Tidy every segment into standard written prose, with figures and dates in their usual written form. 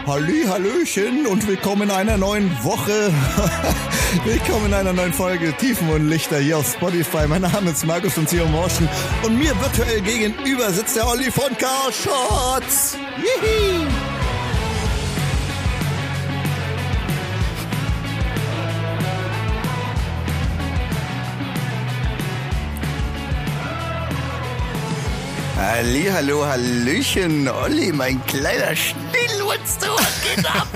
Hallöchen und willkommen in einer neuen Woche. Willkommen in einer neuen Folge Tiefen und Lichter hier auf Spotify. Mein Name ist Markus von Zio Motion und mir virtuell gegenüber sitzt der Olli von Chaos Shots. Yihi. Hallo, Hallöchen, Olli, mein kleiner Schnillwurz, du, was geht ab?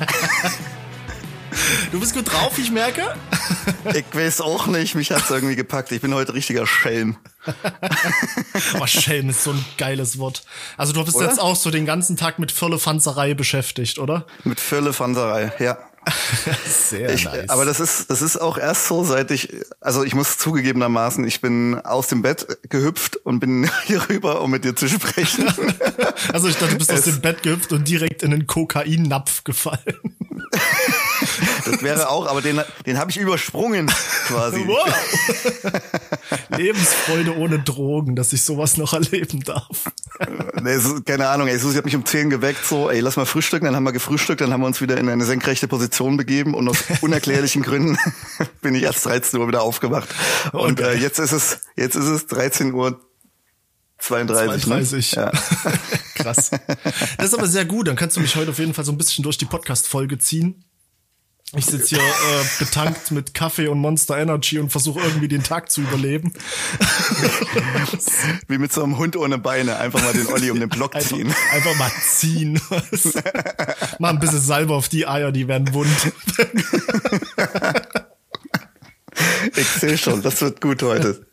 Du bist gut drauf, ich merke. Ich weiß auch nicht, mich hat's irgendwie gepackt. Ich bin heute richtiger Schelm. Oh, Schelm ist so ein geiles Wort. Also du bist oder? Jetzt auch so den ganzen Tag mit Firlefanzerei beschäftigt, oder? Mit Firlefanzerei, ja. Sehr nice. Aber das ist auch erst so, ich muss zugegebenermaßen, ich bin aus dem Bett gehüpft und bin hier rüber, um mit dir zu sprechen. Also ich dachte, du bist aus dem Bett gehüpft und direkt in den Kokainnapf gefallen. Das wäre auch, aber den habe ich übersprungen quasi. Wow. Lebensfreude ohne Drogen, dass ich sowas noch erleben darf. Nee, keine Ahnung, ey, Susi hat mich um 10 geweckt, so, ey, lass mal frühstücken, dann haben wir gefrühstückt, dann haben wir uns wieder in eine senkrechte Position begeben und aus unerklärlichen Gründen bin ich erst 13 Uhr wieder aufgewacht. Und jetzt ist es 13 Uhr 32. Ne? Ja. Krass. Das ist aber sehr gut, dann kannst du mich heute auf jeden Fall so ein bisschen durch die Podcast-Folge ziehen. Ich sitze hier betankt mit Kaffee und Monster Energy und versuche irgendwie den Tag zu überleben. Wie mit so einem Hund ohne Beine. Einfach mal den Olli um den Block ziehen. Einfach mal ziehen. Mach ein bisschen Salbe auf die Eier, die werden wund. Ich sehe schon, das wird gut heute.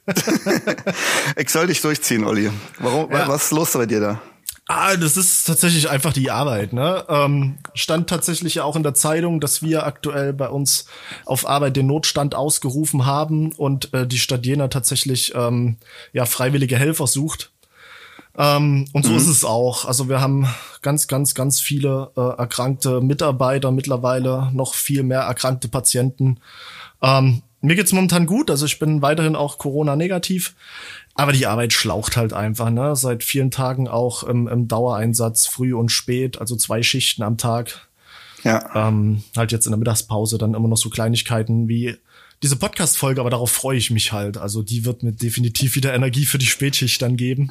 Ich soll dich durchziehen, Olli. Warum? Ja. Was ist los bei dir da? Das ist tatsächlich einfach die Arbeit, ne? Stand tatsächlich ja auch in der Zeitung, dass wir aktuell bei uns auf Arbeit den Notstand ausgerufen haben und die Stadt Jena tatsächlich freiwillige Helfer sucht. Und so ist es auch. Also wir haben ganz viele erkrankte Mitarbeiter mittlerweile, noch viel mehr erkrankte Patienten. Mir geht's momentan gut, also ich bin weiterhin auch Corona-negativ. Aber die Arbeit schlaucht halt einfach, ne? Seit vielen Tagen auch im Dauereinsatz, früh und spät, also 2 Schichten am Tag. Ja. Halt jetzt in der Mittagspause dann immer noch so Kleinigkeiten wie diese Podcast-Folge, aber darauf freue ich mich halt. Also die wird mir definitiv wieder Energie für die Spätschicht dann geben.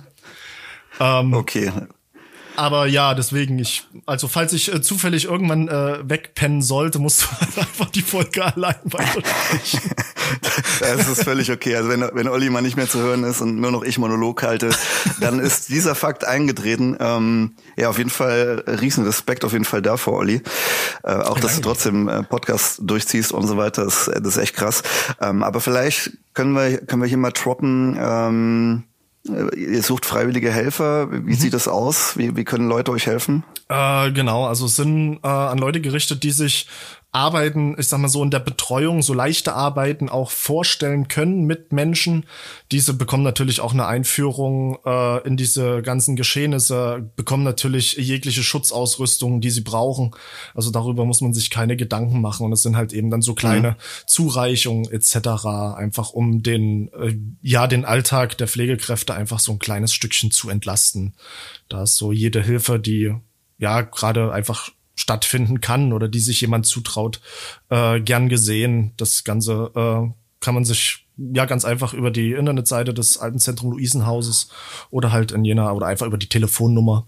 Okay. Aber ja, deswegen, falls ich zufällig irgendwann wegpennen sollte, musst du halt einfach die Folge allein weitersprechen. Das ist völlig okay. Also wenn Olli mal nicht mehr zu hören ist und nur noch ich Monolog halte, dann ist dieser Fakt eingetreten. Auf jeden Fall riesen Respekt auf jeden Fall davor, Olli. Auch, dass du trotzdem Podcast durchziehst und so weiter, das ist echt krass. Aber vielleicht können wir hier mal droppen, ihr sucht freiwillige Helfer. Wie sieht das aus? Wie können Leute euch helfen? Genau, also es sind an Leute gerichtet, die sich Arbeiten, ich sag mal so in der Betreuung, so leichte Arbeiten auch vorstellen können mit Menschen. Diese bekommen natürlich auch eine Einführung in diese ganzen Geschehnisse, bekommen natürlich jegliche Schutzausrüstung, die sie brauchen. Also darüber muss man sich keine Gedanken machen. Und es sind halt eben dann so kleine Zureichungen etc., einfach um den Alltag der Pflegekräfte einfach so ein kleines Stückchen zu entlasten. Da ist so jede Hilfe, die ja gerade einfach stattfinden kann oder die sich jemand zutraut, gern gesehen. Das Ganze kann man sich ja ganz einfach über die Internetseite des Altenzentrum Luisenhauses oder halt in Jena oder einfach über die Telefonnummer.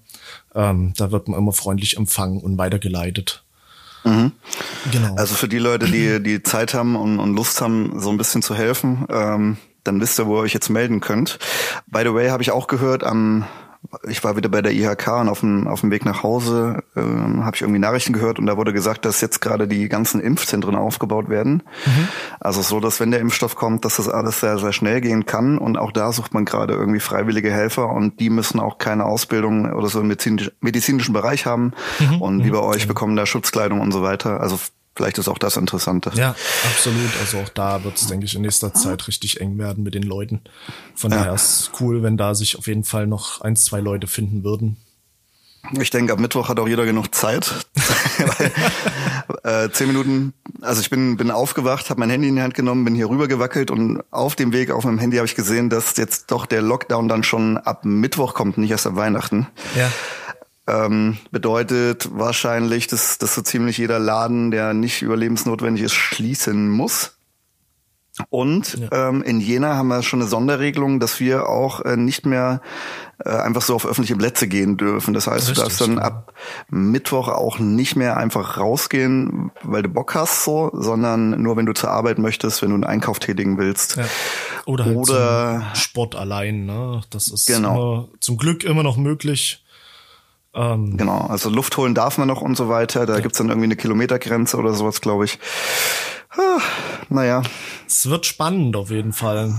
Da wird man immer freundlich empfangen und weitergeleitet. Mhm. Genau. Also für die Leute, die Zeit haben und Lust haben, so ein bisschen zu helfen, dann wisst ihr, wo ihr euch jetzt melden könnt. By the way, habe ich auch gehört, ich war wieder bei der IHK und auf dem Weg nach Hause habe ich irgendwie Nachrichten gehört und da wurde gesagt, dass jetzt gerade die ganzen Impfzentren aufgebaut werden. Also so, dass wenn der Impfstoff kommt, dass das alles sehr, sehr schnell gehen kann und auch da sucht man gerade irgendwie freiwillige Helfer und die müssen auch keine Ausbildung oder so im medizinischen Bereich haben und wie bei euch bekommen da Schutzkleidung und so weiter. Also vielleicht ist auch das Interessante. Ja, absolut. Also auch da wird es, denke ich, in nächster Zeit richtig eng werden mit den Leuten. Von daher ist es cool, wenn da sich auf jeden Fall noch 1, 2 Leute finden würden. Ich denke, ab Mittwoch hat auch jeder genug Zeit. 10 Minuten, also ich bin aufgewacht, habe mein Handy in die Hand genommen, bin hier rüber gewackelt und auf dem Weg auf meinem Handy habe ich gesehen, dass jetzt doch der Lockdown dann schon ab Mittwoch kommt, nicht erst ab Weihnachten. Ja. Bedeutet wahrscheinlich, dass so ziemlich jeder Laden, der nicht überlebensnotwendig ist, schließen muss. Und in Jena haben wir schon eine Sonderregelung, dass wir auch nicht mehr einfach so auf öffentliche Plätze gehen dürfen. Das heißt, du darfst dann ab Mittwoch auch nicht mehr einfach rausgehen, weil du Bock hast, so, sondern nur, wenn du zur Arbeit möchtest, wenn du einen Einkauf tätigen willst. Ja. Oder halt zum Sport allein, ne? Das ist zum Glück immer noch möglich. Genau, also Luft holen darf man noch und so weiter. Da gibt's dann irgendwie eine Kilometergrenze oder sowas, glaube ich. Naja. Es wird spannend auf jeden Fall.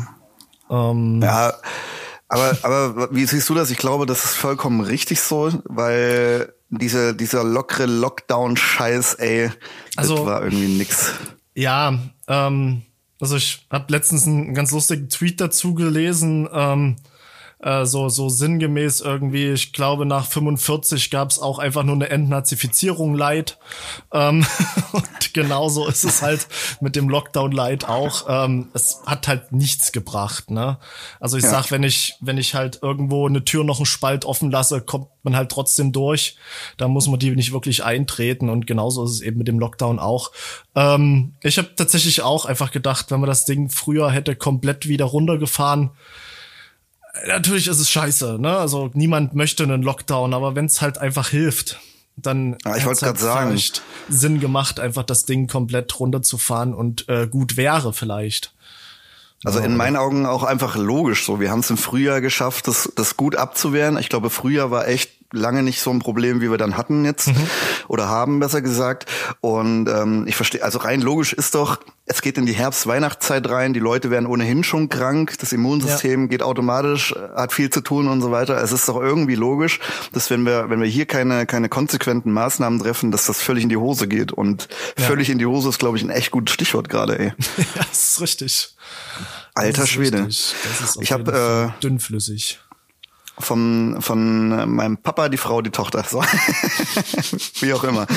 Ja, aber wie siehst du das? Ich glaube, das ist vollkommen richtig so, weil dieser lockere Lockdown-Scheiß, ey, das war irgendwie nix. Ja, also ich habe letztens einen ganz lustigen Tweet dazu gelesen, so sinngemäß irgendwie, ich glaube nach 45 gab es auch einfach nur eine Entnazifizierung Light. Und genauso ist es halt mit dem Lockdown Light auch. Es hat halt nichts gebracht, ne? Also ich sag, wenn ich halt irgendwo eine Tür noch einen Spalt offen lasse, kommt man halt trotzdem durch. Da muss man die nicht wirklich eintreten und genauso ist es eben mit dem Lockdown auch. Ich habe tatsächlich auch einfach gedacht, wenn man das Ding früher hätte komplett wieder runtergefahren, natürlich ist es scheiße, ne? Also niemand möchte einen Lockdown, aber wenn es halt einfach hilft, dann ich wollte gerade sagen, vielleicht Sinn gemacht, einfach das Ding komplett runterzufahren und gut wäre vielleicht. Also in meinen Augen auch einfach logisch so. Wir haben es im Frühjahr geschafft, das gut abzuwehren. Ich glaube, Frühjahr war echt lange nicht so ein Problem, wie wir dann hatten jetzt oder haben, besser gesagt. Und ich verstehe, also rein logisch ist doch, es geht in die Herbst-Weihnachtszeit rein, die Leute werden ohnehin schon krank, das Immunsystem geht automatisch, hat viel zu tun und so weiter. Es ist doch irgendwie logisch, dass wenn wir hier keine konsequenten Maßnahmen treffen, dass das völlig in die Hose geht. Und völlig in die Hose ist, glaube ich, ein echt gutes Stichwort gerade, ey. Ja, das ist richtig. Alter Schwede. Das ist auf ich jeden Fall dünnflüssig. Von meinem Papa die Frau, die Tochter, so. Wie auch immer.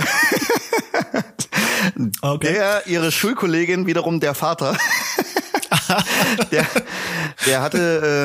Okay. Ihre Schulkollegin wiederum der Vater. der hat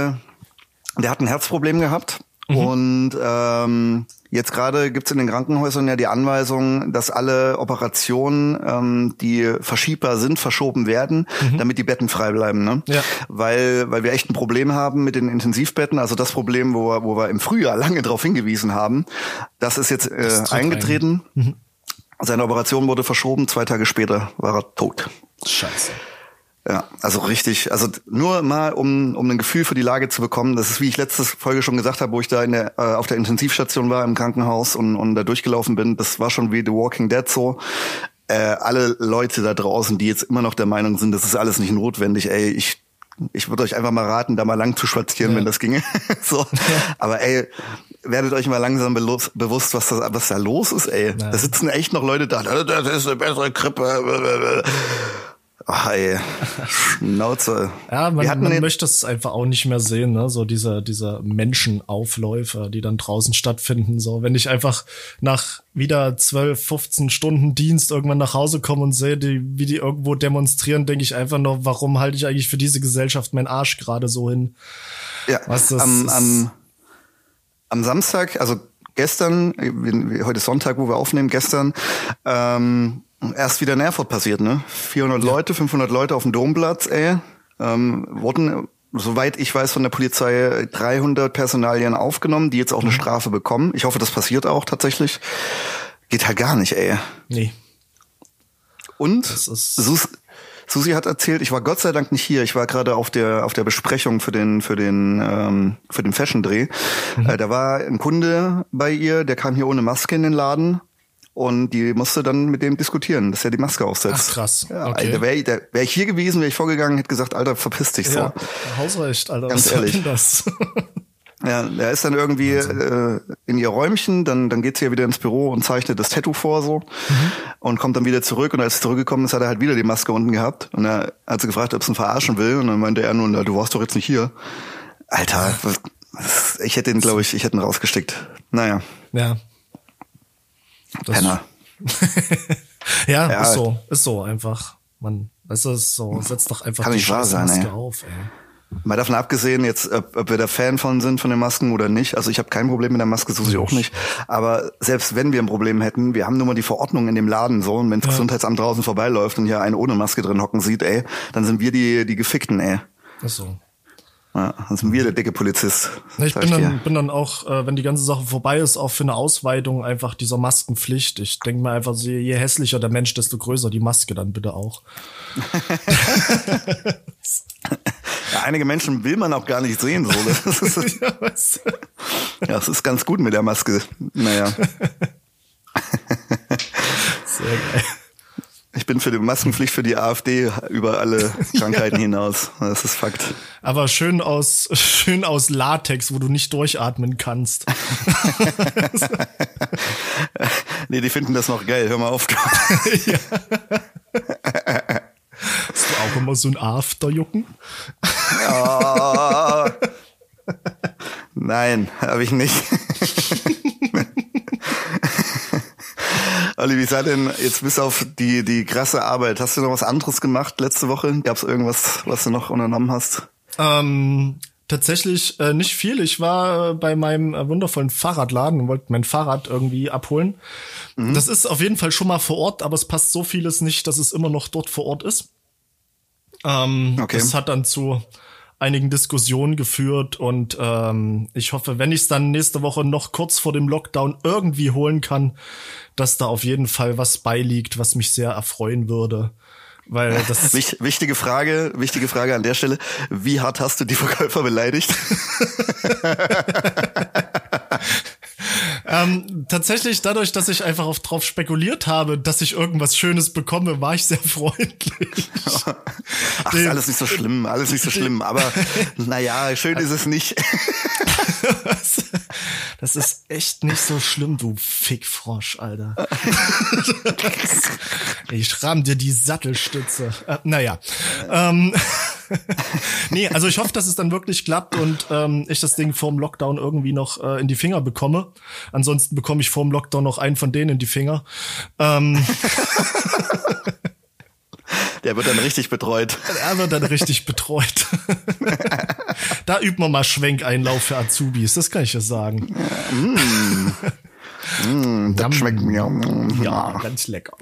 ein Herzproblem gehabt. Und jetzt gerade gibt's in den Krankenhäusern ja die Anweisung, dass alle Operationen, die verschiebbar sind, verschoben werden, damit die Betten frei bleiben. Ne? Ja. Weil wir echt ein Problem haben mit den Intensivbetten. Also das Problem, wo wir im Frühjahr lange darauf hingewiesen haben, das ist jetzt eingetreten. Seine Operation wurde verschoben, 2 Tage später war er tot. Scheiße. Ja, also richtig, also nur mal, um ein Gefühl für die Lage zu bekommen, das ist, wie ich letzte Folge schon gesagt habe, wo ich da auf der Intensivstation war im Krankenhaus und da durchgelaufen bin, das war schon wie The Walking Dead so. Alle Leute da draußen, die jetzt immer noch der Meinung sind, das ist alles nicht notwendig, ey, ich würde euch einfach mal raten, da mal lang zu spazieren, wenn das ginge. So. Aber ey, werdet euch mal langsam bewusst, was da los ist, ey. Da sitzen echt noch Leute da, das ist eine bessere Krippe. Ach, ey, Schnauze. Ja, man möchte es einfach auch nicht mehr sehen, ne? So diese Menschenaufläufe, die dann draußen stattfinden. So, wenn ich einfach nach wieder 12, 15 Stunden Dienst irgendwann nach Hause komme und sehe, wie die irgendwo demonstrieren, denke ich einfach nur, warum halte ich eigentlich für diese Gesellschaft meinen Arsch gerade so hin? Ja, am Samstag, also gestern, heute ist Sonntag, wo wir aufnehmen, gestern, erst wieder in Erfurt passiert, ne? 400 Leute, 500 Leute auf dem Domplatz, ey. Wurden, soweit ich weiß, von der Polizei 300 Personalien aufgenommen, die jetzt auch eine Strafe bekommen. Ich hoffe, das passiert auch tatsächlich. Geht halt gar nicht, ey. Nee. Und Susi hat erzählt, ich war Gott sei Dank nicht hier. Ich war gerade auf der Besprechung für den Fashion-Dreh. Da war ein Kunde bei ihr, der kam hier ohne Maske in den Laden. Und die musste dann mit dem diskutieren, dass er die Maske aufsetzt. Ach, krass. Ja, okay. Wär ich hier gewesen, wäre ich vorgegangen, hätte gesagt, Alter, verpiss dich so. Ja, Hausrecht, Alter. Ganz was ehrlich. Soll denn das? Ja, er ist dann irgendwie in ihr Räumchen, dann geht sie ja wieder ins Büro und zeichnet das Tattoo vor so und kommt dann wieder zurück. Und als sie zurückgekommen ist, hat er halt wieder die Maske unten gehabt. Und er hat sie gefragt, ob sie ihn verarschen will. Und dann meinte er nur, du warst doch jetzt nicht hier. Alter, ich hätte ihn rausgesteckt. Naja. Ja. Penner. Ja, ist so einfach. Es ist so, setzt doch einfach kann die nicht wahr sein, Maske ey. auf, ey. Mal davon abgesehen, jetzt, ob wir da Fan von sind, von den Masken oder nicht. Also ich habe kein Problem mit der Maske, so ich auch nicht. Aber selbst wenn wir ein Problem hätten, wir haben nur mal die Verordnung in dem Laden so. Und wenn das Gesundheitsamt draußen vorbeiläuft und hier einen ohne Maske drin hocken sieht, ey, dann sind wir die Gefickten, ey. Ach so. Ja, dann sind wir der dicke Polizist. Ich bin dann auch, wenn die ganze Sache vorbei ist, auch für eine Ausweitung einfach dieser Maskenpflicht. Ich denke mir einfach, je hässlicher der Mensch, desto größer die Maske dann bitte auch. Ja, einige Menschen will man auch gar nicht sehen, so. Das ist ganz gut mit der Maske. Naja. Sehr geil. Ich bin für die Maskenpflicht für die AfD über alle Krankheiten hinaus. Das ist Fakt. Aber schön aus Latex, wo du nicht durchatmen kannst. Nee, die finden das noch geil. Hör mal auf. Ja. Hast du auch immer so ein Afterjucken? Oh. Nein, habe ich nicht. Olli, wie sei denn jetzt bis auf die krasse Arbeit? Hast du noch was anderes gemacht letzte Woche? Gab es irgendwas, was du noch unternommen hast? Tatsächlich nicht viel. Ich war bei meinem wundervollen Fahrradladen und wollte mein Fahrrad irgendwie abholen. Mhm. Das ist auf jeden Fall schon mal vor Ort, aber es passt so vieles nicht, dass es immer noch dort vor Ort ist. Okay. Das hat dann zu einigen Diskussionen geführt und ich hoffe, wenn ich es dann nächste Woche noch kurz vor dem Lockdown irgendwie holen kann, dass da auf jeden Fall was beiliegt, was mich sehr erfreuen würde. Weil das wichtige Frage an der Stelle. Wie hart hast du die Verkäufer beleidigt? Tatsächlich dadurch, dass ich einfach drauf spekuliert habe, dass ich irgendwas Schönes bekomme, war ich sehr freundlich. Ach, ist alles nicht so schlimm, aber naja, schön ist es nicht. Das ist echt nicht so schlimm, du Fickfrosch, Alter. Ich ramm dir die Sattelstütze. Naja. Nee, also ich hoffe, dass es dann wirklich klappt und ich das Ding vorm Lockdown irgendwie noch in die Finger bekomme. Ansonsten bekomme ich vorm Lockdown noch einen von denen in die Finger. Der wird dann richtig betreut. Er wird dann richtig betreut. Da übt man mal Schwenkeinlauf für Azubis, das kann ich ja sagen. Das schmeckt mir. Ja, ganz lecker.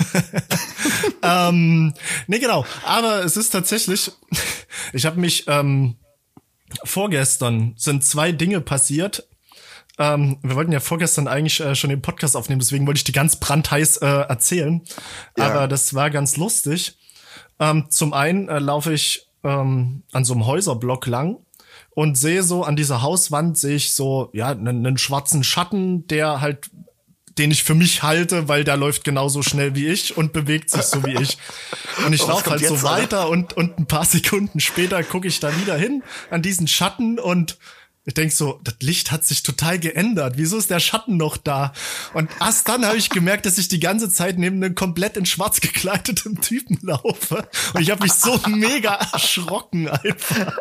Nee, genau. Aber es ist tatsächlich, ich habe mich vorgestern sind 2 Dinge passiert. Wir wollten ja vorgestern eigentlich schon den Podcast aufnehmen, deswegen wollte ich die ganz brandheiß erzählen. Ja. Aber das war ganz lustig. Zum einen laufe ich an so einem Häuserblock lang und sehe so an dieser Hauswand sehe ich so ja einen schwarzen Schatten, den ich für mich halte, weil der läuft genauso schnell wie ich und bewegt sich so wie ich. Und ich laufe halt so weiter und ein paar Sekunden später gucke ich da wieder hin an diesen Schatten und ich denk so, das Licht hat sich total geändert. Wieso ist der Schatten noch da? Und erst dann habe ich gemerkt, dass ich die ganze Zeit neben einem komplett in schwarz gekleideten Typen laufe. Und ich habe mich so mega erschrocken einfach.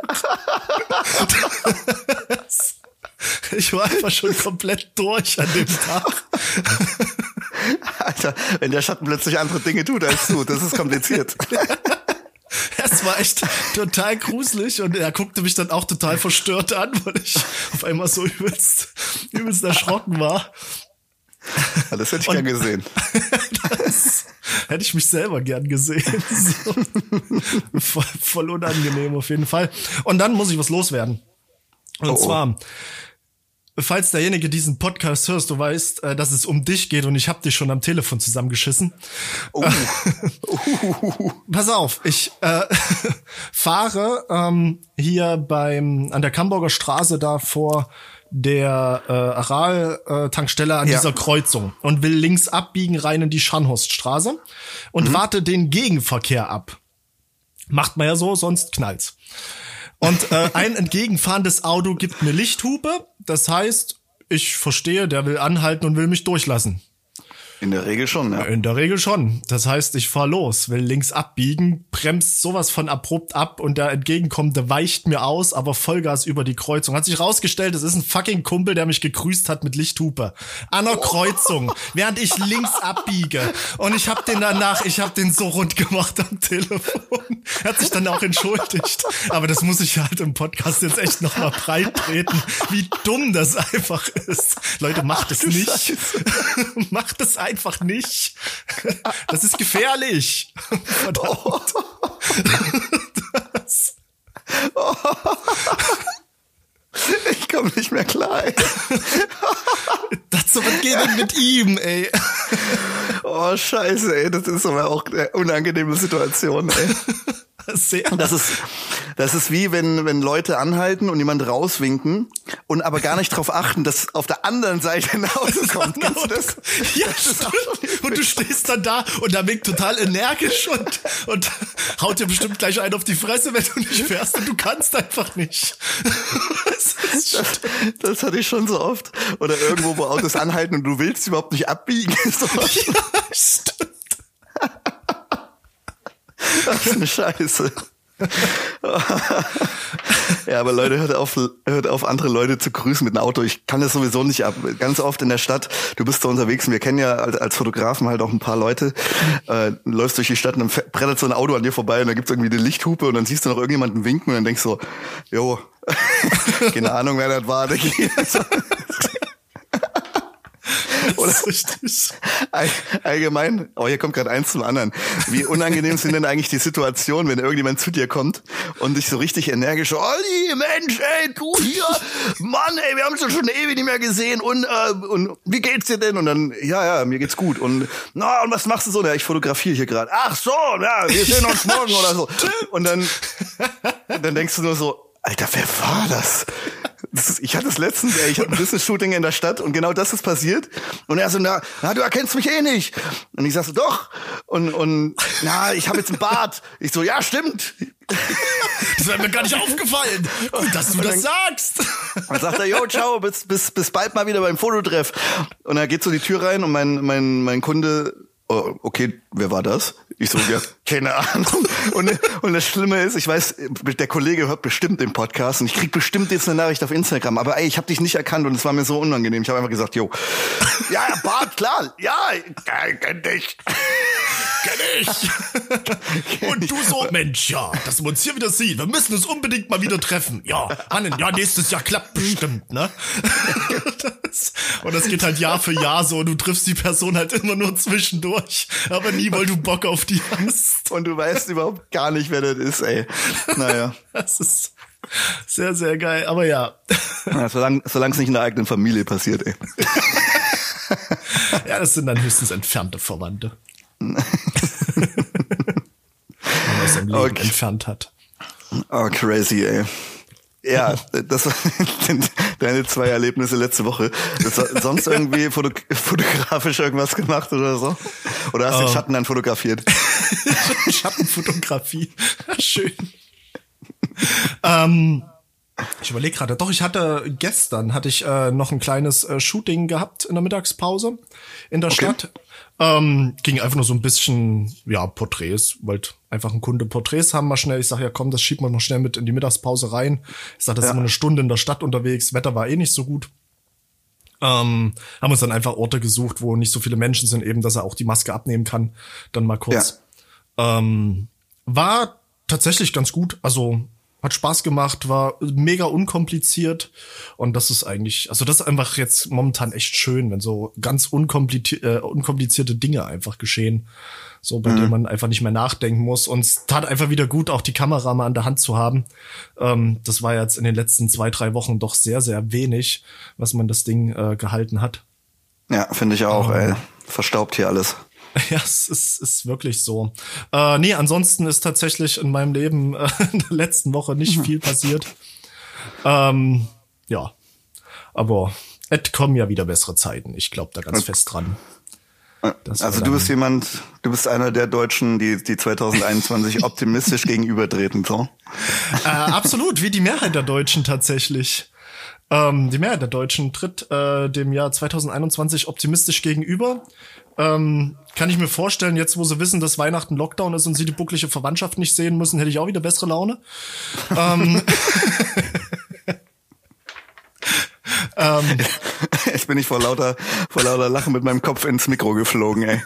Ich war einfach schon komplett durch an dem Tag. Alter, wenn der Schatten plötzlich andere Dinge tut als du, das ist kompliziert. Es war echt total gruselig und er guckte mich dann auch total verstört an, weil ich auf einmal so übelst erschrocken war. Ja, das hätte ich gern gesehen. Das hätte ich mich selber gern gesehen. So. Voll unangenehm auf jeden Fall. Und dann muss ich was loswerden. Und zwar, falls derjenige diesen Podcast hörst, du weißt, dass es um dich geht und ich hab dich schon am Telefon zusammengeschissen. Pass auf, ich fahre hier an der Camburger Straße da vor der Aral-Tankstelle an dieser Kreuzung und will links abbiegen rein in die Scharnhorststraße und warte den Gegenverkehr ab. Macht man ja so, sonst knallt's. Und ein entgegenfahrendes Auto gibt mir Lichthupe. Das heißt, ich verstehe, der will anhalten und will mich durchlassen. In der Regel schon, ja. In der Regel schon. Das heißt, ich fahr los, will links abbiegen, bremst sowas von abrupt ab und der Entgegenkommende weicht mir aus, aber Vollgas über die Kreuzung. Hat sich rausgestellt, es ist ein fucking Kumpel, der mich gegrüßt hat mit Lichthupe. An der Kreuzung, während ich links abbiege. Und ich hab den so rund gemacht am Telefon. Er hat sich dann auch entschuldigt. Aber das muss ich halt im Podcast jetzt echt nochmal breit treten, wie dumm das einfach ist. Leute, macht es nicht. Macht es einfach nicht. Das ist gefährlich. Verdammt. Ich komme nicht mehr klar, ey. Dazu, was geht denn mit ihm, ey? Oh, scheiße, ey. Das ist aber auch eine unangenehme Situation, ey. Sehr. Das ist wie wenn Leute anhalten und jemand rauswinken und aber gar nicht drauf achten, dass auf der anderen Seite ein Auto kommt. Kennst du das? Ja, das stimmt. Und du stehst dann da und der winkt total energisch und haut dir bestimmt gleich einen auf die Fresse, wenn du nicht fährst und du kannst einfach nicht. Das hatte ich schon so oft. Oder irgendwo, wo Autos anhalten und du willst überhaupt nicht abbiegen. So. Ja, stimmt. Das ist eine Scheiße. Ja, aber Leute, hört auf, andere Leute zu grüßen mit einem Auto. Ich kann das sowieso nicht ab. Ganz oft in der Stadt, du bist da unterwegs und wir kennen ja als Fotografen halt auch ein paar Leute, läufst durch die Stadt und dann brettert so ein Auto an dir vorbei und dann gibt's irgendwie eine Lichthupe und dann siehst du noch irgendjemanden winken und dann denkst du so, jo, keine Ahnung, wer das war. Oder richtig. Allgemein, hier kommt gerade eins zum anderen. Wie unangenehm sind denn eigentlich die Situationen, wenn irgendjemand zu dir kommt und dich so richtig energisch, Olli, Mensch, ey, du hier, Mann, ey, wir haben uns schon ewig nicht mehr gesehen und wie geht's dir denn? Und dann, ja, mir geht's gut. Und und was machst du so? Ja, ich fotografiere hier gerade. Ach so, ja, wir sehen uns morgen oder so. Und dann denkst du nur so, Alter, wer war das? Ich hatte es letztens, ich hatte ein Business-Shooting in der Stadt und genau das ist passiert. Und er so, na, du erkennst mich eh nicht. Und ich sag so, doch. Und ich habe jetzt einen Bart. Ich so, ja, stimmt. Das wäre mir gar nicht aufgefallen. Gut, dass du das sagst. Dann sagt er, jo, ciao, bis bald mal wieder beim Fototreff. Und er geht so die Tür rein und mein Kunde, oh, okay, wer war das? Ich so, ja, keine Ahnung. Und das Schlimme ist, ich weiß, der Kollege hört bestimmt den Podcast und ich krieg bestimmt jetzt eine Nachricht auf Instagram, aber ey, ich habe dich nicht erkannt und es war mir so unangenehm. Ich habe einfach gesagt, jo, ja, Bart, klar, ja, kenn dich. Kenn ich. Und du so, Mensch, ja, dass wir uns hier wieder sehen. Wir müssen uns unbedingt mal wieder treffen. Ja, Annen, ja, nächstes Jahr klappt bestimmt, ne? Und das geht halt Jahr für Jahr so und du triffst die Person halt immer nur zwischendurch, aber nie, weil du Bock auf die hast. Und du weißt überhaupt gar nicht, wer das ist, ey. Naja. Das ist sehr, sehr geil, aber ja. Solange es nicht in der eigenen Familie passiert, ey. Ja, das sind dann höchstens entfernte Verwandte. Wenn man aus seinem Leben entfernt hat. Oh, crazy, ey. Ja, das waren deine 2 Erlebnisse letzte Woche. Sonst irgendwie fotografisch irgendwas gemacht oder so? Oder hast du den Schatten dann fotografiert? Schattenfotografie. Schön. Ich überlege gerade, doch, gestern hatte ich noch ein kleines Shooting gehabt in der Mittagspause in der Stadt. Ging einfach nur so ein bisschen, ja, Porträts, wollte einfach ein Kunde Porträts haben, mal schnell. Ich sag, ja komm, das schiebt man noch schnell mit in die Mittagspause rein. Ich sag, das ist immer eine Stunde in der Stadt unterwegs, Wetter war eh nicht so gut. Haben uns dann einfach Orte gesucht, wo nicht so viele Menschen sind, eben, dass er auch die Maske abnehmen kann, dann mal kurz. Ja. War tatsächlich ganz gut, also hat Spaß gemacht, war mega unkompliziert und das ist eigentlich, also das ist einfach jetzt momentan echt schön, wenn so ganz unkomplizierte Dinge einfach geschehen, so bei denen man einfach nicht mehr nachdenken muss und es tat einfach wieder gut, auch die Kamera mal an der Hand zu haben. Das war jetzt in den letzten 2-3 Wochen doch sehr, sehr wenig, was man das Ding gehalten hat. Ja, finde ich auch, ey. Verstaubt hier alles. Ja, es ist wirklich so. Nee, ansonsten ist tatsächlich in meinem Leben in der letzten Woche nicht viel passiert. Ja, aber es kommen ja wieder bessere Zeiten. Ich glaube da ganz fest dran. Also du bist einer der Deutschen, die 2021 optimistisch gegenübertreten, so? Absolut, wie die Mehrheit der Deutschen tatsächlich. Die Mehrheit der Deutschen tritt dem Jahr 2021 optimistisch gegenüber. Kann ich mir vorstellen, jetzt wo sie wissen, dass Weihnachten Lockdown ist und sie die bucklige Verwandtschaft nicht sehen müssen, hätte ich auch wieder bessere Laune. Jetzt bin ich vor lauter Lachen mit meinem Kopf ins Mikro geflogen, ey.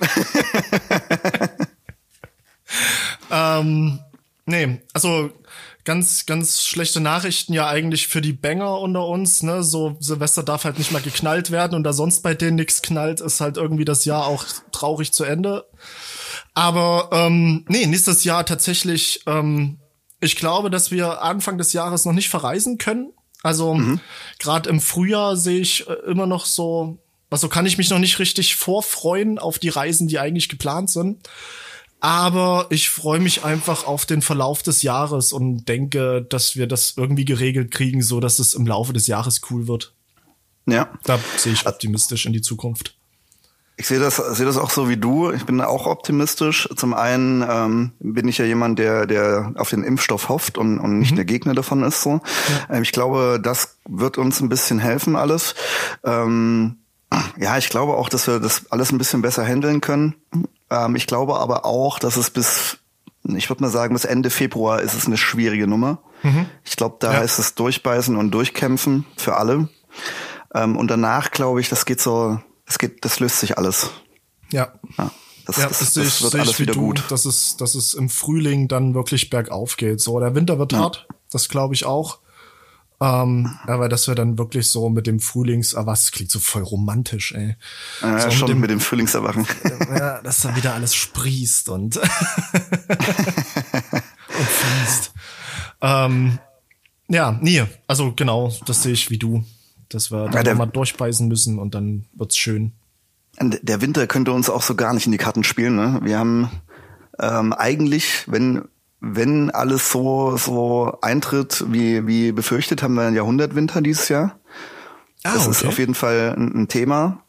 Nee, also ganz, ganz schlechte Nachrichten ja eigentlich für die Banger unter uns, ne? So Silvester darf halt nicht mal geknallt werden und da sonst bei denen nichts knallt, ist halt irgendwie das Jahr auch traurig zu Ende. Aber nächstes Jahr tatsächlich, ich glaube, dass wir Anfang des Jahres noch nicht verreisen können. Also gerade im Frühjahr sehe ich immer noch so, also kann ich mich noch nicht richtig vorfreuen auf die Reisen, die eigentlich geplant sind. Aber ich freue mich einfach auf den Verlauf des Jahres und denke, dass wir das irgendwie geregelt kriegen, so dass es im Laufe des Jahres cool wird. Ja. Da sehe ich optimistisch in die Zukunft. Ich sehe das auch so wie du. Ich bin auch optimistisch. Zum einen bin ich ja jemand, der auf den Impfstoff hofft und nicht der Gegner davon ist. So. Ja. Ich glaube, das wird uns ein bisschen helfen alles. Ja, ich glaube auch, dass wir das alles ein bisschen besser handeln können. Ich glaube aber auch, dass es ich würde mal sagen, bis Ende Februar ist es eine schwierige Nummer. Ich glaube, da heißt es durchbeißen und durchkämpfen für alle. Und danach glaube ich, das löst sich alles. Ja. Das wird alles wieder gut. Dass es im Frühling dann wirklich bergauf geht. So, der Winter wird hart. Das glaube ich auch. Aber dass wir dann wirklich so mit dem was klingt so voll romantisch, ey. Ja, so schon mit dem Frühlingserwachen. Ja, dass da wieder alles sprießt und fließt. Also genau, das sehe ich wie du. Dass wir da mal durchbeißen müssen und dann wird's schön. Der Winter könnte uns auch so gar nicht in die Karten spielen, ne? Wir haben eigentlich, wenn alles so eintritt, wie befürchtet, haben wir einen Jahrhundertwinter dieses Jahr. Das ist auf jeden Fall ein Thema.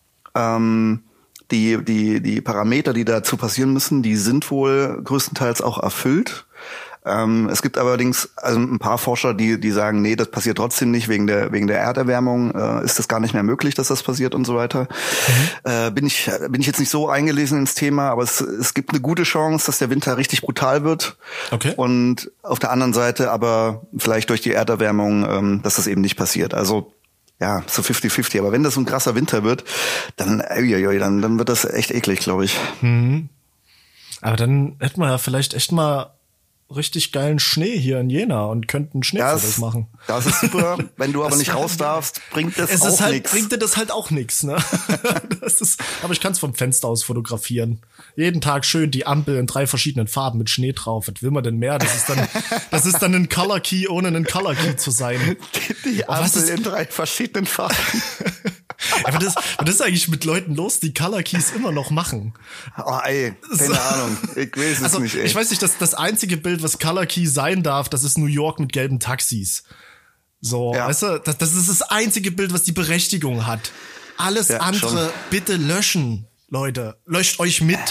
Die Parameter, die dazu passieren müssen, die sind wohl größtenteils auch erfüllt. Es gibt allerdings ein paar Forscher, die sagen, nee, das passiert trotzdem nicht, wegen der Erderwärmung ist das gar nicht mehr möglich, dass das passiert und so weiter. Bin ich jetzt nicht so eingelesen ins Thema, aber es gibt eine gute Chance, dass der Winter richtig brutal wird. Okay. Und auf der anderen Seite aber vielleicht durch die Erderwärmung, dass das eben nicht passiert. Also ja, so 50-50. Aber wenn das so ein krasser Winter wird, dann wird das echt eklig, glaube ich. Aber dann hätten wir ja vielleicht echt mal richtig geilen Schnee hier in Jena und könnten Schneefotos machen. Das ist super. Wenn du aber nicht raus darfst, bringt das auch nichts. Bringt dir das halt auch nichts, ne? Aber ich kann es vom Fenster aus fotografieren. Jeden Tag schön die Ampel in 3 verschiedenen Farben mit Schnee drauf. Was will man denn mehr? Das ist dann ein Color Key, ohne ein Color Key zu sein. Die Ampel in 3 verschiedenen Farben. Aber was ist eigentlich mit Leuten los, die Color Keys immer noch machen? Oh, ey, keine Ahnung. Ich weiß es nicht, ey. Ich weiß nicht, das einzige Bild, was Color Key sein darf, das ist New York mit gelben Taxis. So, weißt du, das ist das einzige Bild, was die Berechtigung hat. Alles andere schon. Bitte löschen, Leute. Löscht euch mit.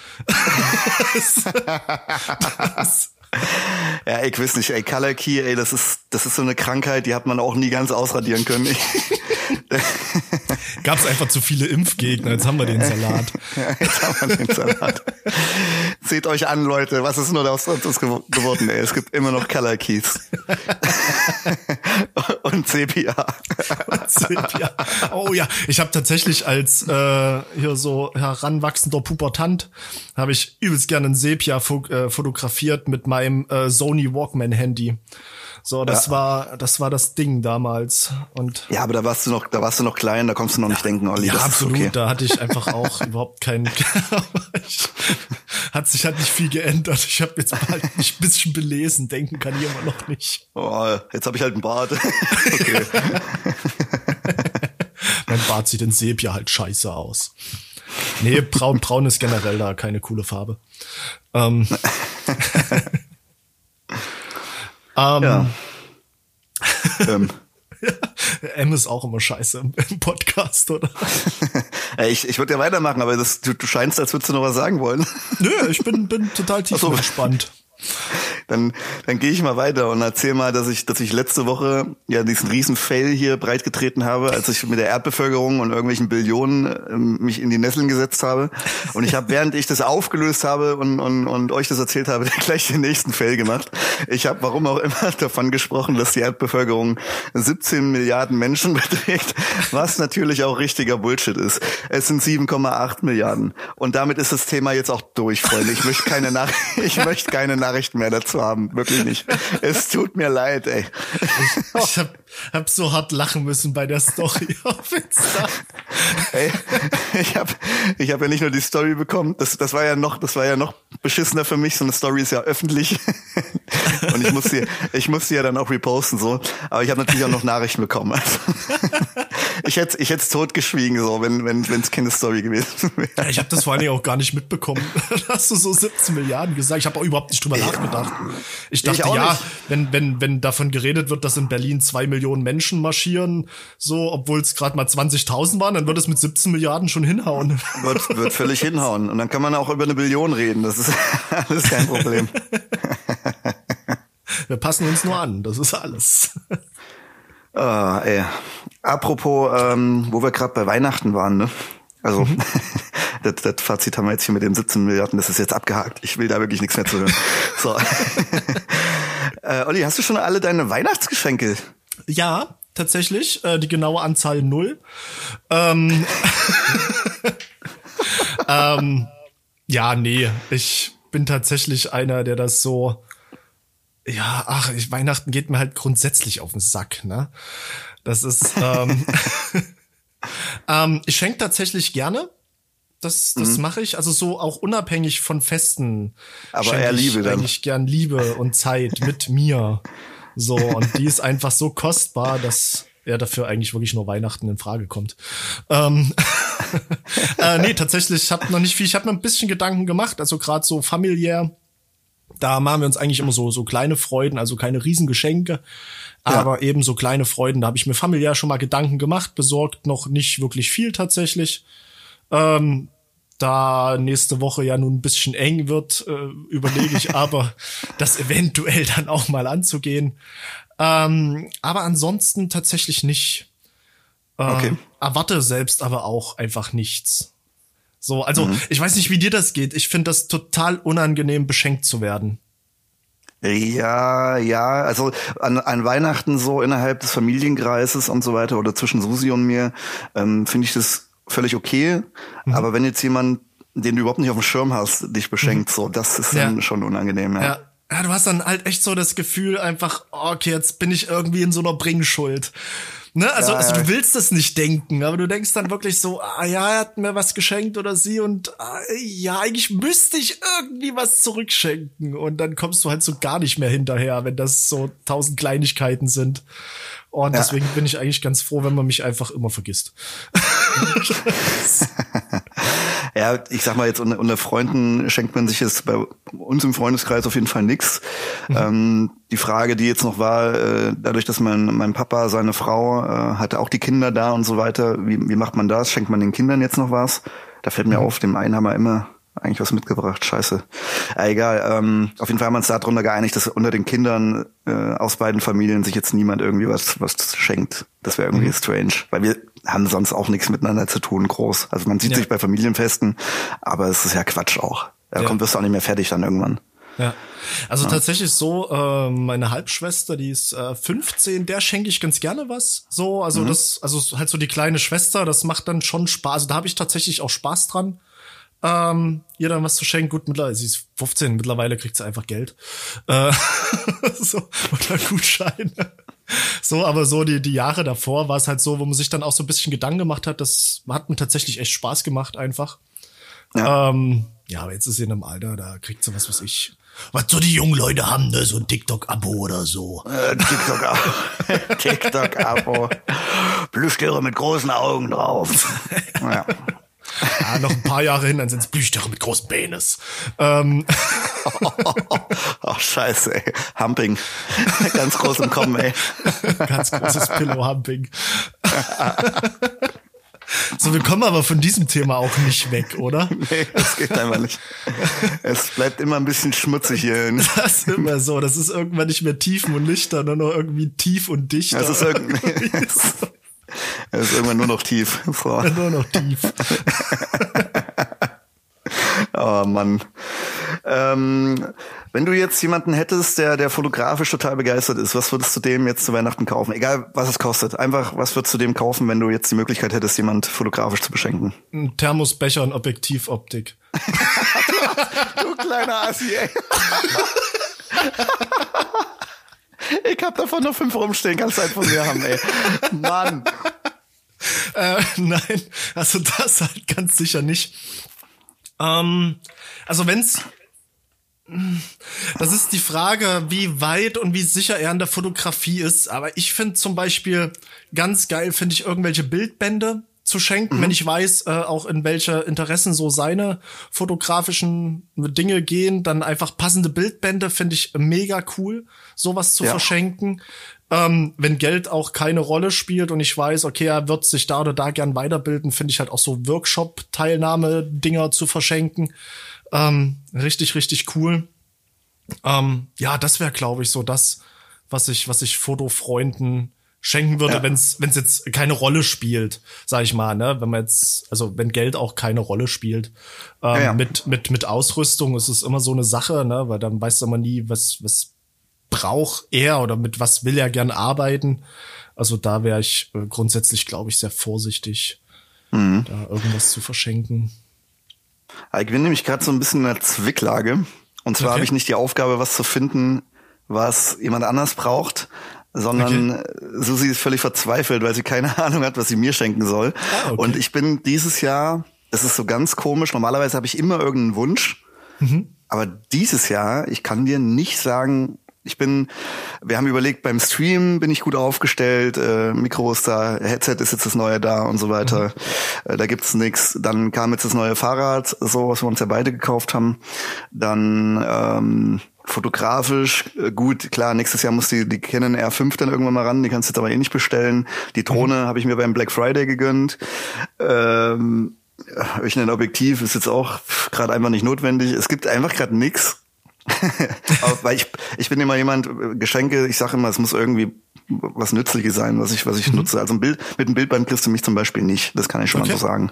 Ja, ich weiß nicht, ey, Color Key, ey, das ist so eine Krankheit, die hat man auch nie ganz ausradieren können. Gab's einfach zu viele Impfgegner, jetzt haben wir den Salat. Ja, jetzt haben wir den Salat. Seht euch an, Leute, was ist nur aus uns geworden, ey? Es gibt immer noch Color Keys. Und Sepia. Oh ja, ich habe tatsächlich als hier so heranwachsender Pubertant habe ich übelst gerne ein Sepia fotografiert mit meinem Sony Walkman Handy. So, das war das Ding damals. Und ja, aber da warst du noch klein, da konntest du noch nicht denken, Olli. Ja, das absolut. Ist okay. Da hatte ich einfach auch überhaupt keinen. Hat sich halt nicht viel geändert. Ich habe jetzt bald mich ein bisschen belesen, denken kann ich immer noch nicht. Oh, jetzt habe ich halt einen Bart. Okay. Mein Bart sieht in Sepia halt scheiße aus. Nee, braun ist generell da keine coole Farbe. Ja. M ist auch immer scheiße im Podcast, oder? Ich würde ja weitermachen, aber du scheinst, als würdest du noch was sagen wollen. Nö, ich bin total tief entspannt. Dann gehe ich mal weiter und erzähl mal, dass ich letzte Woche ja diesen riesen Fail hier breitgetreten habe, als ich mit der Erdbevölkerung und irgendwelchen Billionen mich in die Nesseln gesetzt habe. Und ich habe, während ich das aufgelöst habe und euch das erzählt habe, gleich den nächsten Fail gemacht. Ich habe, warum auch immer, davon gesprochen, dass die Erdbevölkerung 17 Milliarden Menschen beträgt, was natürlich auch richtiger Bullshit ist. Es sind 7,8 Milliarden. Und damit ist das Thema jetzt auch durch, Freunde. Ich möchte keine Nachrichten mehr dazu haben. Wirklich nicht. Es tut mir leid, ey. Ich hab so hart lachen müssen bei der Story auf Insta. Ey, ich hab ja nicht nur die Story bekommen. Das war ja noch beschissener für mich. So eine Story ist ja öffentlich. Und ich muss sie ja dann auch reposten, so. Aber ich habe natürlich auch noch Nachrichten bekommen. Also, ich hätte totgeschwiegen, so, wenn es keine Story gewesen wäre. Ja, ich habe das vor allen Dingen auch gar nicht mitbekommen. Hast du so 17 Milliarden gesagt? Ich habe auch überhaupt nicht drüber nachgedacht. Ich dachte, wenn davon geredet wird, dass in Berlin 2 Millionen Menschen marschieren, so, obwohl es gerade mal 20.000 waren, dann wird es mit 17 Milliarden schon hinhauen. Wird völlig hinhauen. Und dann kann man auch über 1 Billion reden. Das ist alles kein Problem. Wir passen uns nur an, das ist alles. Ey. Apropos, wo wir gerade bei Weihnachten waren, ne? Also, das Fazit haben wir jetzt hier mit den 17 Milliarden, das ist jetzt abgehakt. Ich will da wirklich nichts mehr zu hören. So. Olli, hast du schon alle deine Weihnachtsgeschenke? Ja, tatsächlich. Die genaue Anzahl 0. Ja, nee. Ich bin tatsächlich einer, der das so... Ja, Weihnachten geht mir halt grundsätzlich auf den Sack, ne? Das ist, ich schenke tatsächlich gerne. Das mache ich. Also so auch unabhängig von Festen. Aber eher Liebe dann. Eigentlich gern Liebe und Zeit mit mir. So, und die ist einfach so kostbar, dass dafür eigentlich wirklich nur Weihnachten in Frage kommt. Nee, tatsächlich, ich habe noch nicht viel. Ich habe mir ein bisschen Gedanken gemacht, also gerade so familiär. Da machen wir uns eigentlich immer so kleine Freuden, also keine Riesengeschenke, aber eben so kleine Freuden. Da habe ich mir familiär schon mal Gedanken gemacht, besorgt noch nicht wirklich viel tatsächlich. Da nächste Woche ja nun ein bisschen eng wird, überlege ich aber, das eventuell dann auch mal anzugehen. Aber ansonsten tatsächlich nicht. Okay. Erwarte selbst aber auch einfach nichts. So, also ich weiß nicht, wie dir das geht. Ich finde das total unangenehm, beschenkt zu werden. Ja, also an Weihnachten so innerhalb des Familienkreises und so weiter oder zwischen Susi und mir finde ich das völlig okay. Aber wenn jetzt jemand, den du überhaupt nicht auf dem Schirm hast, dich beschenkt, so, das ist dann schon unangenehm, ja. Ja, du hast dann halt echt so das Gefühl einfach, okay, jetzt bin ich irgendwie in so einer Bringschuld. Ne? Also du willst das nicht denken, aber du denkst dann wirklich so, er hat mir was geschenkt oder sie und eigentlich müsste ich irgendwie was zurückschenken und dann kommst du halt so gar nicht mehr hinterher, wenn das so 1000 Kleinigkeiten sind. Und deswegen bin ich eigentlich ganz froh, wenn man mich einfach immer vergisst. Ja, ich sag mal jetzt unter Freunden schenkt man sich jetzt bei uns im Freundeskreis auf jeden Fall nix. Die Frage, die jetzt noch war, dadurch, dass mein Papa, seine Frau, hatte auch die Kinder da und so weiter, wie macht man das? Schenkt man den Kindern jetzt noch was? Da fällt mir auf, dem einen haben wir immer eigentlich was mitgebracht, scheiße. Egal, auf jeden Fall haben wir uns darunter geeinigt, dass unter den Kindern aus beiden Familien sich jetzt niemand irgendwie was schenkt. Das wäre irgendwie strange, weil wir haben sonst auch nichts miteinander zu tun, groß. Also man sieht sich bei Familienfesten, aber es ist ja Quatsch auch. Wirst du auch nicht mehr fertig dann irgendwann. Ja, also tatsächlich so, meine Halbschwester, die ist 15, der schenke ich ganz gerne was. So, also also halt so die kleine Schwester, das macht dann schon Spaß. Also da habe ich tatsächlich auch Spaß dran. Ihr dann was zu schenken. Gut, mittlerweile, sie ist 15, mittlerweile kriegt sie einfach Geld. So, oder Gutscheine. So, aber so die Jahre davor war es halt so, wo man sich dann auch so ein bisschen Gedanken gemacht hat, das hat mir tatsächlich echt Spaß gemacht einfach. Ja, aber jetzt ist sie in einem Alter, da kriegt sie was ich. Was so die jungen Leute haben, ne? So ein TikTok-Abo oder so. TikTok-Abo. TikTok-Abo. Plüschtiere mit großen Augen drauf. Ja. Ja, noch ein paar Jahre hin, dann sind's Plüschtiere mit großen Penis. Scheiße, ey. Humping. Ganz groß im Kommen, ey. Ganz großes Pillow-Humping. So, wir kommen aber von diesem Thema auch nicht weg, oder? Nee, das geht einfach nicht. Es bleibt immer ein bisschen schmutzig hier. Das ist immer so. Das ist irgendwann nicht mehr Tiefen und Lichter, nur noch irgendwie tief und dichter. Es ist irgendwann nur noch tief. So. Nur noch tief. Oh Mann. Wenn du jetzt jemanden hättest, der fotografisch total begeistert ist, was würdest du dem jetzt zu Weihnachten kaufen? Egal, was es kostet. Einfach, was würdest du dem kaufen, wenn du jetzt die Möglichkeit hättest, jemand fotografisch zu beschenken? Ein Thermosbecher und Objektivoptik. Du kleiner Assi, ey. Ich hab davon noch 5 rumstehen, kannst du einen von mir haben, ey. Mann. Nein, also das halt ganz sicher nicht. Also das ist die Frage, wie weit und wie sicher er in der Fotografie ist. Aber ich finde zum Beispiel ganz geil, finde ich irgendwelche Bildbände zu schenken, wenn ich weiß, auch in welche Interessen so seine fotografischen Dinge gehen, dann einfach passende Bildbände finde ich mega cool, sowas zu verschenken. Wenn Geld auch keine Rolle spielt und ich weiß, okay, er wird sich da oder da gern weiterbilden, finde ich halt auch so Workshop-Teilnahme-Dinger zu verschenken. Richtig, richtig cool. Ja, das wäre, glaube ich, so das, was ich Fotofreunden schenken würde, wenn es jetzt keine Rolle spielt, sag ich mal, ne? Wenn Geld auch keine Rolle spielt. Mit Ausrüstung ist es immer so eine Sache, ne? Weil dann weiß man nie, was braucht er oder mit was will er gern arbeiten. Also da wäre ich grundsätzlich, glaube ich, sehr vorsichtig, da irgendwas zu verschenken. Ich bin nämlich gerade so ein bisschen in einer Zwicklage. Und zwar habe ich nicht die Aufgabe, was zu finden, was jemand anders braucht, sondern Susi ist völlig verzweifelt, weil sie keine Ahnung hat, was sie mir schenken soll. Und ich bin dieses Jahr, es ist so ganz komisch, normalerweise habe ich immer irgendeinen Wunsch, aber dieses Jahr, ich kann dir nicht sagen, wir haben überlegt, beim Stream bin ich gut aufgestellt, Mikro ist da, Headset ist jetzt das neue da und so weiter. Da gibt's nix. Dann kam jetzt das neue Fahrrad, so was wir uns ja beide gekauft haben. Dann fotografisch, gut, klar, nächstes Jahr muss die Canon R5 dann irgendwann mal ran, die kannst du jetzt aber eh nicht bestellen. Die Drohne habe ich mir beim Black Friday gegönnt. Ich ein Objektiv ist jetzt auch gerade einfach nicht notwendig. Es gibt einfach gerade nix. Weil ich bin immer jemand, Geschenke, ich sage immer, es muss irgendwie was Nützliches sein, was ich nutze. Also mit einem Bildband kriegst du mich zum Beispiel nicht. Das kann ich schon mal so sagen.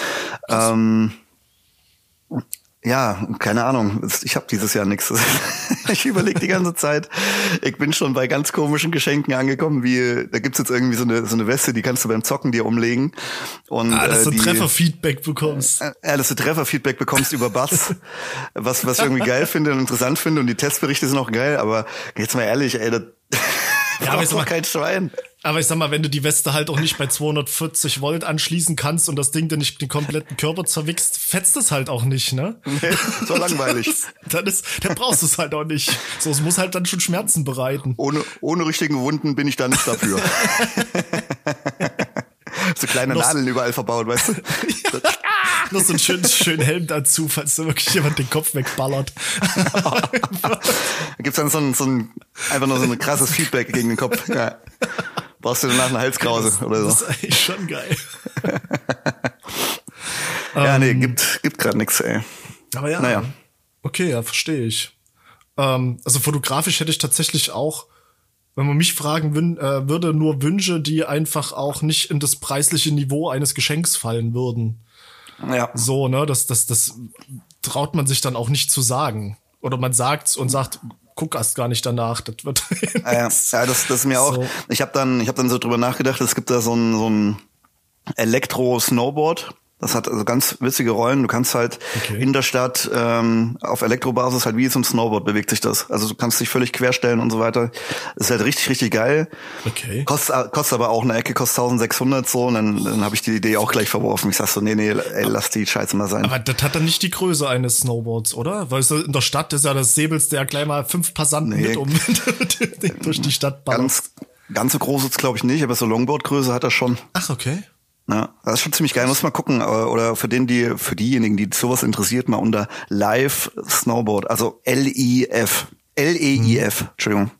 Ja, keine Ahnung. Ich habe dieses Jahr nichts. Ich überlege die ganze Zeit. Ich bin schon bei ganz komischen Geschenken angekommen, wie da gibt's jetzt irgendwie so eine Weste, die kannst du beim Zocken dir umlegen und dass du Trefferfeedback bekommst. Dass du Trefferfeedback bekommst über Bass, was ich irgendwie geil finde und interessant finde und die Testberichte sind auch geil, aber jetzt mal ehrlich, ey, das braucht doch kein Schwein. Aber ich sag mal, wenn du die Weste halt auch nicht bei 240 Volt anschließen kannst und das Ding dann nicht den kompletten Körper zerwichst, fetzt es halt auch nicht, ne? Nee, so langweilig. Dann brauchst du es halt auch nicht. So, es muss halt dann schon Schmerzen bereiten. Ohne richtigen Wunden bin ich da nicht dafür. So kleine Nadeln überall verbaut, weißt du? Noch so einen schönen Helm dazu, falls da wirklich jemand den Kopf wegballert. Da gibt's dann einfach nur so ein krasses Feedback gegen den Kopf. Ja. Brauchst du danach eine Halskrause oder so. Das ist eigentlich schon geil. Ja, nee, gibt gerade nichts, ey. Aber ja. Naja. Okay, ja, verstehe ich. Also fotografisch hätte ich tatsächlich auch, wenn man mich fragen würde, nur Wünsche, die einfach auch nicht in das preisliche Niveau eines Geschenks fallen würden. Ja. So, ne, das traut man sich dann auch nicht zu sagen. Oder man sagt's und sagt, guck erst gar nicht danach, das wird. Ja, das ist mir auch. So. Ich habe dann so drüber nachgedacht, es gibt da so ein Elektro-Snowboard. Das hat also ganz witzige Rollen. Du kannst halt in der Stadt auf Elektrobasis halt wie zum Snowboard bewegt sich das. Also du kannst dich völlig querstellen und so weiter. Das ist halt richtig, richtig geil. Okay. Kostet aber auch eine Ecke, kostet 1600 so. Und dann habe ich die Idee auch gleich verworfen. Ich sag so, nee, ey, lass die Scheiße mal sein. Aber das hat dann nicht die Größe eines Snowboards, oder? Weil so in der Stadt ist ja das Säbelst, der gleich mal 5 Passanten durch die Stadt ballert. Ganz so groß ist es, glaube ich, nicht, aber so Longboard-Größe hat er schon. Ach, okay. Ja, das ist schon ziemlich geil. Muss mal gucken. Oder für diejenigen, die sowas interessiert, mal unter Live Snowboard, also L-E-I-F, Entschuldigung.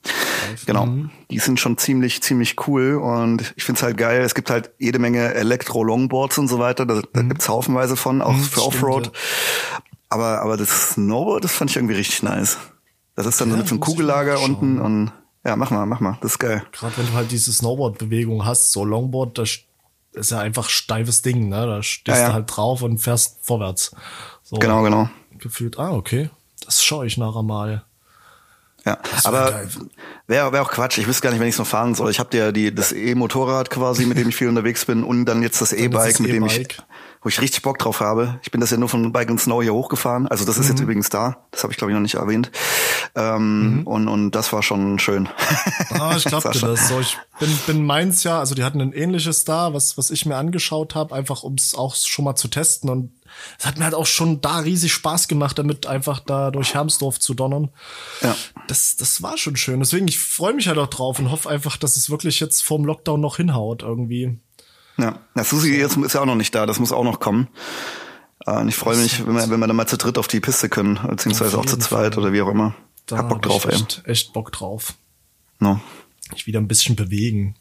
Genau. Die sind schon ziemlich cool und ich find's halt geil. Es gibt halt jede Menge Elektro-Longboards und so weiter. Da gibt's haufenweise von, auch für Offroad. Ja. Aber das Snowboard, das fand ich irgendwie richtig nice. Das ist dann mit so einem Kugellager unten und ja, mach mal. Das ist geil. Gerade wenn du halt diese Snowboard-Bewegung hast, so Longboard, das ist ja einfach steifes Ding, ne? Da stehst du halt drauf und fährst vorwärts. So genau. Gefühlt, okay. Das schaue ich nachher mal. Ja, aber wäre auch Quatsch. Ich wüsste gar nicht, wenn ich es noch fahren soll. Ich habe ja das E-Motorrad quasi, mit dem ich viel unterwegs bin, und dann jetzt das E-Bike, mit dem wo ich richtig Bock drauf habe. Ich bin das ja nur von Bike and Snow hier hochgefahren. Also das ist jetzt übrigens da. Das habe ich, glaube ich, noch nicht erwähnt. Und das war schon schön. Ich glaube dir das. So, ich bin meins ja, also die hatten ein ähnliches da, was ich mir angeschaut habe, einfach um es auch schon mal zu testen. Und es hat mir halt auch schon da riesig Spaß gemacht, damit einfach da durch Hermsdorf zu donnern. Ja. Das war schon schön. Deswegen, ich freue mich halt auch drauf und hoffe einfach, dass es wirklich jetzt vorm Lockdown noch hinhaut irgendwie. Ja, Susi jetzt ist ja auch noch nicht da, das muss auch noch kommen. Und ich freue mich, wenn wir dann mal zu dritt auf die Piste können, beziehungsweise auch zu zweit oder wie auch immer. Da hab Bock drauf, echt Bock drauf. No. Ich wieder ein bisschen bewegen.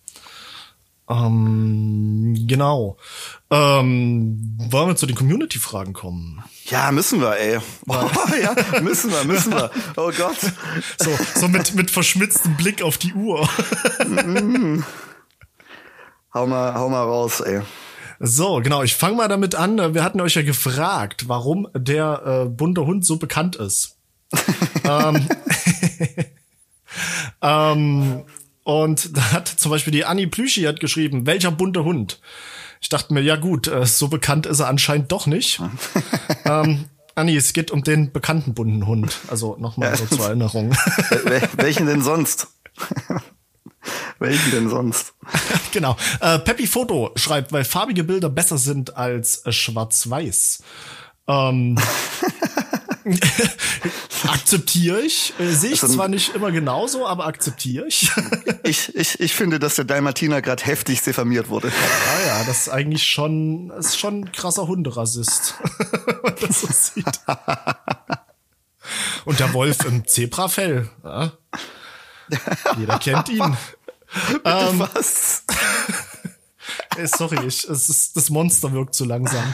Genau. Wollen wir zu den Community-Fragen kommen? Ja, müssen wir, ey. Ja, müssen wir. Oh Gott. So mit verschmitztem Blick auf die Uhr. Hau mal raus, ey. So, genau, ich fange mal damit an. Wir hatten euch ja gefragt, warum der bunte Hund so bekannt ist. Und da hat zum Beispiel die Anni Plüschi hat geschrieben, welcher bunte Hund? Ich dachte mir, ja gut, so bekannt ist er anscheinend doch nicht. Anni, es geht um den bekannten bunten Hund. Also nochmal so zur Erinnerung. Welchen denn sonst? Welchen denn sonst? Genau. Peppi Foto schreibt, weil farbige Bilder besser sind als schwarz-weiß. Akzeptiere ich. Sehe ich zwar nicht immer genauso, aber akzeptiere ich. Ich finde, dass der Dalmatiner gerade heftig diffamiert wurde. Ja, das ist eigentlich schon ein krasser Hunderassist, wenn man das so sieht. Und der Wolf im Zebrafell. Ja. Jeder kennt ihn. Was? Sorry, das Monster wirkt zu langsam.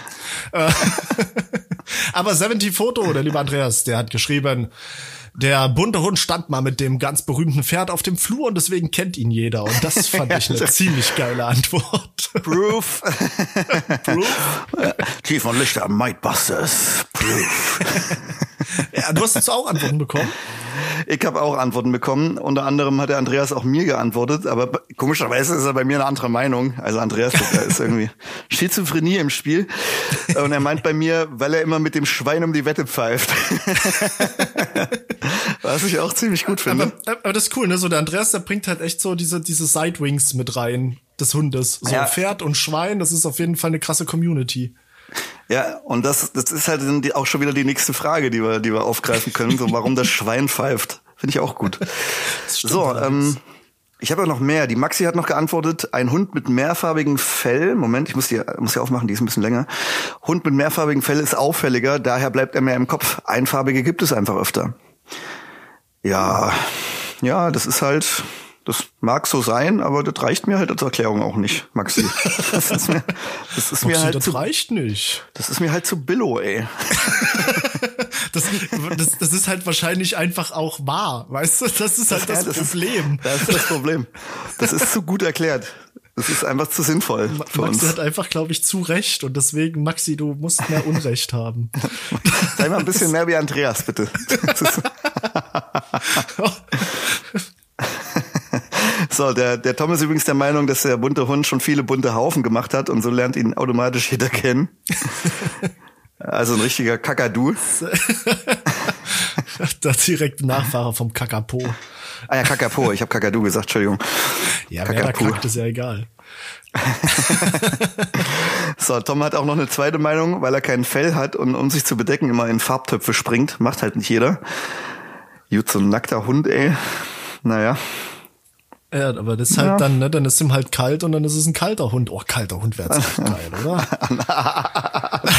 Aber 70 Foto, der liebe Andreas, der hat geschrieben, der bunte Hund stand mal mit dem ganz berühmten Pferd auf dem Flur und deswegen kennt ihn jeder. Und das fand ich eine ziemlich geile Antwort. Proof. Chief von Lichter, Mitebusters. Proof. Ja, du hast jetzt auch Antworten bekommen. Ich habe auch Antworten bekommen. Unter anderem hat der Andreas auch mir geantwortet, aber komischerweise ist er bei mir eine andere Meinung. Also Andreas, da ist irgendwie Schizophrenie im Spiel. Und er meint bei mir, weil er immer mit dem Schwein um die Wette pfeift. Was ich auch ziemlich gut finde. Aber das ist cool, ne? So der Andreas, der bringt halt echt so diese Sidewings mit rein des Hundes. So Pferd und Schwein, das ist auf jeden Fall eine krasse Community. Ja, und das ist halt auch schon wieder die nächste Frage, die wir aufgreifen können, so warum das Schwein pfeift. Finde ich auch gut. So, ich habe ja noch mehr. Die Maxi hat noch geantwortet, ein Hund mit mehrfarbigem Fell. Moment, ich muss die aufmachen, die ist ein bisschen länger. Hund mit mehrfarbigem Fell ist auffälliger, daher bleibt er mehr im Kopf. Einfarbige gibt es einfach öfter. Ja, das ist halt, das mag so sein, aber das reicht mir halt als Erklärung auch nicht, Maxi. Das ist mir halt das reicht nicht. Das ist mir halt zu billo, ey. Das ist halt wahrscheinlich einfach auch wahr, weißt du? Das ist halt das Problem. Das ist das Problem. Das ist zu gut erklärt. Das ist einfach zu sinnvoll für uns. Maxi hat einfach, glaube ich, zu Recht und deswegen, Maxi, du musst mehr Unrecht haben. Sei mal ein bisschen mehr wie Andreas, bitte. So, der Tom ist übrigens der Meinung, dass der bunte Hund schon viele bunte Haufen gemacht hat und so lernt ihn automatisch jeder kennen. Also ein richtiger Kakadu. Der direkte Nachfahre vom Kakapo. Ah ja, Kakapo. Ich habe Kakadu gesagt, Entschuldigung. Ja, wer da kackt, ist ja egal. So, Tom hat auch noch eine zweite Meinung, weil er kein Fell hat und um sich zu bedecken immer in Farbtöpfe springt. Macht halt nicht jeder. Gut, so ein nackter Hund, ey. Naja. Ja, aber das ist halt dann, ne, dann ist ihm halt kalt und dann ist es ein kalter Hund. Oh, kalter Hund wäre jetzt geil, oder?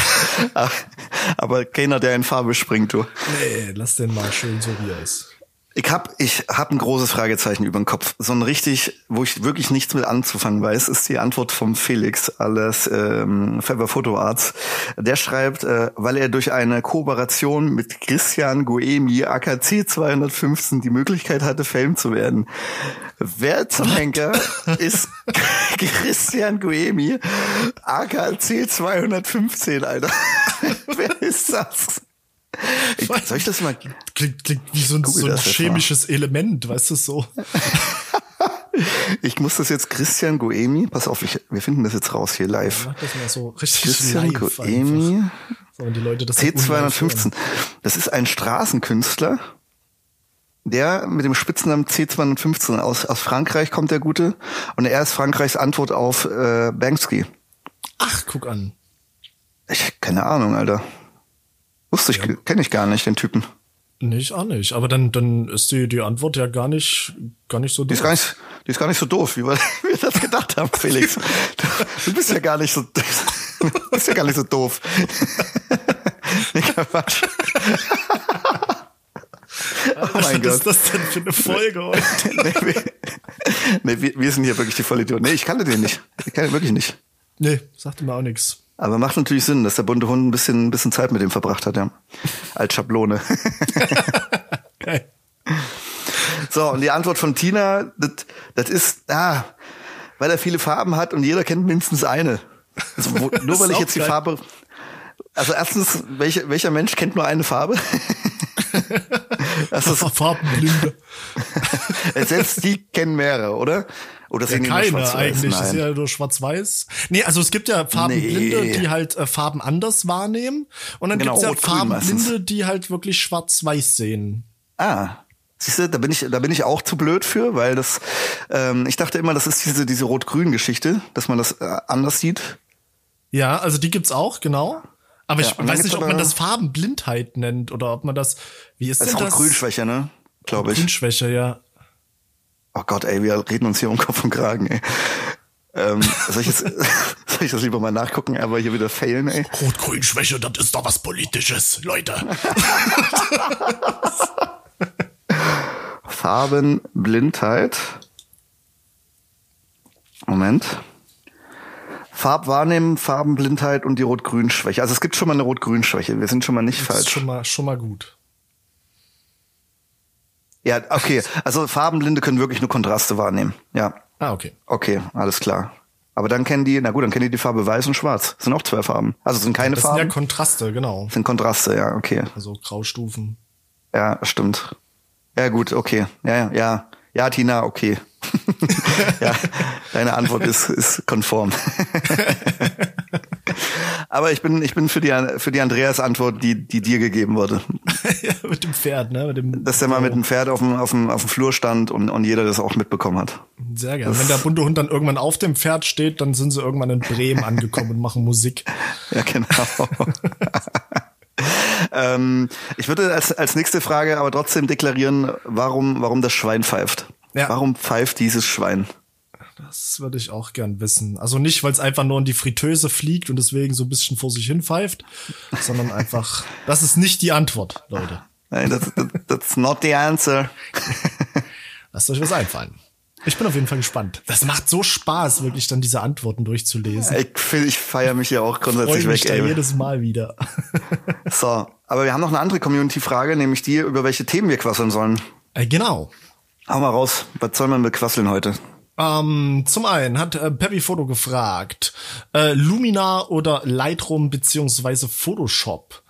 Aber keiner, der in Farbe springt, du. Nee, lass den mal schön so, wie er ist. Ich hab ein großes Fragezeichen über den Kopf. So ein richtig, wo ich wirklich nichts mit anzufangen weiß, ist die Antwort vom Felix, alias Fever Photo Arts. Der schreibt, weil er durch eine Kooperation mit Christian Goemi AKC 215 die Möglichkeit hatte, Fame zu werden. Wer zum Henker ist Christian Goemi AKC 215, Alter? Wer ist das? Soll ich das mal? Klingt wie so ein chemisches Element, weißt du, so. Ich muss das jetzt Christian Goemi, pass auf, wir finden das jetzt raus hier live. Ja, mach das mal so richtig Christian live Goemi, so, die Leute das C215. Das ist ein Straßenkünstler, der mit dem Spitznamen C215 aus Frankreich kommt, der Gute. Und er ist Frankreichs Antwort auf Banksy. Ach, guck an. Keine Ahnung, Alter. Kenne ich gar nicht, den Typen. Nicht, auch nicht. Aber dann ist die Antwort ja gar nicht so doof. Die ist gar nicht so doof, wie wir das gedacht haben, Felix. Du bist ja gar nicht so, doof. Quatsch. Oh mein Gott. Was ist das denn für eine Folge heute? wir sind hier wirklich die Vollidioten. Nee, ich kannte den nicht. Ich kannte ihn wirklich nicht. Nee, sagte mir auch nichts. Aber macht natürlich Sinn, dass der bunte Hund ein bisschen Zeit mit dem verbracht hat, ja. Als Schablone. Okay. So, und die Antwort von Tina, das ist, weil er viele Farben hat und jeder kennt mindestens eine. Also, nur weil ich jetzt die Farbe, also erstens, welcher Mensch kennt nur eine Farbe? Das ist Farbenblinde. Selbst die kennen mehrere, oder? Oder ja, keine eigentlich, das ist ja nur schwarz-weiß. Nee, also es gibt ja Farbenblinde, die halt Farben anders wahrnehmen. Und dann gibt's ja Farbenblinde, die halt wirklich schwarz-weiß sehen. Siehst du, da bin ich auch zu blöd für, weil das, ich dachte immer, das ist diese Rot-Grün-Geschichte, dass man das anders sieht. Ja, also die gibt's auch, genau. Aber ich weiß nicht, ob man das Farbenblindheit nennt oder ob man das, wie ist denn das? Rot-Grün-Schwäche, ne? Glaube ich. Grünschwäche, ja. Oh Gott, ey, wir reden uns hier um Kopf und Kragen, ey. Soll ich das lieber mal nachgucken, aber hier wieder failen, ey? Rot-Grün-Schwäche, das ist doch was Politisches, Leute. Farbenblindheit. Moment. Farbwahrnehmen, Farbenblindheit und die Rot-Grün-Schwäche. Also es gibt schon mal eine Rot-Grün-Schwäche. Wir sind schon mal nicht falsch. Das ist schon mal gut. Ja, okay. Also Farbenblinde können wirklich nur Kontraste wahrnehmen. Ja. Okay. Okay, alles klar. Aber dann kennen die Farbe Weiß und Schwarz. Das sind auch zwei Farben. Also es sind keine Farben. Das sind ja Kontraste, genau. Das sind Kontraste, ja, okay. Also Graustufen. Ja, stimmt. Ja, gut, okay. Ja, Tina, okay. Ja, deine Antwort ist konform. Aber ich bin für die Andreas Antwort, die dir gegeben wurde. Ja, mit dem Pferd, ne? Dass der mal mit dem Pferd auf dem Flur stand und jeder das auch mitbekommen hat. Sehr gerne. Wenn der bunte Hund dann irgendwann auf dem Pferd steht, dann sind sie irgendwann in Bremen angekommen und machen Musik. Ja, genau. Ich würde als nächste Frage aber trotzdem deklarieren, warum das Schwein pfeift. Ja. Warum pfeift dieses Schwein? Das würde ich auch gern wissen. Also nicht, weil es einfach nur in die Fritteuse fliegt und deswegen so ein bisschen vor sich hin pfeift, sondern einfach, das ist nicht die Antwort, Leute. Nein, that's not the answer. Lasst euch was einfallen. Ich bin auf jeden Fall gespannt. Das macht so Spaß, wirklich dann diese Antworten durchzulesen. Ich feiere mich ja auch grundsätzlich weg. Ich freue mich da ey. jedes Mal wieder. So, aber wir haben noch eine andere Community-Frage, nämlich die, über welche Themen wir quasseln sollen. Genau. Hau mal raus, was soll man bequasseln heute? Zum einen hat Peppy Photo gefragt, Luminar oder Lightroom beziehungsweise Photoshop.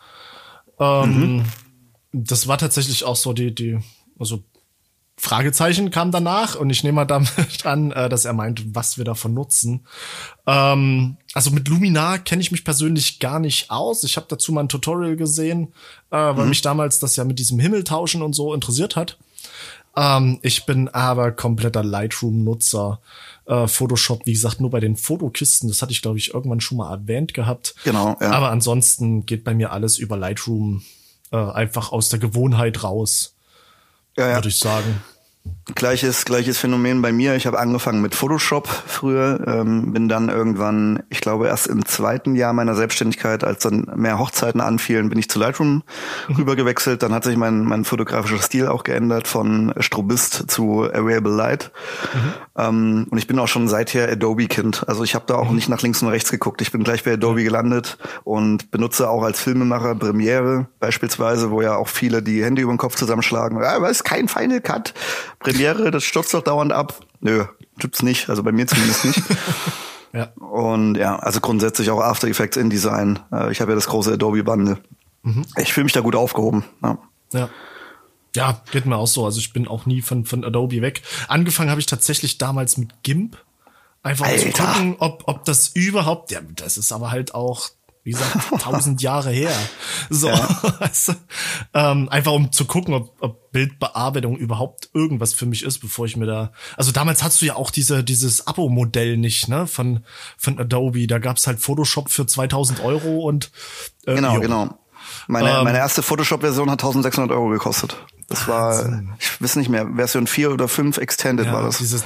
Das war tatsächlich auch so also Fragezeichen kam danach und ich nehme mal damit an, dass er meint, was wir davon nutzen. Also mit Luminar kenne ich mich persönlich gar nicht aus. Ich habe dazu mal ein Tutorial gesehen, weil mich damals das ja mit diesem Himmeltauschen und so interessiert hat. Ich bin aber kompletter Lightroom-Nutzer. Photoshop, wie gesagt, nur bei den Fotokisten. Das hatte ich, glaube ich, irgendwann schon mal erwähnt gehabt. Genau, ja. Aber ansonsten geht bei mir alles über Lightroom einfach aus der Gewohnheit raus, würde ich sagen. Gleiches Phänomen bei mir. Ich habe angefangen mit Photoshop früher, bin dann irgendwann, ich glaube erst im 2. Jahr meiner Selbstständigkeit, als dann mehr Hochzeiten anfielen, bin ich zu Lightroom rübergewechselt. Dann hat sich mein fotografischer Stil auch geändert von Strobist zu Available Light. Und ich bin auch schon seither Adobe-Kind. Also ich habe da auch nicht nach links und rechts geguckt. Ich bin gleich bei Adobe gelandet und benutze auch als Filmemacher Premiere beispielsweise, wo ja auch viele die Hände über den Kopf zusammenschlagen. Was, kein Final Cut? Premiere, das stürzt doch dauernd ab. Nö, gibt's nicht, also bei mir zumindest nicht. Ja. Und ja, also grundsätzlich auch After Effects, InDesign. Ich habe ja das große Adobe-Bundle. Ich fühle mich da gut aufgehoben. Ja. Ja, geht mir auch so. Also ich bin auch nie von Adobe weg. Angefangen habe ich tatsächlich damals mit GIMP. Einfach um zu gucken, ob das überhaupt, ja, das ist aber halt auch, wie gesagt, 1000 Jahre her. So, weißt du? Einfach um zu gucken, ob Bildbearbeitung überhaupt irgendwas für mich ist, bevor ich mir da. Also damals hattest du ja auch dieses Abo-Modell nicht, ne? Von Adobe. Da gab's halt Photoshop für 2000 Euro und Genau. Meine erste Photoshop-Version hat 1600 Euro gekostet. Das war, ich weiß nicht mehr, Version 4 oder 5 Extended war das. Dieses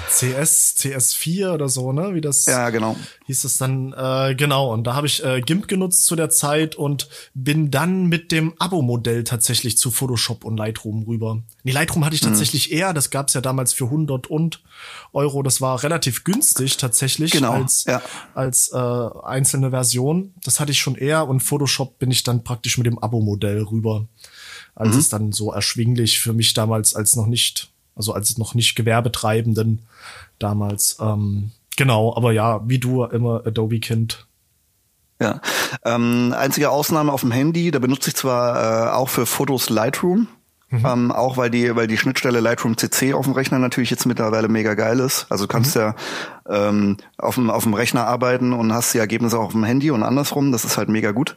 CS4 oder so, ne? Wie das genau. hieß es dann, genau. Und da habe ich GIMP genutzt zu der Zeit und bin dann mit dem Abo-Modell tatsächlich zu Photoshop und Lightroom rüber. Nee, Lightroom hatte ich tatsächlich eher, das gab's ja damals für 100 Euro. Das war relativ günstig tatsächlich als einzelne Version. Das hatte ich schon eher und Photoshop bin ich dann praktisch mit dem Abo-Modell rüber. Als es dann so erschwinglich für mich damals als noch nicht Gewerbetreibenden damals. Genau, aber ja, wie du immer Adobe-Kind. Ja, einzige Ausnahme auf dem Handy, da benutze ich zwar auch für Fotos Lightroom, auch weil die Schnittstelle Lightroom CC auf dem Rechner natürlich jetzt mittlerweile mega geil ist. Also du kannst ja auf dem Rechner arbeiten und hast die Ergebnisse auch auf dem Handy und andersrum, das ist halt mega gut.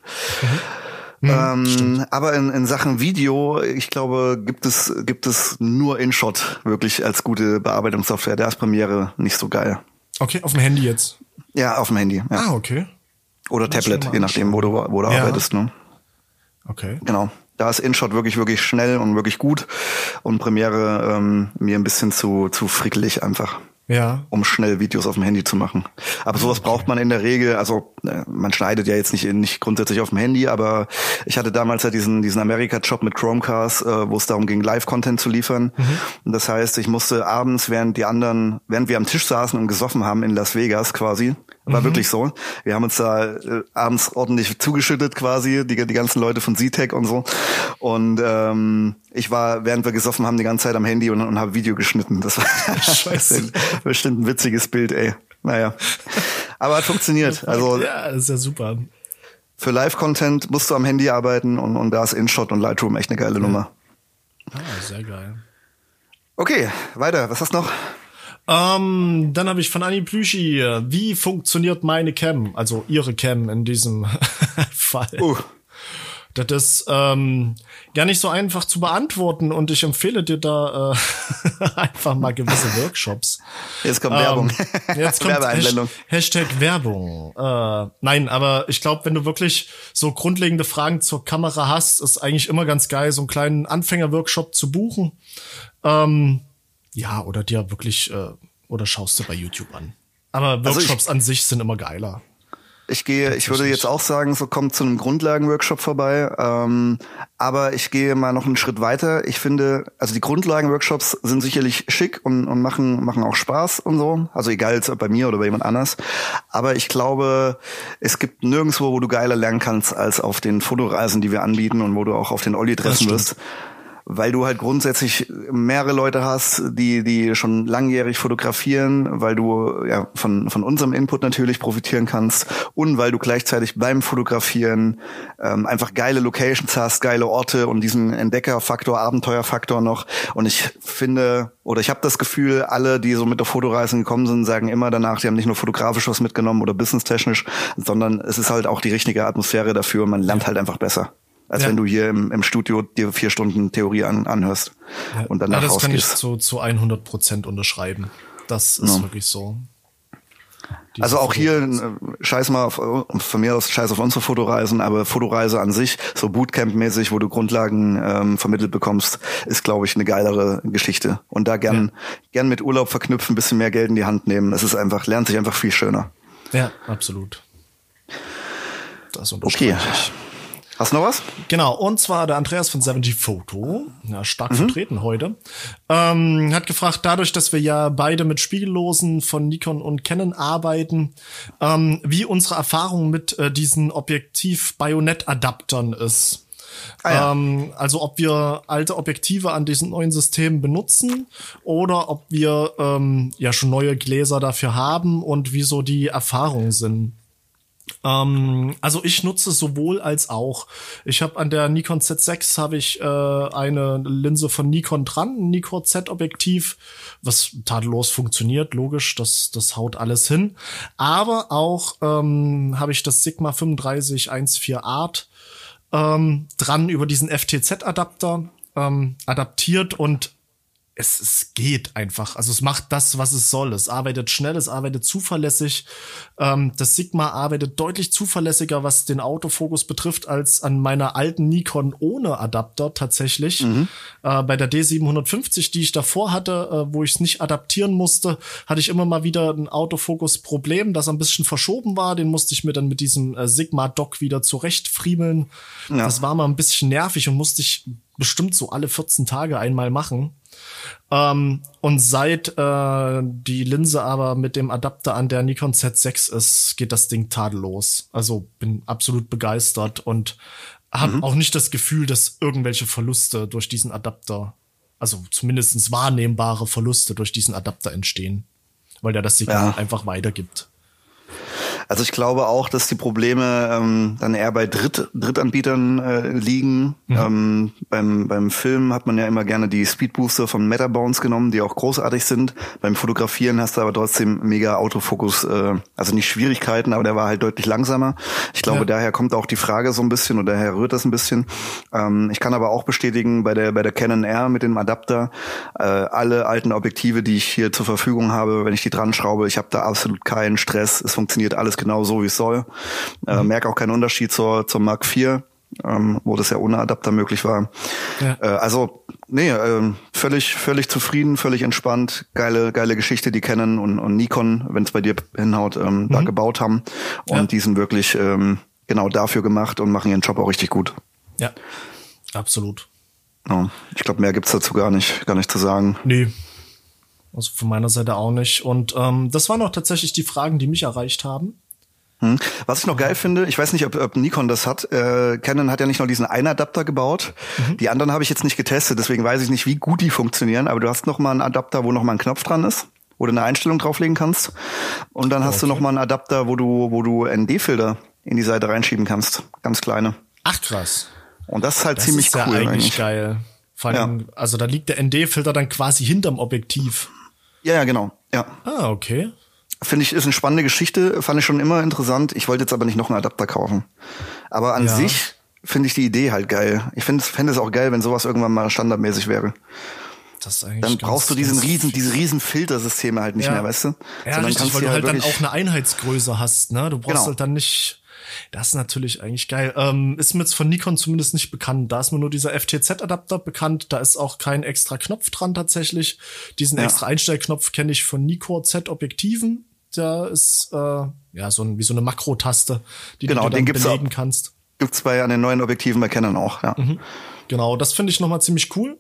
Aber in Sachen Video, ich glaube, gibt es nur InShot wirklich als gute Bearbeitungssoftware. Da ist Premiere nicht so geil. Okay, auf dem Handy jetzt? Ja, auf dem Handy. Ja. Ah, okay. Oder Tablet, je nachdem, wo du arbeitest. Ne? Okay. Genau. Da ist InShot wirklich, wirklich schnell und wirklich gut. Und Premiere mir ein bisschen zu frickelig einfach. Ja. Um schnell Videos auf dem Handy zu machen. Aber sowas braucht man in der Regel, also man schneidet ja jetzt nicht grundsätzlich auf dem Handy, aber ich hatte damals ja diesen Amerika-Job mit Chromecast, wo es darum ging, Live-Content zu liefern. Und das heißt, ich musste abends, während wir am Tisch saßen und gesoffen haben in Las Vegas quasi, war wirklich so. Wir haben uns da abends ordentlich zugeschüttet quasi, die ganzen Leute von Z-Tech und so. Und ich war, während wir gesoffen haben, die ganze Zeit am Handy und habe Video geschnitten. Das war bestimmt ein witziges Bild, ey. Naja. Aber hat funktioniert. Also ja, das ist ja super. Für Live-Content musst du am Handy arbeiten und da ist InShot und Lightroom echt eine geile Nummer. Ah, sehr geil. Okay, weiter. Was hast du noch? Dann habe ich von Anni Plüschi, wie funktioniert meine Cam? Also ihre Cam in diesem Fall. Das ist gar nicht so einfach zu beantworten und ich empfehle dir da einfach mal gewisse Workshops. Jetzt kommt Werbung. Jetzt kommt Werbeeinblendung. Hashtag Werbung. Nein, aber ich glaube, wenn du wirklich so grundlegende Fragen zur Kamera hast, ist eigentlich immer ganz geil, so einen kleinen Anfänger-Workshop zu buchen. Ja, oder dir wirklich, oder schaust du bei YouTube an. Aber Workshops an sich sind immer geiler. Ich würde jetzt auch sagen, so kommt zu einem Grundlagenworkshop vorbei. Aber ich gehe mal noch einen Schritt weiter. Ich finde, also die Grundlagenworkshops sind sicherlich schick und machen auch Spaß und so. Also egal jetzt ob bei mir oder bei jemand anders. Aber ich glaube, es gibt nirgendwo, wo du geiler lernen kannst, als auf den Fotoreisen, die wir anbieten und wo du auch auf den Olli treffen wirst. Weil du halt grundsätzlich mehrere Leute hast, die schon langjährig fotografieren, weil du ja von unserem Input natürlich profitieren kannst und weil du gleichzeitig beim Fotografieren einfach geile Locations hast, geile Orte und diesen Entdeckerfaktor, Abenteuerfaktor noch. Und ich finde, oder ich habe das Gefühl, alle, die so mit der Fotoreise gekommen sind, sagen immer danach, die haben nicht nur fotografisch was mitgenommen oder businesstechnisch, sondern es ist halt auch die richtige Atmosphäre dafür und man lernt halt einfach besser. Als wenn du hier im Studio dir 4 Stunden Theorie anhörst und danach rausgehst. Das kann ich zu 100% unterschreiben. Das ist wirklich so. Also auch hier, scheiß mal von mir aus, scheiß auf unsere Fotoreisen, aber Fotoreise an sich, so Bootcamp-mäßig, wo du Grundlagen vermittelt bekommst, ist, glaube ich, eine geilere Geschichte. Und da gern mit Urlaub verknüpfen, ein bisschen mehr Geld in die Hand nehmen. Es ist einfach, lernt sich einfach viel schöner. Ja, absolut. Das unterstreiche ich. Hast du noch was? Genau, und zwar der Andreas von 70 Photo, ja, stark vertreten heute, hat gefragt, dadurch, dass wir ja beide mit Spiegellosen von Nikon und Canon arbeiten, wie unsere Erfahrung mit diesen Objektiv-Bajonett-Adaptern ist. Also ob wir alte Objektive an diesen neuen Systemen benutzen oder ob wir ja schon neue Gläser dafür haben und wie so die Erfahrungen sind. Also ich nutze sowohl als auch. Ich habe an der Nikon Z6 habe ich eine Linse von Nikon dran, ein Nikon Z-Objektiv, was tadellos funktioniert, logisch, das haut alles hin. Aber auch habe ich das Sigma 3514 Art dran über diesen FTZ-Adapter adaptiert und es geht einfach. Also es macht das, was es soll. Es arbeitet schnell, es arbeitet zuverlässig. Das Sigma arbeitet deutlich zuverlässiger, was den Autofokus betrifft, als an meiner alten Nikon ohne Adapter tatsächlich. Bei der D750, die ich davor hatte, wo ich es nicht adaptieren musste, hatte ich immer mal wieder ein Autofokus-Problem, das ein bisschen verschoben war. Den musste ich mir dann mit diesem Sigma-Dock wieder zurechtfriemeln. Ja. Das war mal ein bisschen nervig und musste ich bestimmt so alle 14 Tage einmal machen. Und seit die Linse aber mit dem Adapter an der Nikon Z6 ist, geht das Ding tadellos. Also bin absolut begeistert und habe auch nicht das Gefühl, dass irgendwelche Verluste durch diesen Adapter, also zumindest wahrnehmbare Verluste durch diesen Adapter entstehen, weil der das Signal einfach weitergibt. Also ich glaube auch, dass die Probleme dann eher bei Drittanbietern liegen. Beim Film hat man ja immer gerne die Speedbooster von Metabones genommen, die auch großartig sind. Beim Fotografieren hast du aber trotzdem mega Autofokus, also nicht Schwierigkeiten, aber der war halt deutlich langsamer. Ich glaube, daher kommt auch die Frage so ein bisschen oder daher rührt das ein bisschen. Ich kann aber auch bestätigen, bei der Canon R mit dem Adapter, alle alten Objektive, die ich hier zur Verfügung habe, wenn ich die dran schraube, ich habe da absolut keinen Stress. Es funktioniert alles genau so, wie es soll. Merke auch keinen Unterschied zur Mark IV, wo das ja ohne Adapter möglich war. Ja. Völlig zufrieden, völlig entspannt. Geile Geschichte, die Canon und Nikon, wenn es bei dir hinhaut, da gebaut haben. Und die sind wirklich genau dafür gemacht und machen ihren Job auch richtig gut. Ja, absolut. Ja, ich glaube, mehr gibt's dazu gar nicht zu sagen. Nee. Also von meiner Seite auch nicht. Und das waren auch tatsächlich die Fragen, die mich erreicht haben. Was ich noch geil finde, ich weiß nicht, ob Nikon das hat. Canon hat ja nicht nur diesen einen Adapter gebaut. Die anderen habe ich jetzt nicht getestet, deswegen weiß ich nicht, wie gut die funktionieren. Aber du hast noch mal einen Adapter, wo noch mal ein Knopf dran ist, wo du eine Einstellung drauflegen kannst. Und dann hast du noch mal einen Adapter, wo du ND-Filter in die Seite reinschieben kannst. Ganz kleine. Ach krass. Und das ist halt ziemlich cool. Das ist ja eigentlich geil. Vor allem, also da liegt der ND-Filter dann quasi hinterm Objektiv. Ja, genau. Ja. Ah, okay. Finde ich, ist eine spannende Geschichte, fand ich schon immer interessant. Ich wollte jetzt aber nicht noch einen Adapter kaufen. Aber an sich finde ich die Idee halt geil. Ich fände es auch geil, wenn sowas irgendwann mal standardmäßig wäre. Das ist eigentlich dann brauchst du diese riesen Filtersysteme halt nicht mehr, weißt du? Ja, richtig, weil du halt dann auch eine Einheitsgröße hast, ne? Du brauchst halt dann nicht. Das ist natürlich eigentlich geil. Ist mir jetzt von Nikon zumindest nicht bekannt. Da ist mir nur dieser FTZ-Adapter bekannt. Da ist auch kein extra Knopf dran tatsächlich. Diesen extra Einstellknopf kenne ich von Nikon Z-Objektiven. Da ist wie so eine Makrotaste, die du dann belegen kannst. Gibt's an den neuen Objektiven bei Canon auch, ja. Genau, das finde ich nochmal ziemlich cool.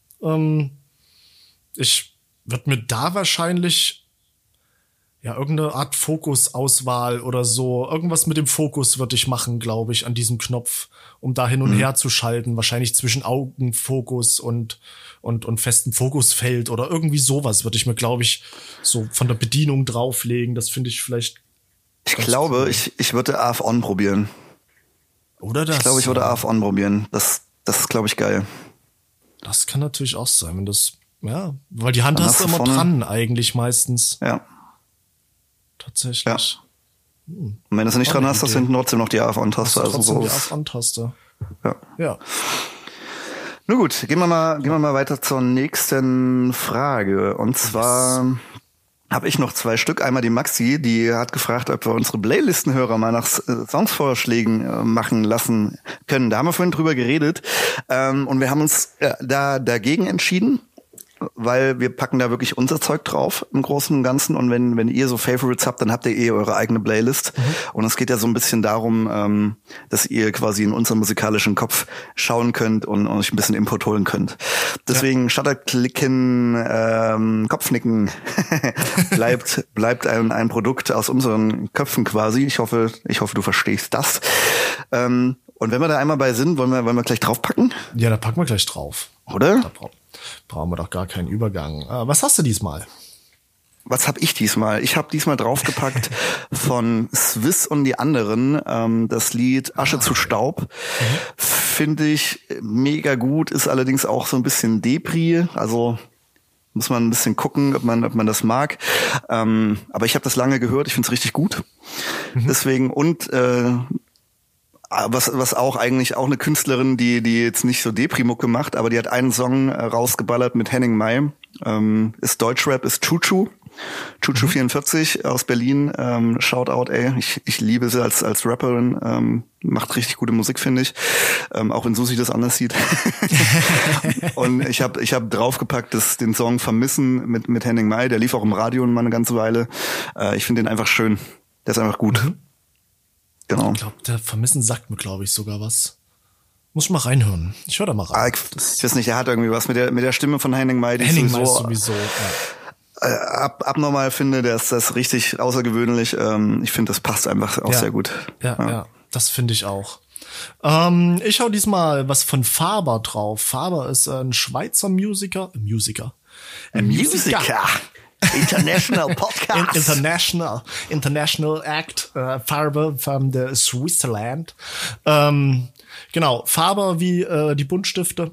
Ich würde mir da wahrscheinlich irgendeine Art Fokusauswahl oder so. Irgendwas mit dem Fokus würde ich machen, glaube ich, an diesem Knopf, um da hin und her zu schalten. Wahrscheinlich zwischen Augenfokus und festem Fokusfeld oder irgendwie sowas würde ich mir, glaube ich, so von der Bedienung drauflegen. Das finde ich vielleicht. Ich glaube, cool. ich würde AF On probieren. Oder das? Ich glaube, ich würde AF On probieren. Das ist, glaube ich, geil. Das kann natürlich auch sein, wenn das, weil die Hand hast du immer dran eigentlich meistens. Ja. Tatsächlich. Ja. Und wenn du es nicht dran hast, hast du hinten trotzdem noch die AF-On-Taste. Also so. Die AF-On-Taste. Ja. Nun gut, gehen wir mal weiter zur nächsten Frage. Und zwar habe ich noch 2 Stück. Einmal die Maxi, die hat gefragt, ob wir unsere Playlistenhörer mal nach Songsvorschlägen machen lassen können. Da haben wir vorhin drüber geredet. Und wir haben uns da dagegen entschieden, weil wir packen da wirklich unser Zeug drauf im Großen und Ganzen. Und wenn ihr so Favorites habt, dann habt ihr eure eigene Playlist. Und es geht ja so ein bisschen darum, dass ihr quasi in unseren musikalischen Kopf schauen könnt und euch ein bisschen Input holen könnt. Deswegen Shutterklicken, Kopfnicken bleibt ein Produkt aus unseren Köpfen quasi. Ich hoffe, du verstehst das. Und wenn wir da einmal bei sind, wollen wir gleich draufpacken? Ja, da packen wir gleich drauf. Oder? Da brauchen wir doch gar keinen Übergang. Was hast du diesmal? Was habe ich diesmal? Ich habe diesmal draufgepackt von Swiss und die anderen das Lied Asche zu Staub. Finde ich mega gut, ist allerdings auch so ein bisschen Depri, also muss man ein bisschen gucken, ob man das mag. Aber ich habe das lange gehört, ich finde es richtig gut. Deswegen und was auch eigentlich auch eine Künstlerin, die jetzt nicht so Depri-Mucke macht, aber die hat einen Song rausgeballert mit Henning Mai. Ist Deutschrap, ist Chuchu 44 aus Berlin. Shoutout, ey. Ich liebe sie als Rapperin. Macht richtig gute Musik, finde ich. Auch wenn Susi das anders sieht. Und ich hab draufgepackt, den Song Vermissen mit Henning Mai. Der lief auch im Radio mal eine ganze Weile. Ich finde den einfach schön. Der ist einfach gut. Genau. Ich glaube, der Vermissen sagt mir, glaube ich, sogar was. Muss ich mal reinhören. Ich höre da mal rein. Ich weiß nicht, er hat irgendwie was mit der Stimme von Henning Mai. Die Henning Mai ist sowieso. Abnormal finde, der ist das richtig außergewöhnlich. Ich finde, das passt einfach auch sehr gut. Ja, das finde ich auch. Ich hau diesmal was von Faber drauf. Faber ist ein Schweizer Musiker. International Podcast. International Act. Faber von der Switzerland. Genau, Faber wie die Buntstifte.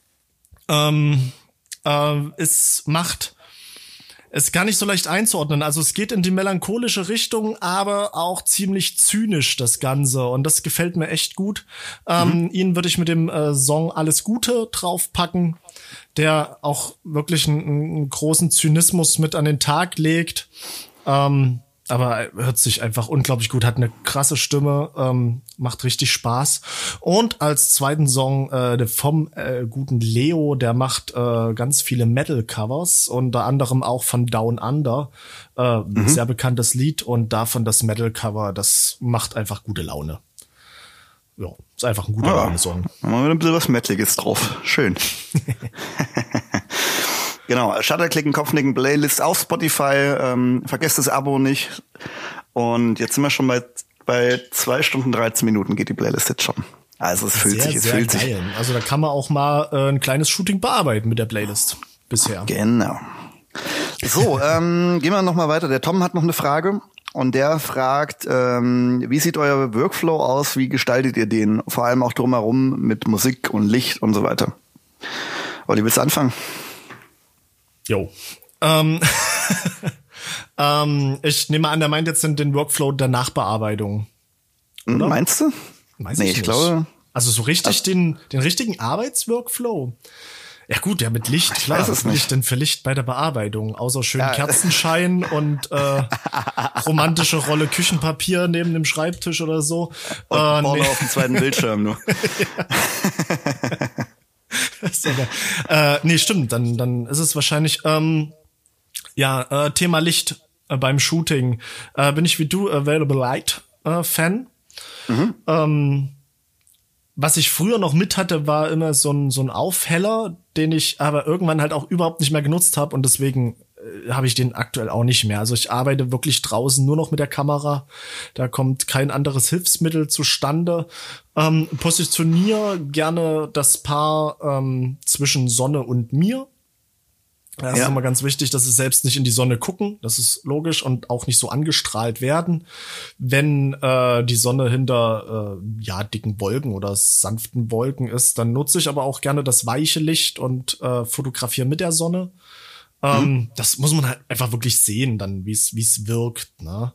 Ist gar nicht so leicht einzuordnen. Also es geht in die melancholische Richtung, aber auch ziemlich zynisch das Ganze. Und das gefällt mir echt gut. Ihn würde ich mit dem Song Alles Gute draufpacken, der auch wirklich einen großen Zynismus mit an den Tag legt. Aber hört sich einfach unglaublich gut, hat eine krasse Stimme, macht richtig Spaß. Und als zweiten Song vom guten Leo, der macht ganz viele Metal-Covers, unter anderem auch von Down Under, sehr bekanntes Lied. Und davon das Metal-Cover, das macht einfach gute Laune. Ja, ist einfach ein guter Laune-Song. Mal ein bisschen was Metaliges drauf. Schön. Genau, Shutterklicken, Kopfnicken, Playlist auf Spotify, vergesst das Abo nicht. Und jetzt sind wir schon bei 2 Stunden 13 Minuten geht die Playlist jetzt schon. Also es fühlt sich. Also da kann man auch mal ein kleines Shooting bearbeiten mit der Playlist bisher. Genau. So, gehen wir noch mal weiter. Der Tom hat noch eine Frage und der fragt, wie sieht euer Workflow aus? Wie gestaltet ihr den? Vor allem auch drumherum mit Musik und Licht und so weiter. Olli, willst du anfangen? Jo. Ich nehme an, der meint jetzt den Workflow der Nachbearbeitung. Oder? Meinst du? Weiß ich nicht. Glaube. Also so richtig den richtigen Arbeitsworkflow. Ja gut, ja mit Licht, klar. Was will ich denn für Licht bei der Bearbeitung? Außer schönen Kerzenschein und romantische Rolle Küchenpapier neben dem Schreibtisch oder so. Und Porno auf dem zweiten Bildschirm nur. Nee, stimmt, dann ist es wahrscheinlich Thema Licht beim Shooting. Bin ich wie du Available Light Fan. Was ich früher noch mit hatte, war immer so ein Aufheller, den ich aber irgendwann halt auch überhaupt nicht mehr genutzt habe und deswegen habe ich den aktuell auch nicht mehr. Also ich arbeite wirklich draußen nur noch mit der Kamera. Da kommt kein anderes Hilfsmittel zustande. Positioniere gerne das Paar zwischen Sonne und mir. Das ist immer ganz wichtig, dass sie selbst nicht in die Sonne gucken. Das ist logisch und auch nicht so angestrahlt werden. Wenn die Sonne hinter dicken Wolken oder sanften Wolken ist, dann nutze ich aber auch gerne das weiche Licht und fotografiere mit der Sonne. Das muss man halt einfach wirklich sehen, dann wie es wirkt. Ne?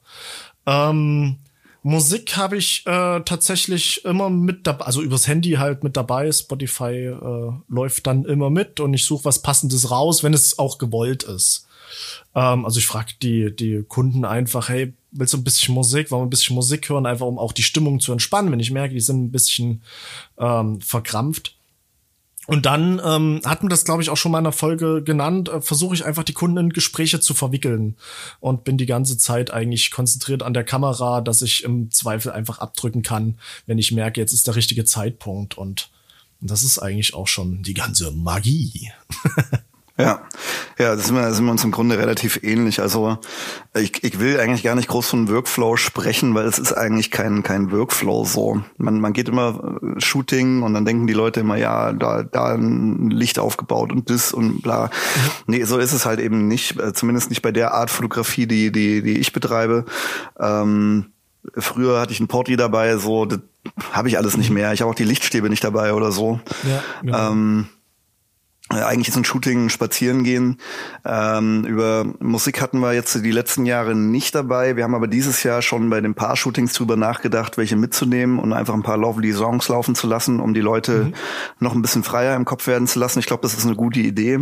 Musik habe ich tatsächlich immer mit dabei, also übers Handy halt mit dabei. Spotify läuft dann immer mit und ich suche was Passendes raus, wenn es auch gewollt ist. Also ich frage die Kunden einfach, hey, willst du ein bisschen Musik? Wollen wir ein bisschen Musik hören? Einfach um auch die Stimmung zu entspannen, wenn ich merke, die sind ein bisschen verkrampft. Und dann hat man das, glaube ich, auch schon mal in einer Folge genannt, versuche ich einfach die Kunden in Gespräche zu verwickeln und bin die ganze Zeit eigentlich konzentriert an der Kamera, dass ich im Zweifel einfach abdrücken kann, wenn ich merke, jetzt ist der richtige Zeitpunkt. Und das ist eigentlich auch schon die ganze Magie. Ja, das sind wir uns im Grunde relativ ähnlich. Also ich will eigentlich gar nicht groß von Workflow sprechen, weil es ist eigentlich kein Workflow so. Man geht immer Shooting und dann denken die Leute immer, ja, da ein Licht aufgebaut und das und bla. Nee, so ist es halt eben nicht, zumindest nicht bei der Art Fotografie, die ich betreibe. Früher hatte ich einen Porträt dabei, so, das habe ich alles nicht mehr. Ich habe auch die Lichtstäbe nicht dabei oder so. Ja, genau. Eigentlich ist ein Shooting spazieren gehen. Über Musik hatten wir jetzt die letzten Jahre nicht dabei. Wir haben aber dieses Jahr schon bei den Paar-Shootings drüber nachgedacht, welche mitzunehmen und einfach ein paar lovely Songs laufen zu lassen, um die Leute noch ein bisschen freier im Kopf werden zu lassen. Ich glaube, das ist eine gute Idee.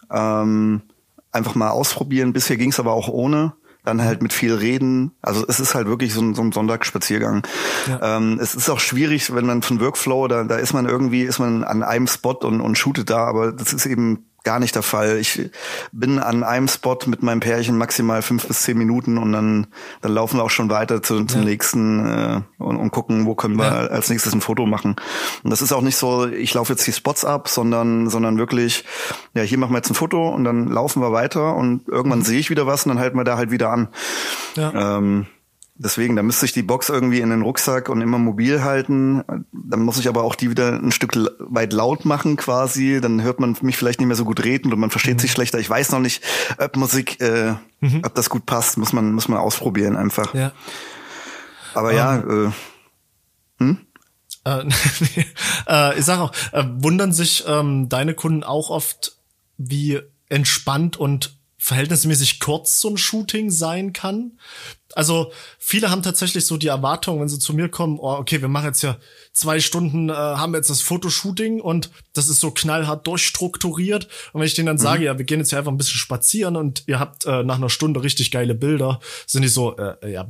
Einfach mal ausprobieren. Bisher ging es aber auch ohne. Dann halt mit viel reden. Also es ist halt wirklich so ein Sonntagsspaziergang. Ja. Es ist auch schwierig, wenn man von Workflow, da ist man an einem Spot und shootet da, aber das ist eben gar nicht der Fall. Ich bin an einem Spot mit meinem Pärchen maximal 5 bis 10 Minuten und dann laufen wir auch schon weiter zum nächsten und gucken, wo können wir als nächstes ein Foto machen. Und das ist auch nicht so, ich laufe jetzt die Spots ab, sondern wirklich, ja, hier machen wir jetzt ein Foto und dann laufen wir weiter und irgendwann sehe ich wieder was und dann halten wir da halt wieder an. Ja. Deswegen, da müsste ich die Box irgendwie in den Rucksack und immer mobil halten. Dann muss ich aber auch die wieder ein Stück weit laut machen quasi. Dann hört man mich vielleicht nicht mehr so gut reden und man versteht sich schlechter. Ich weiß noch nicht, ob Musik, ob das gut passt. Muss man ausprobieren einfach. Ja. Aber ich sag auch, wundern sich deine Kunden auch oft, wie entspannt und verhältnismäßig kurz so ein Shooting sein kann? Also viele haben tatsächlich so die Erwartung, wenn sie zu mir kommen, oh, okay, wir machen jetzt ja 2 Stunden, haben jetzt das Fotoshooting und das ist so knallhart durchstrukturiert. Und wenn ich denen dann sage, ja, wir gehen jetzt ja einfach ein bisschen spazieren und ihr habt nach einer Stunde richtig geile Bilder, sind die so,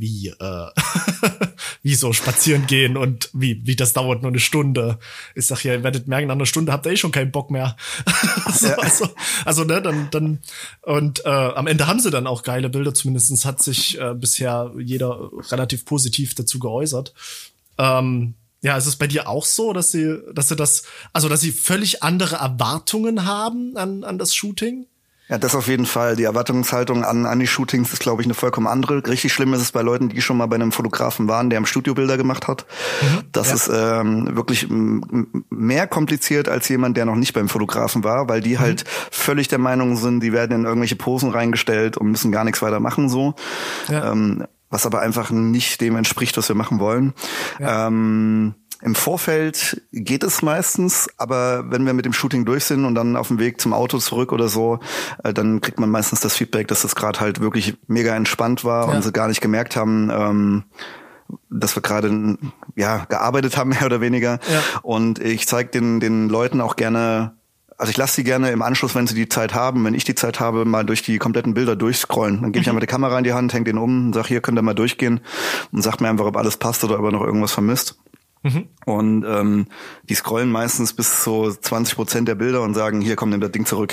wie so spazieren gehen und wie das dauert nur eine Stunde. Ich sag ja, ihr werdet merken, nach einer Stunde habt ihr schon keinen Bock mehr. Also dann und am Ende haben sie dann auch geile Bilder, zumindest hat sich bisher jeder relativ positiv dazu geäußert. Ja, ist es bei dir auch so, dass sie völlig andere Erwartungen haben an das Shooting? Ja, das auf jeden Fall. Die Erwartungshaltung an die Shootings ist, glaube ich, eine vollkommen andere. Richtig schlimm ist es bei Leuten, die schon mal bei einem Fotografen waren, der im Studio Bilder gemacht hat. Das ist wirklich mehr kompliziert als jemand, der noch nicht beim Fotografen war, weil die halt völlig der Meinung sind, die werden in irgendwelche Posen reingestellt und müssen gar nichts weiter machen so. Ja. Was aber einfach nicht dem entspricht, was wir machen wollen. Ja. Im Vorfeld geht es meistens, aber wenn wir mit dem Shooting durch sind und dann auf dem Weg zum Auto zurück oder so, dann kriegt man meistens das Feedback, dass das gerade halt wirklich mega entspannt war und sie gar nicht gemerkt haben, dass wir gerade gearbeitet haben, mehr oder weniger. Ja. Und ich zeige den Leuten auch gerne, also ich lasse sie gerne im Anschluss, wenn sie die Zeit haben, wenn ich die Zeit habe, mal durch die kompletten Bilder durchscrollen. Dann gebe ich einfach die Kamera in die Hand, hänge den um, sag, hier könnt ihr mal durchgehen und sagt mir einfach, ob alles passt oder ob ihr noch irgendwas vermisst. Und die scrollen meistens bis zu 20% der Bilder und sagen, hier, komm, nimm das Ding zurück.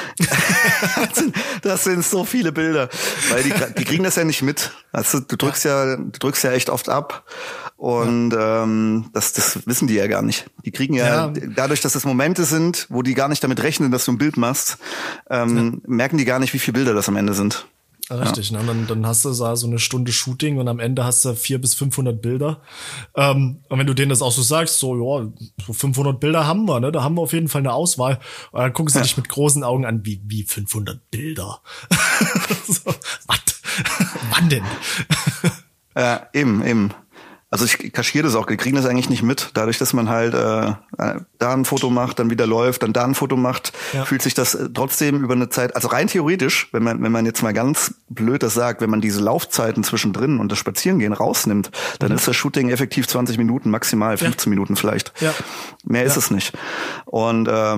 Das sind so viele Bilder, weil die kriegen das ja nicht mit. Also du drückst ja echt oft ab und das wissen die ja gar nicht. Die kriegen dadurch, dass das Momente sind, wo die gar nicht damit rechnen, dass du ein Bild machst, merken die gar nicht, wie viele Bilder das am Ende sind. Richtig, ne? Dann hast du so eine Stunde Shooting und am Ende hast du 400 bis 500 Bilder. Und wenn du denen das auch so sagst, so 500 Bilder haben wir, ne? Da haben wir auf jeden Fall eine Auswahl. Und dann gucken sie dich mit großen Augen an, wie 500 Bilder. So, was? Wann denn? Ja, eben. Also ich kaschiere das auch, die kriegen das eigentlich nicht mit. Dadurch, dass man halt da ein Foto macht, dann wieder läuft, dann da ein Foto macht, fühlt sich das trotzdem über eine Zeit, also rein theoretisch, wenn man jetzt mal ganz blöd das sagt, wenn man diese Laufzeiten zwischendrin und das Spazierengehen rausnimmt, dann ist das Shooting effektiv 20 Minuten, maximal 15 Minuten vielleicht. Ja. Mehr ist es nicht. Und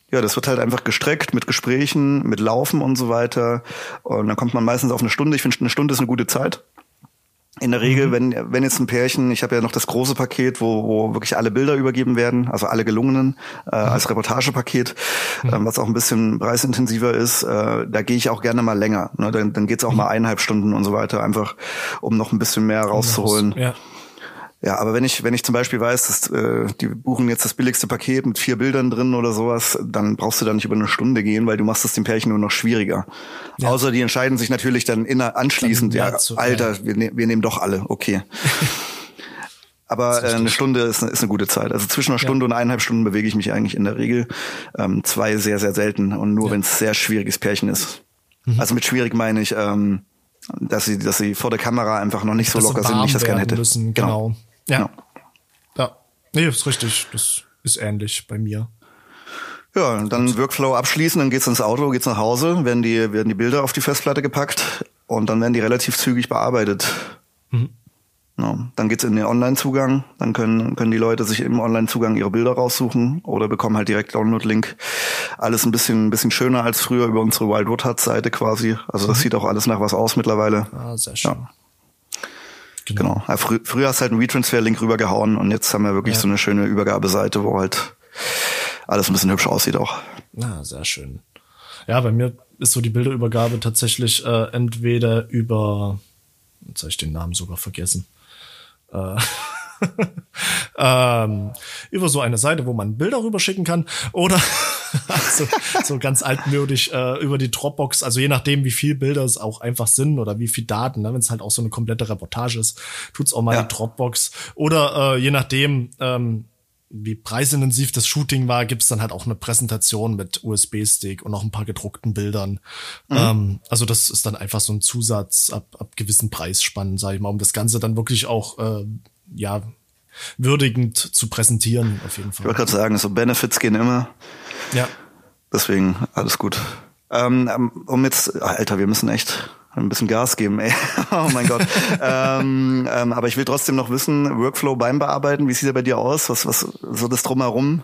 Ja, das wird halt einfach gestreckt mit Gesprächen, mit Laufen und so weiter. Und dann kommt man meistens auf eine Stunde. Ich finde, eine Stunde ist eine gute Zeit. In der Regel, wenn jetzt ein Pärchen, ich habe ja noch das große Paket, wo wirklich alle Bilder übergeben werden, also alle gelungenen, als Reportagepaket, was auch ein bisschen preisintensiver ist, da gehe ich auch gerne mal länger. Ne? Dann geht's auch mal 1,5 Stunden und so weiter, einfach um noch ein bisschen mehr rauszuholen. Ja. Ja, aber wenn ich zum Beispiel weiß, dass die buchen jetzt das billigste Paket mit 4 Bildern drin oder sowas, dann brauchst du da nicht über eine Stunde gehen, weil du machst es dem Pärchen nur noch schwieriger. Ja. Außer die entscheiden sich natürlich dann anschließend, Alter, wir nehmen doch alle, okay. Aber eine Stunde ist eine gute Zeit. Also zwischen einer Stunde und 1,5 Stunden bewege ich mich eigentlich in der Regel. 2 sehr, sehr selten und nur wenn es sehr schwieriges Pärchen ist. Also mit schwierig meine ich, dass sie vor der Kamera einfach noch nicht so locker sind, wie ich das gerne hätte. Müssen. Genau. Ja. Nee, ist richtig. Das ist ähnlich bei mir. Ja, und dann Workflow abschließen, dann geht's ins Auto, geht's nach Hause, werden die Bilder auf die Festplatte gepackt und dann werden die relativ zügig bearbeitet. Ja, dann geht's in den Online-Zugang, dann können die Leute sich im Online-Zugang ihre Bilder raussuchen oder bekommen halt direkt Download-Link. Alles ein bisschen schöner als früher über unsere Wildwood Hut-Seite quasi. Also das sieht auch alles nach was aus mittlerweile. Ah, sehr schön. Ja. Genau. Ja, früher hast du halt einen WeTransfer-Link rübergehauen und jetzt haben wir wirklich so eine schöne Übergabeseite, wo halt alles ein bisschen hübsch aussieht auch. Ja, sehr schön. Ja, bei mir ist so die Bilderübergabe tatsächlich entweder über, jetzt habe ich den Namen sogar vergessen, über so eine Seite, wo man Bilder rüberschicken kann oder also, so ganz altmodisch über die Dropbox, also je nachdem, wie viel Bilder es auch einfach sind oder wie viel Daten, ne? Wenn es halt auch so eine komplette Reportage ist, tut's auch mal die Dropbox oder je nachdem, wie preisintensiv das Shooting war, gibt's dann halt auch eine Präsentation mit USB-Stick und noch ein paar gedruckten Bildern. Also das ist dann einfach so ein Zusatz ab gewissen Preisspannen, sag ich mal, um das Ganze dann wirklich auch würdigend zu präsentieren, auf jeden Fall. Ich wollte gerade sagen, so Benefits gehen immer. Ja. Deswegen alles gut. Alter, wir müssen echt ein bisschen Gas geben, ey. Oh mein Gott. Aber ich will trotzdem noch wissen, Workflow beim Bearbeiten, wie sieht er bei dir aus? Was so das Drumherum?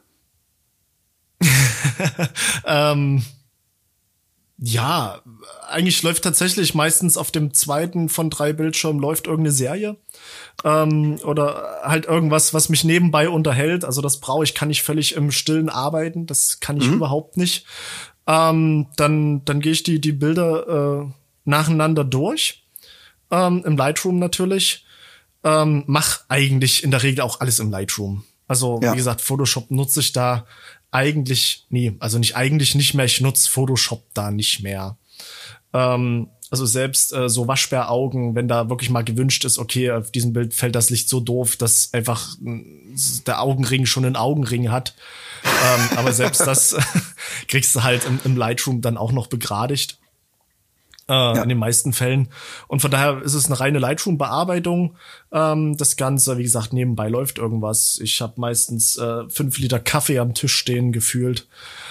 Ja, eigentlich läuft tatsächlich meistens auf dem zweiten von 3 Bildschirmen läuft irgendeine Serie. Oder halt irgendwas, was mich nebenbei unterhält. Also das kann ich völlig im Stillen arbeiten. Das kann ich überhaupt nicht. Dann gehe ich die Bilder nacheinander durch. Im Lightroom natürlich. Mach eigentlich in der Regel auch alles im Lightroom. Also wie gesagt, Photoshop nutze ich da eigentlich nicht mehr. Ich nutze Photoshop da nicht mehr. Also selbst so Waschbäraugen, wenn da wirklich mal gewünscht ist, okay, auf diesem Bild fällt das Licht so doof, dass einfach der Augenring schon einen Augenring hat. Aber selbst das kriegst du halt im Lightroom dann auch noch begradigt. In den meisten Fällen. Und von daher ist es eine reine Lightroom-Bearbeitung. Das Ganze, wie gesagt, nebenbei läuft irgendwas. Ich habe meistens 5 Liter Kaffee am Tisch stehen, gefühlt.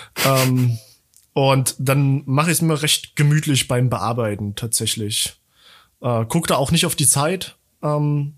Und dann mache ich es mir recht gemütlich beim Bearbeiten tatsächlich. Guck da auch nicht auf die Zeit. Und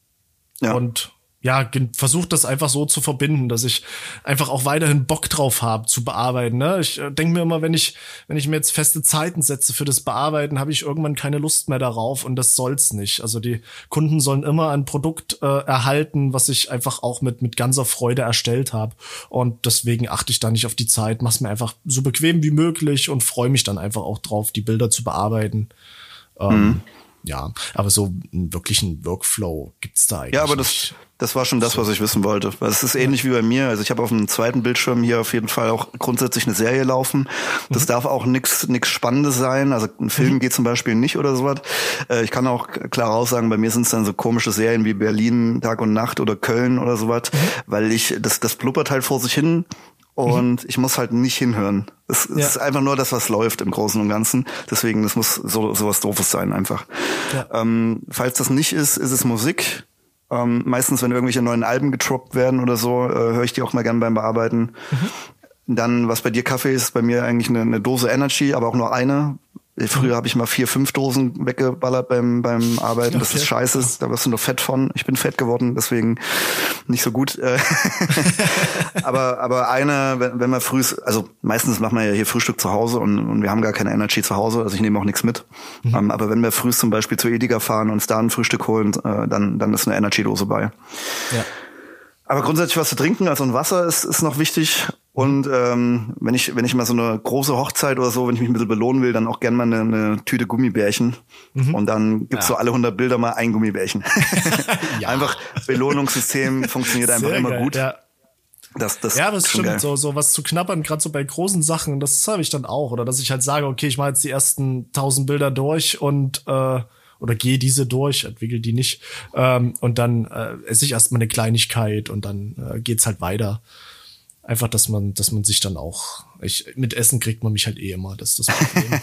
versuche das einfach so zu verbinden, dass ich einfach auch weiterhin Bock drauf habe zu bearbeiten. Ne? Ich denke mir immer, wenn ich mir jetzt feste Zeiten setze für das Bearbeiten, habe ich irgendwann keine Lust mehr darauf und das soll's nicht. Also die Kunden sollen immer ein Produkt erhalten, was ich einfach auch mit ganzer Freude erstellt habe. Und deswegen achte ich da nicht auf die Zeit, mach's mir einfach so bequem wie möglich und freue mich dann einfach auch drauf, die Bilder zu bearbeiten. Ja, aber so einen wirklichen Workflow gibt's da eigentlich nicht. Ja, aber das war schon das, was ich wissen wollte. Weil es ist ähnlich wie bei mir. Also ich habe auf dem zweiten Bildschirm hier auf jeden Fall auch grundsätzlich eine Serie laufen. Das darf auch nix Spannendes sein. Also ein Film geht zum Beispiel nicht oder sowas. Ich kann auch klar aussagen, bei mir sind es dann so komische Serien wie Berlin, Tag und Nacht oder Köln oder sowas. Weil das blubbert halt vor sich hin. Und ich muss halt nicht hinhören. Es ist einfach nur das, was läuft im Großen und Ganzen. Deswegen, das muss sowas Doofes sein einfach. Ja. Falls das nicht ist, ist es Musik. Meistens, wenn irgendwelche neuen Alben getroppt werden oder so, höre ich die auch mal gern beim Bearbeiten. Dann, was bei dir Kaffee ist, bei mir eigentlich eine Dose Energy, aber auch nur eine. Früher habe ich mal 4, 5 Dosen weggeballert beim Arbeiten. Okay. Das ist scheiße, da wirst du nur fett von. Ich bin fett geworden, deswegen nicht so gut. aber wenn wir früh, also meistens machen wir ja hier Frühstück zu Hause und wir haben gar keine Energy zu Hause, also ich nehme auch nichts mit. Aber wenn wir früh zum Beispiel zu Edeka fahren und uns da ein Frühstück holen, dann ist eine Energy-Dose bei. Ja. Aber grundsätzlich was zu trinken, also ein Wasser ist noch wichtig. Und wenn ich mal so eine große Hochzeit oder so, wenn ich mich ein bisschen belohnen will, dann auch gerne mal eine Tüte Gummibärchen. Und dann gibt's so alle 100 Bilder mal ein Gummibärchen. Ja. Einfach Belohnungssystem funktioniert einfach immer gut. Ja. Das stimmt. So was zu knabbern, gerade so bei großen Sachen, das habe ich dann auch. Oder dass ich halt sage, okay, ich mache jetzt die ersten 1000 Bilder durch und oder gehe diese durch, entwickle die nicht. Und dann esse ich erstmal eine Kleinigkeit und dann geht's halt weiter. Einfach, dass man sich dann auch, mit Essen kriegt man mich halt immer, das ist das Problem.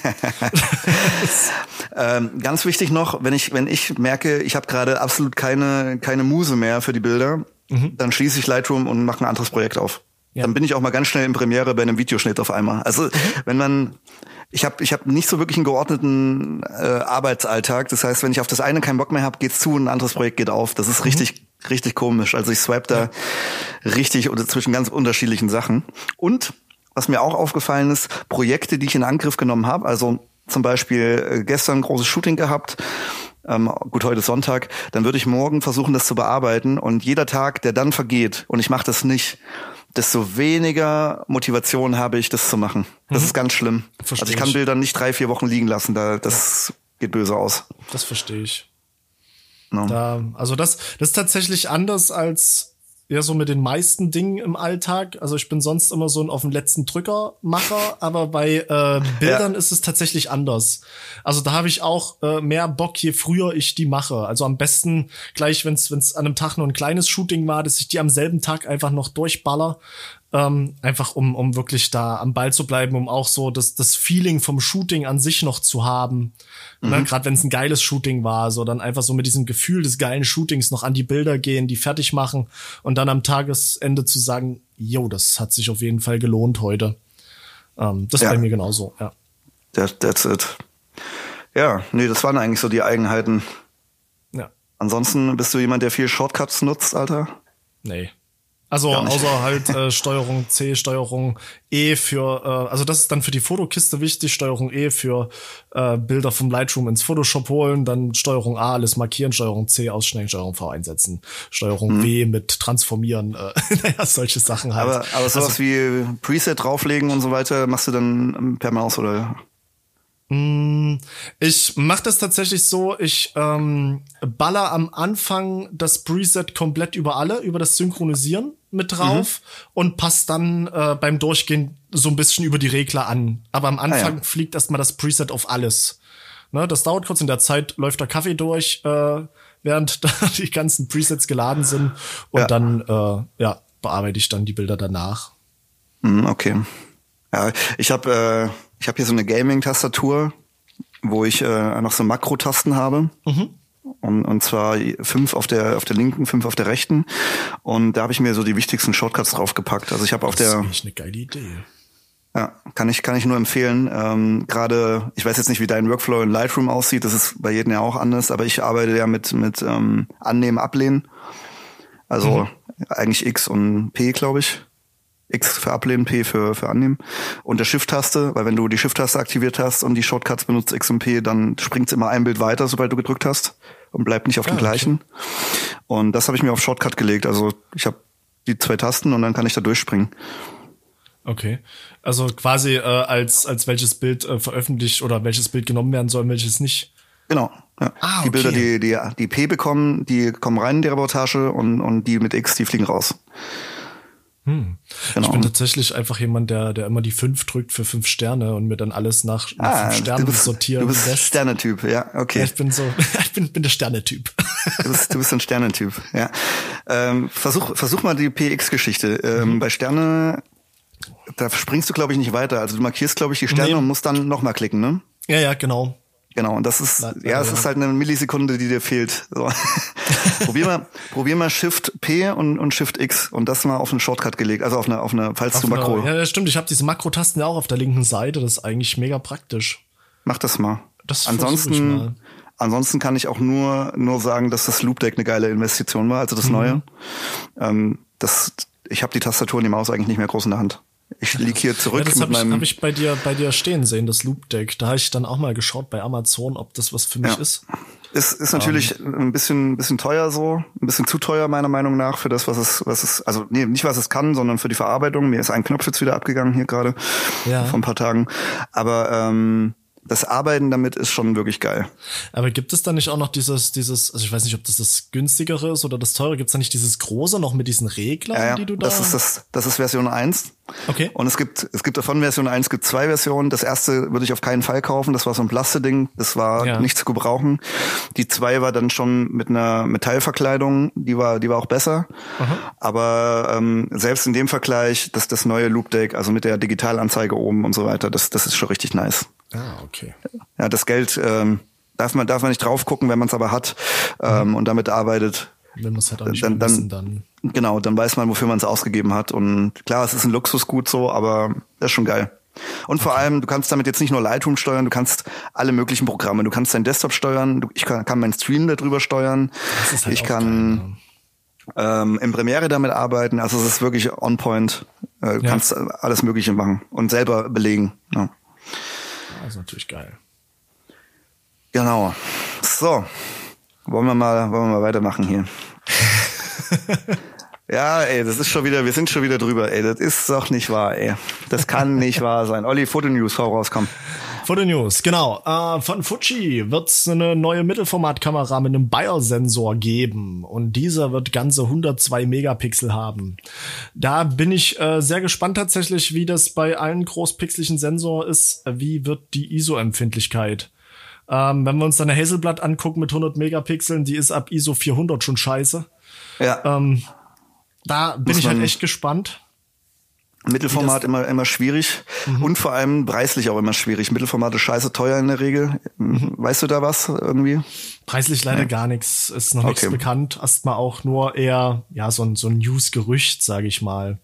Ganz wichtig noch, wenn ich merke, ich habe gerade absolut keine Muse mehr für die Bilder, dann schließe ich Lightroom und mache ein anderes Projekt auf. Ja. Dann bin ich auch mal ganz schnell in Premiere bei einem Videoschnitt auf einmal. Also ich hab nicht so wirklich einen geordneten Arbeitsalltag. Das heißt, wenn ich auf das eine keinen Bock mehr habe, geht's zu und ein anderes Projekt geht auf. Das ist richtig komisch. Also ich swipe da richtig oder zwischen ganz unterschiedlichen Sachen. Und was mir auch aufgefallen ist, Projekte, die ich in Angriff genommen habe, also zum Beispiel gestern ein großes Shooting gehabt, gut, heute ist Sonntag, dann würde ich morgen versuchen, das zu bearbeiten und jeder Tag, der dann vergeht und ich mache das nicht, desto weniger Motivation habe ich, das zu machen. Das ist ganz schlimm. Also ich kann Bilder nicht 3-4 Wochen liegen lassen, das geht böse aus. Das verstehe ich. No. Das ist tatsächlich anders als ja so mit den meisten Dingen im Alltag. Also ich bin sonst immer so ein auf den letzten Drücker Macher, aber bei Bildern ist es tatsächlich anders. Also da habe ich auch mehr Bock, je früher ich die mache. Also am besten gleich, wenn es an einem Tag nur ein kleines Shooting war, dass ich die am selben Tag einfach noch durchballer. Einfach um wirklich da am Ball zu bleiben, um auch so das Feeling vom Shooting an sich noch zu haben. Ne? Gerade wenn es ein geiles Shooting war, so dann einfach so mit diesem Gefühl des geilen Shootings noch an die Bilder gehen, die fertig machen und dann am Tagesende zu sagen, jo, das hat sich auf jeden Fall gelohnt heute. Das ist bei mir genauso, ja. That's it. Ja, nee, das waren eigentlich so die Eigenheiten. Ja. Ansonsten bist du jemand, der viel Shortcuts nutzt, Alter? Nee. Also außer halt Steuerung C, Steuerung E für, also das ist dann für die Fotokiste wichtig, Steuerung E für Bilder vom Lightroom ins Photoshop holen, dann Steuerung A alles markieren, Steuerung C ausschneiden, Steuerung V einsetzen, Steuerung W mit transformieren, naja, solche Sachen halt. Aber sowas wie Preset drauflegen und so weiter machst du dann per Maus oder? Ich mache das tatsächlich so, ich baller am Anfang das Preset komplett über das Synchronisieren mit drauf und passe dann beim Durchgehen so ein bisschen über die Regler an. Aber am Anfang fliegt erstmal das Preset auf alles. Ne, das dauert kurz, in der Zeit läuft der Kaffee durch, während da die ganzen Presets geladen sind und dann bearbeite ich dann die Bilder danach. Okay. Ja, ich habe hier so eine Gaming-Tastatur, wo ich noch so Makrotasten habe. Und zwar 5 auf der linken, 5 auf der rechten. Und da habe ich mir so die wichtigsten Shortcuts draufgepackt. Also ich habe auf der... Das ist echt eine geile Idee. Ja, kann ich nur empfehlen. Gerade, ich weiß jetzt nicht, wie dein Workflow in Lightroom aussieht. Das ist bei jedem ja auch anders. Aber ich arbeite ja mit Annehmen, Ablehnen. Also eigentlich X und P, glaube ich. X für Ablehnen, P für Annehmen. Und der Shift-Taste, weil wenn du die Shift-Taste aktiviert hast und die Shortcuts benutzt, X und P, dann springt's immer ein Bild weiter, sobald du gedrückt hast und bleibt nicht auf dem gleichen. Und das habe ich mir auf Shortcut gelegt. Also ich habe die 2 Tasten und dann kann ich da durchspringen. Okay. Also quasi als welches Bild veröffentlicht oder welches Bild genommen werden soll, welches nicht. Genau. Ja. Die Bilder, die P bekommen, die kommen rein in die Reportage und die mit X, die fliegen raus. Genau. Ich bin tatsächlich einfach jemand, der immer die 5 drückt für 5 Sterne und mir dann alles nach 5 Sternen sortiert. Du bist Sternetyp, ja, okay. Ja, ich bin der Sternetyp. Du bist ein Sternetyp, ja. Versuch mal die PX-Geschichte. Bei Sterne, da springst du, glaube ich, nicht weiter. Also du markierst, glaube ich, die Sterne und musst dann nochmal klicken, ne? Ja, genau. Genau, und das ist, es ist halt eine Millisekunde, die dir fehlt. So. Probier mal Shift P und Shift X und das mal auf einen Shortcut gelegt, also auf eine, falls du Makro. Ja, das stimmt, ich habe diese Makrotasten ja auch auf der linken Seite, das ist eigentlich mega praktisch. Mach das mal. Das versuche ich mal. Ansonsten kann ich auch nur sagen, dass das Loop Deck eine geile Investition war, also das Neue. Ich habe die Tastatur und die Maus eigentlich nicht mehr groß in der Hand. Ich lieg hier zurück das hab ich bei dir stehen sehen, das Loop Deck. Da habe ich dann auch mal geschaut bei Amazon, ob das was für mich ist. Ist natürlich ein bisschen teuer so, ein bisschen zu teuer meiner Meinung nach für das, was es, also nee, nicht was es kann, sondern für die Verarbeitung. Mir ist ein Knopf jetzt wieder abgegangen hier gerade vor ein paar Tagen. Aber das Arbeiten damit ist schon wirklich geil. Aber gibt es da nicht auch noch dieses, also ich weiß nicht, ob das günstigere ist oder das teure, gibt es da nicht dieses große noch mit diesen Reglern, die du da... Das ist Version 1. Okay. Und es gibt davon Version 1 gibt 2 Versionen. Das erste würde ich auf keinen Fall kaufen. Das war so ein Plasteding. Das war nicht zu gebrauchen. Die 2 war dann schon mit einer Metallverkleidung. Die war auch besser. Aha. Aber selbst in dem Vergleich, das neue Loop Deck, also mit der Digitalanzeige oben und so weiter, das ist schon richtig nice. Ah, okay. Ja, das Geld darf man nicht drauf gucken, wenn man es aber hat und damit arbeitet. Wenn man es halt auch nicht mehr wissen, dann. Genau, dann weiß man, wofür man es ausgegeben hat. Und klar, es ist ein Luxusgut so, aber das ist schon geil. Und vor allem, du kannst damit jetzt nicht nur Lightroom steuern, du kannst alle möglichen Programme. Du kannst deinen Desktop steuern, ich kann meinen Stream darüber steuern. Das ist halt ich kann im Premiere damit arbeiten. Also es ist wirklich on point. Du kannst alles Mögliche machen und selber belegen. Ja. Das ist natürlich geil. Genau. So. Wollen wir mal weitermachen hier. Ja, ey, wir sind schon wieder drüber, ey. Das ist doch nicht wahr, ey. Das kann nicht wahr sein. Olli, Fotonews, hau raus, komm. Fotonews, genau. Von Fuji wird es eine neue Mittelformatkamera mit einem Bayer-Sensor geben. Und dieser wird ganze 102 Megapixel haben. Da bin ich sehr gespannt tatsächlich, wie das bei allen großpixeligen Sensoren ist. Wie wird die ISO-Empfindlichkeit? Wenn wir uns dann eine Hazelblad angucken mit 100 Megapixeln, die ist ab ISO 400 schon scheiße. Ja. Da bin ich halt echt gespannt. Mittelformat immer schwierig und vor allem preislich auch immer schwierig. Mittelformat ist scheiße teuer in der Regel. Weißt du da was irgendwie? Preislich leider gar nichts. Ist noch nichts bekannt. Erstmal auch nur eher so ein News-Gerücht, sage ich mal.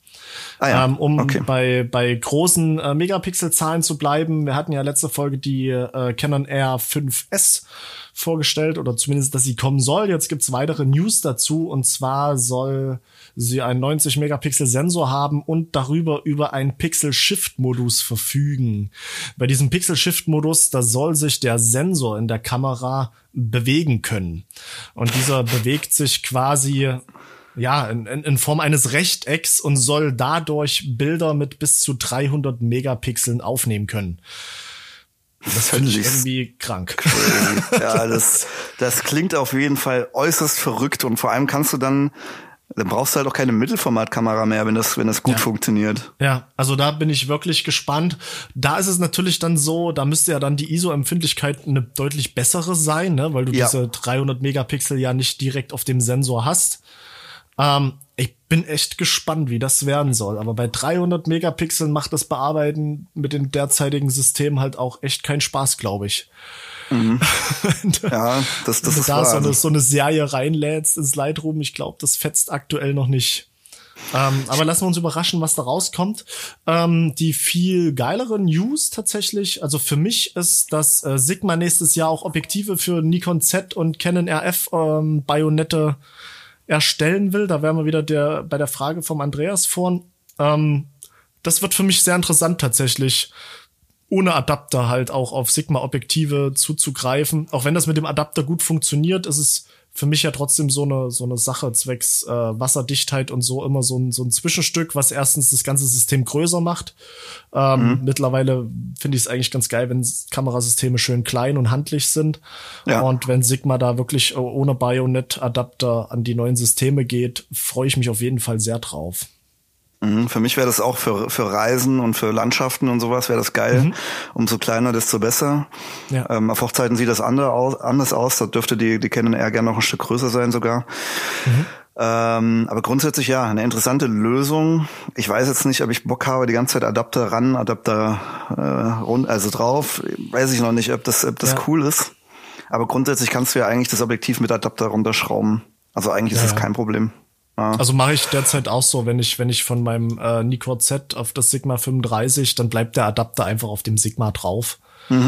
Bei großen Megapixel-Zahlen zu bleiben. Wir hatten ja letzte Folge die Canon R5S vorgestellt oder zumindest, dass sie kommen soll. Jetzt gibt's weitere News dazu und zwar soll sie einen 90 Megapixel Sensor haben und darüber über einen Pixel Shift Modus verfügen. Bei diesem Pixel Shift Modus, da soll sich der Sensor in der Kamera bewegen können. Und dieser bewegt sich quasi in Form eines Rechtecks und soll dadurch Bilder mit bis zu 300 Megapixeln aufnehmen können. Das finde ich irgendwie krank. Ja, das klingt auf jeden Fall äußerst verrückt und vor allem dann brauchst du halt auch keine Mittelformatkamera mehr, wenn das gut funktioniert. Ja, also da bin ich wirklich gespannt. Da ist es natürlich dann so, da müsste ja dann die ISO-Empfindlichkeit eine deutlich bessere sein, ne, weil du diese 300 Megapixel ja nicht direkt auf dem Sensor hast. Ich bin echt gespannt, wie das werden soll. Aber bei 300 Megapixeln macht das Bearbeiten mit den derzeitigen Systemen halt auch echt keinen Spaß, glaube ich. Ja, das ist wahr. Wenn du da so eine Serie reinlädst ins Lightroom, ich glaube, das fetzt aktuell noch nicht. Aber lassen wir uns überraschen, was da rauskommt. Die viel geilere News tatsächlich, also für mich ist, dass Sigma nächstes Jahr auch Objektive für Nikon Z und Canon RF Bajonette erstellen will. Da wären wir wieder bei der Frage vom Andreas vorn. Das wird für mich sehr interessant tatsächlich, ohne Adapter halt auch auf Sigma-Objektive zuzugreifen. Auch wenn das mit dem Adapter gut funktioniert, ist es für mich ja trotzdem so eine Sache zwecks Wasserdichtheit und so immer so ein Zwischenstück, was erstens das ganze System größer macht. Mittlerweile finde ich es eigentlich ganz geil, wenn Kamerasysteme schön klein und handlich sind. Ja. Und wenn Sigma da wirklich ohne Bayonet-Adapter an die neuen Systeme geht, freue ich mich auf jeden Fall sehr drauf. Für mich wäre das auch für Reisen und für Landschaften und sowas wäre das geil. Umso kleiner, desto besser. Ja. Auf Hochzeiten sieht das anders aus. Da dürfte die Canon R gerne noch ein Stück größer sein sogar. Aber grundsätzlich eine interessante Lösung. Ich weiß jetzt nicht, ob ich Bock habe, die ganze Zeit Adapter ran, Adapter rund, also drauf. Weiß ich noch nicht, ob das cool ist. Aber grundsätzlich kannst du ja eigentlich das Objektiv mit Adapter runterschrauben. Also eigentlich ist das kein Problem. Also mache ich derzeit auch so, wenn ich von meinem Nikon Z auf das Sigma 35, dann bleibt der Adapter einfach auf dem Sigma drauf.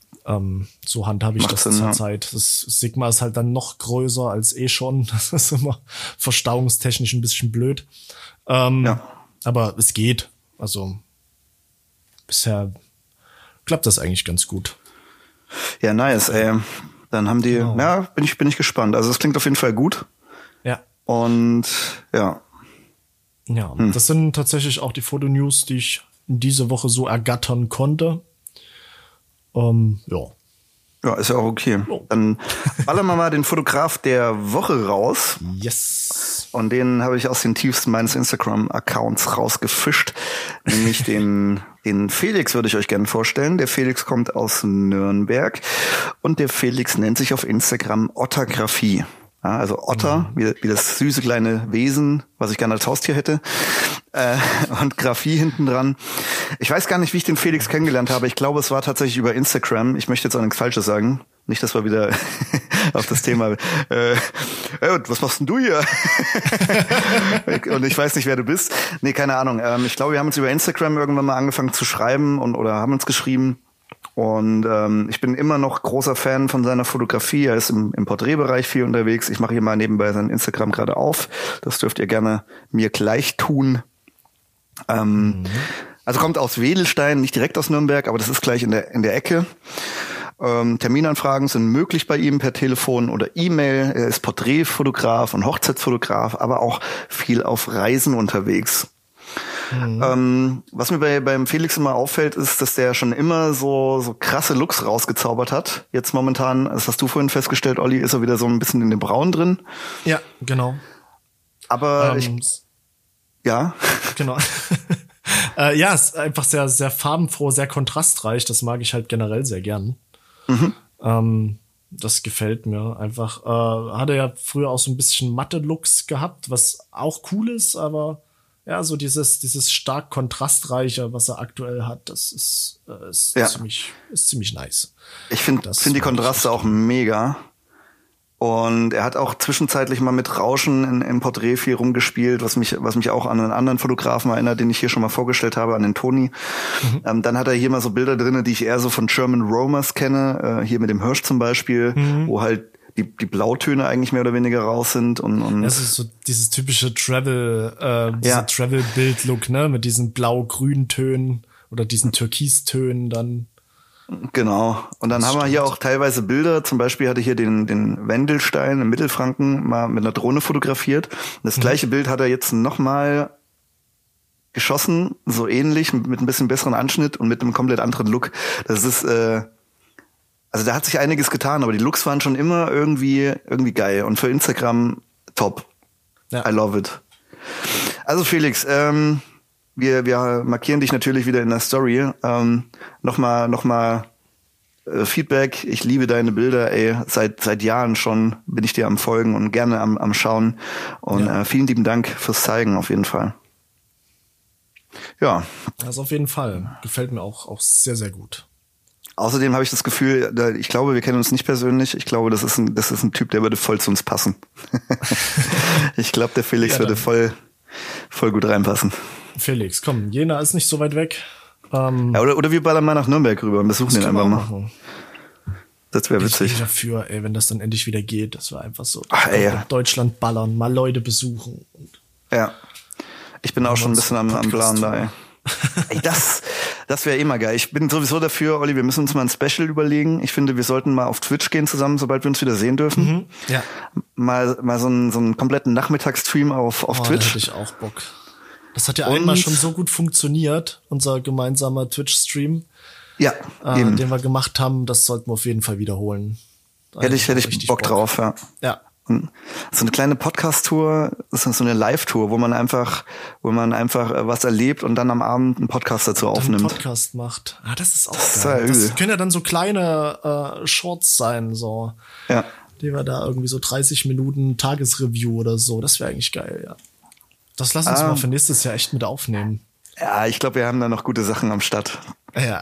So handhabe ich Macht das Sinn, ja. zurzeit. Das Sigma ist halt dann noch größer als schon. Das ist immer verstauungstechnisch ein bisschen blöd. Aber es geht. Also bisher klappt das eigentlich ganz gut. Ja, nice, ey. Dann haben die, ja, bin ich gespannt. Also es klingt auf jeden Fall gut. Ja. Und ja. Ja, das sind tatsächlich auch die Fotonews, die ich diese Woche so ergattern konnte. Ja. Ja, ist ja auch okay. Dann ballern wir mal den Fotograf der Woche raus. Yes. Und den habe ich aus den Tiefsten meines Instagram-Accounts rausgefischt. Nämlich den Felix würde ich euch gerne vorstellen. Der Felix kommt aus Nürnberg. Und der Felix nennt sich auf Instagram Ottergraphie. Ja, also Otter, wie das süße kleine Wesen, was ich gerne als Haustier hätte. Und Graphie hinten dran. Ich weiß gar nicht, wie ich den Felix kennengelernt habe. Ich glaube, es war tatsächlich über Instagram. Ich möchte jetzt auch nichts Falsches sagen. Nicht, dass wir wieder auf das Thema was machst denn du hier? Und ich weiß nicht, wer du bist. Nee, keine Ahnung. Ich glaube, wir haben uns über Instagram irgendwann mal angefangen zu schreiben oder haben uns geschrieben. Und ich bin immer noch großer Fan von seiner Fotografie. Er ist im Porträtbereich viel unterwegs. Ich mache hier mal nebenbei sein Instagram gerade auf. Das dürft ihr gerne mir gleich tun. Also kommt aus Wedelstein, nicht direkt aus Nürnberg, aber das ist gleich in der Ecke. Terminanfragen sind möglich bei ihm per Telefon oder E-Mail. Er ist Porträtfotograf und Hochzeitsfotograf, aber auch viel auf Reisen unterwegs. Was mir beim Felix immer auffällt, ist, dass der schon immer so krasse Looks rausgezaubert hat. Jetzt momentan, das hast du vorhin festgestellt, Olli, ist er wieder so ein bisschen in dem Braun drin. Ja, genau. Aber ja. Genau. Ja, es ist einfach sehr, sehr farbenfroh, sehr kontrastreich. Das mag ich halt generell sehr gern. Das gefällt mir einfach. Hat er ja früher auch so ein bisschen Matte-Looks gehabt, was auch cool ist, aber ja, so dieses stark kontrastreiche, was er aktuell hat, das ist ziemlich nice. Ich finde die Kontraste auch mega. Und er hat auch zwischenzeitlich mal mit Rauschen im Porträt viel rumgespielt, was mich auch an einen anderen Fotografen erinnert, den ich hier schon mal vorgestellt habe, an den Toni. Dann hat er hier mal so Bilder drinne, die ich eher so von German Romers kenne, hier mit dem Hirsch zum Beispiel, wo halt die Blautöne eigentlich mehr oder weniger raus sind und das ist so dieses typische Travel-Bild-Look, ne, mit diesen blau-grünen Tönen oder diesen Türkistönen dann. Genau. Und dann haben wir hier auch teilweise Bilder. Zum Beispiel hatte hier den Wendelstein im Mittelfranken mal mit einer Drohne fotografiert. Und das gleiche Bild hat er jetzt nochmal geschossen, so ähnlich, mit ein bisschen besseren Anschnitt und mit einem komplett anderen Look. Das ist, also da hat sich einiges getan, aber die Looks waren schon immer irgendwie geil. Und für Instagram top. Ja. I love it. Also Felix, wir markieren dich natürlich wieder in der Story. Nochmal Feedback. Ich liebe deine Bilder, ey. Seit Jahren schon bin ich dir am Folgen und gerne am Schauen. Und vielen lieben Dank fürs Zeigen auf jeden Fall. Ja. Also auf jeden Fall. Gefällt mir auch sehr, sehr gut. Außerdem habe ich das Gefühl, ich glaube, wir kennen uns nicht persönlich. Ich glaube, das ist ein Typ, der würde voll zu uns passen. Ich glaube, der Felix würde voll gut reinpassen. Felix, komm, Jena ist nicht so weit weg. Oder wir ballern mal nach Nürnberg rüber und besuchen den einfach mal. Machen. Das wäre witzig. Ich bin dafür, ey, wenn das dann endlich wieder geht. Das war einfach so. Ja. Deutschland ballern, mal Leute besuchen. Ja. Ich bin auch schon ein bisschen am Plan da, ey. Ey, das wäre mal geil. Ich bin sowieso dafür, Olli, wir müssen uns mal ein Special überlegen. Ich finde, wir sollten mal auf Twitch gehen zusammen, sobald wir uns wieder sehen dürfen. Ja. Mal so einen kompletten Nachmittagsstream auf Twitch. Da hätte ich auch Bock. Das hat ja einmal schon so gut funktioniert, unser gemeinsamer Twitch-Stream. Ja, den wir gemacht haben. Das sollten wir auf jeden Fall wiederholen. Hätte ich Bock drauf, ja. Ja. Und so eine kleine Podcast-Tour, das ist so eine Live-Tour, wo man einfach was erlebt und dann am Abend einen Podcast dazu aufnimmt. Einen Podcast macht. Das ist auch geil. Das können ja dann so kleine Shorts sein, so. Ja. Die wir da irgendwie so 30 Minuten Tagesreview oder so. Das wäre eigentlich geil, ja. Das lass uns mal für nächstes Jahr echt mit aufnehmen. Ja, ich glaube, wir haben da noch gute Sachen am Start. Ja.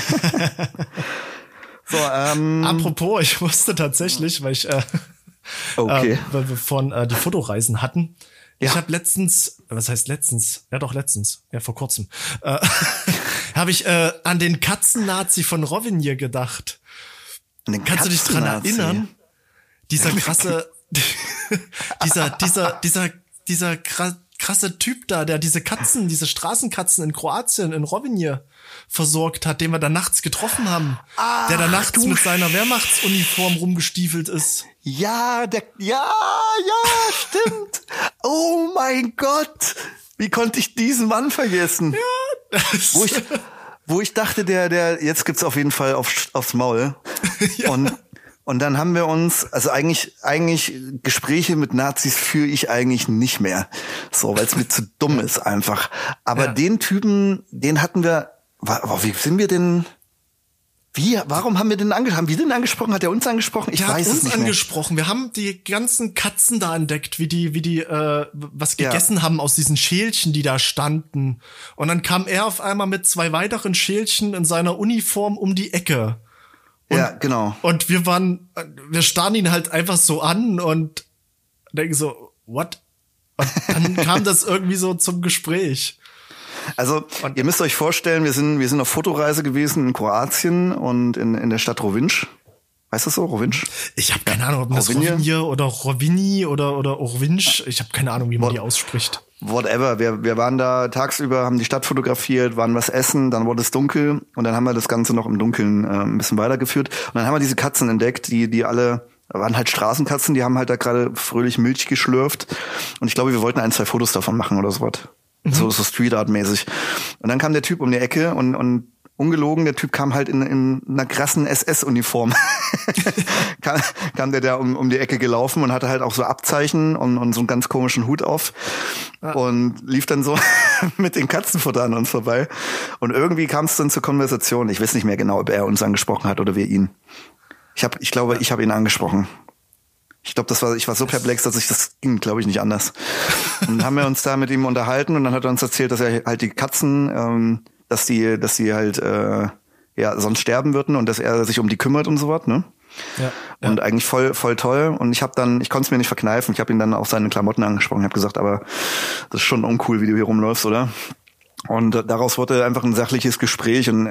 So, apropos, ich wusste tatsächlich, weil ich weil wir von die Fotoreisen hatten. Ja. Ich habe letztens, was heißt letztens? Ja, doch letztens. Ja, vor kurzem. habe ich an den Katzen-Nazi von Rovigny gedacht. Kannst du dich dran erinnern? Dieser krasse, dieser krasse Typ da, der diese Straßenkatzen in Kroatien, in Rovigny versorgt hat, den wir da nachts getroffen haben. Der da nachts mit seiner Wehrmachtsuniform rumgestiefelt ist. Ja, stimmt. Oh mein Gott. Wie konnte ich diesen Mann vergessen? Ja, wo ich dachte, der jetzt gibt's auf jeden Fall aufs Maul. Ja. Und dann haben wir uns, also eigentlich Gespräche mit Nazis führe ich eigentlich nicht mehr. So, weil es mir zu dumm ist einfach. Aber den Typen, den hatten wir, wie sind wir denn, warum haben wir den angesprochen? Haben wir den angesprochen? Hat er uns angesprochen? Ich weiß es nicht mehr. Der hat uns angesprochen. Wir haben die ganzen Katzen da entdeckt, wie die was gegessen haben aus diesen Schälchen, die da standen. Und dann kam er auf einmal mit 2 weiteren Schälchen in seiner Uniform um die Ecke. Ja, genau. Und wir starren ihn halt einfach so an und denken so, what? Und dann kam das irgendwie so zum Gespräch. Also, ihr müsst euch vorstellen, wir sind auf Fotoreise gewesen in Kroatien und in der Stadt Rovinj. Heißt das so, Rovinj? Ich habe keine Ahnung, ob das Rovinj oder Rovigny oder Rovinj, ich habe keine Ahnung, wie man die ausspricht. Whatever, wir waren da tagsüber, haben die Stadt fotografiert, waren was essen, dann wurde es dunkel und dann haben wir das Ganze noch im Dunkeln ein bisschen weitergeführt. Und dann haben wir diese Katzen entdeckt, die alle waren halt Straßenkatzen, die haben halt da gerade fröhlich Milch geschlürft. Und ich glaube, wir wollten 1, 2 Fotos davon machen oder sowas. So Street Art mäßig. Und dann kam der Typ um die Ecke und ungelogen, der Typ kam halt in einer krassen SS-Uniform. kam der da um die Ecke gelaufen und hatte halt auch so Abzeichen und so einen ganz komischen Hut auf. Und lief dann so mit den Katzenfutter an uns vorbei. Und irgendwie kam es dann zur Konversation. Ich weiß nicht mehr genau, ob er uns angesprochen hat oder wir ihn. Ich glaube, ich habe ihn angesprochen. Ich glaube, ich war so perplex, dass das ging, glaube ich, nicht anders. Und dann haben wir uns da mit ihm unterhalten und dann hat er uns erzählt, dass er halt die Katzen, dass die halt sonst sterben würden und dass er sich um die kümmert und so was, ne? Ja. Und eigentlich voll toll. Und ich konnte es mir nicht verkneifen. Ich habe ihn dann auf seine Klamotten angesprochen. Ich habe gesagt, aber das ist schon uncool, wie du hier rumläufst, oder? Und daraus wurde einfach ein sachliches Gespräch und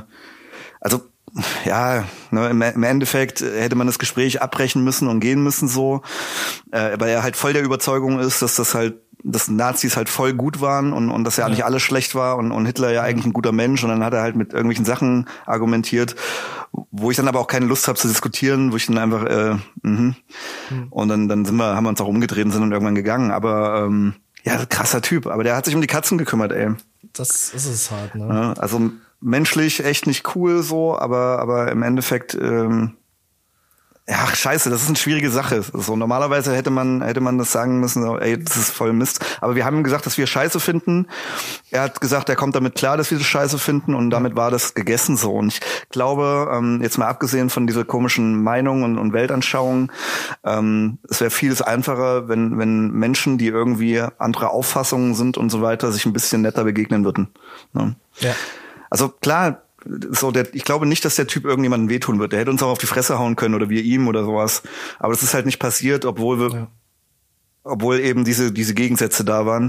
im Endeffekt hätte man das Gespräch abbrechen müssen und gehen müssen so, weil er halt voll der Überzeugung ist, dass Nazis halt voll gut waren und dass ja nicht alles schlecht war und Hitler ja eigentlich ein guter Mensch und dann hat er halt mit irgendwelchen Sachen argumentiert, wo ich dann aber auch keine Lust habe zu diskutieren, wo ich dann einfach und dann haben wir uns auch umgedreht und sind dann irgendwann gegangen, aber krasser Typ, aber der hat sich um die Katzen gekümmert, ey. Das ist es halt, ne? Ja, also menschlich echt nicht cool so, aber im Endeffekt, scheiße, das ist eine schwierige Sache. So normalerweise hätte man das sagen müssen, so, ey, das ist voll Mist. Aber wir haben ihm gesagt, dass wir Scheiße finden. Er hat gesagt, er kommt damit klar, dass wir das Scheiße finden und damit war das gegessen so. Und ich glaube, jetzt mal abgesehen von dieser komischen Meinung und Weltanschauung, es wäre vieles einfacher, wenn Menschen, die irgendwie andere Auffassungen sind und so weiter, sich ein bisschen netter begegnen würden. Ne? Ja. Also klar, ich glaube nicht, dass der Typ irgendjemandem wehtun wird. Der hätte uns auch auf die Fresse hauen können oder wir ihm oder sowas. Aber das ist halt nicht passiert, obwohl eben diese Gegensätze da waren.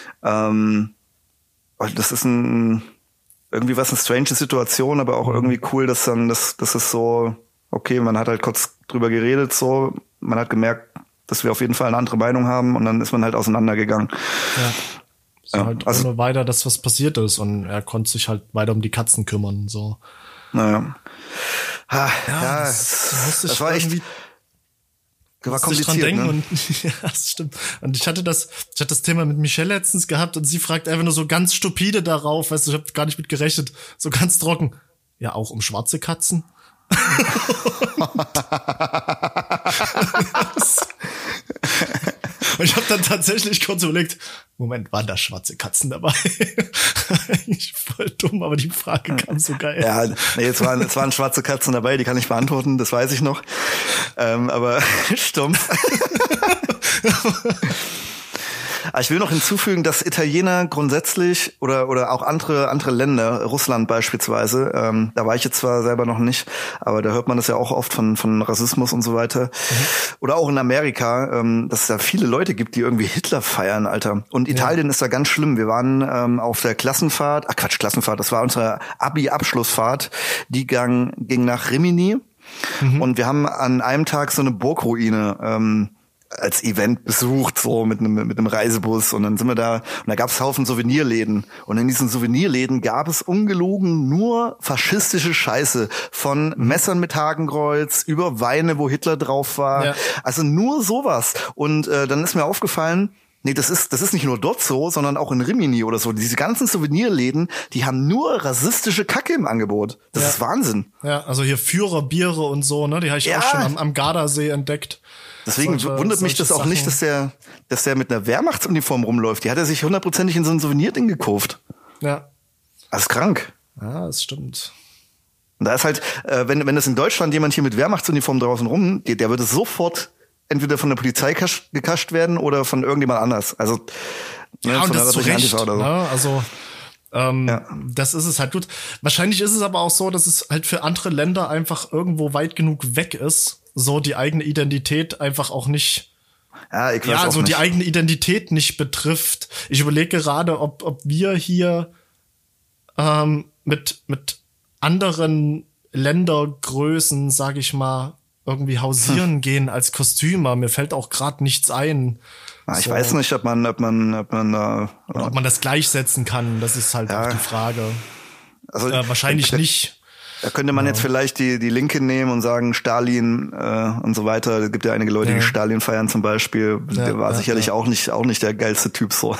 Das ist irgendwie eine strange Situation, aber auch irgendwie cool, dass es so, okay, man hat halt kurz drüber geredet, so, man hat gemerkt, dass wir auf jeden Fall eine andere Meinung haben und dann ist man halt auseinandergegangen. Ja. Halt ohne weiter, dass was passiert ist und er konnte sich halt weiter um die Katzen kümmern, so. Naja. Das war echt war kompliziert, dran denken, ne? Und ja, das stimmt. Und ich hatte das Thema mit Michelle letztens gehabt und sie fragt einfach nur so ganz stupide darauf, weißt du, ich habe gar nicht mit gerechnet, so ganz trocken. Ja, auch um schwarze Katzen? Und ich habe dann tatsächlich kurz überlegt, Moment, waren da schwarze Katzen dabei? Eigentlich voll dumm, aber die Frage kam so geil. Ja, nee, es waren schwarze Katzen dabei, die kann ich beantworten, das weiß ich noch. Aber stumpf. Aber ich will noch hinzufügen, dass Italiener grundsätzlich oder auch andere Länder, Russland beispielsweise, da war ich jetzt zwar selber noch nicht, aber da hört man das ja auch oft von Rassismus und so weiter. Oder auch in Amerika, dass es da viele Leute gibt, die irgendwie Hitler feiern, Alter. Und Italien ist da ganz schlimm. Wir waren auf der Klassenfahrt, das war unsere Abi-Abschlussfahrt, die ging nach Rimini. Und wir haben an einem Tag so eine Burgruine als Event besucht, so mit einem Reisebus, und dann sind wir da und da gab es Haufen Souvenirläden, und in diesen Souvenirläden gab es ungelogen nur faschistische Scheiße, von Messern mit Hakenkreuz über Weine, wo Hitler drauf war, also nur sowas. Und dann ist mir aufgefallen, nee, das ist nicht nur dort so, sondern auch in Rimini oder so. Diese ganzen Souvenirläden, die haben nur rassistische Kacke im Angebot. Das ist Wahnsinn. Ja, also hier Führerbiere und so, ne, die habe ich auch schon am Gardasee entdeckt. Deswegen wundert mich das auch nicht, dass der mit einer Wehrmachtsuniform rumläuft. Die hat er sich hundertprozentig in so ein Souvenirding gekauft. Ja. Das ist krank. Ja, das stimmt. Und da ist halt, wenn das in Deutschland jemand hier mit Wehrmachtsuniform draußen rumgeht, der würde sofort entweder von der Polizei gekascht werden oder von irgendjemand anders. Also, ja, und das zu Recht. Oder so. Ne? Also, das ist es halt gut. Wahrscheinlich ist es aber auch so, dass es halt für andere Länder einfach irgendwo weit genug weg ist, so die eigene Identität einfach auch nicht, die eigene Identität nicht betrifft. Ich überlege gerade, ob wir hier mit anderen Ländergrößen, sag ich mal, irgendwie hausieren gehen als Kostümer. Mir fällt auch gerade nichts ein. Ich weiß nicht, ob man da ob man das gleichsetzen kann. Das ist halt auch die Frage. Also wahrscheinlich nicht. Da könnte man jetzt vielleicht die Linke nehmen und sagen Stalin und so weiter. Es gibt ja einige Leute, die Stalin feiern zum Beispiel. Der war sicherlich auch nicht der geilste Typ so.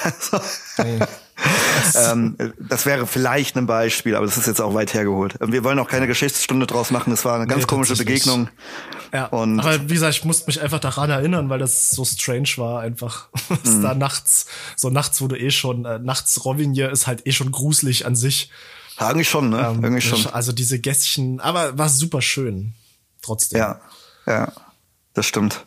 Das wäre vielleicht ein Beispiel, aber das ist jetzt auch weit hergeholt. Wir wollen auch keine Geschichtsstunde draus machen. Das war eine ganz komische Begegnung. Ja, aber wie gesagt, ich musste mich einfach daran erinnern, weil das so strange war einfach. Da nachts, wo du schon, nachts Rovigny ist halt schon gruselig an sich. Eigentlich schon, ne? Irgendwie schon. Also diese Gässchen, aber war super schön. Trotzdem. Ja, das stimmt.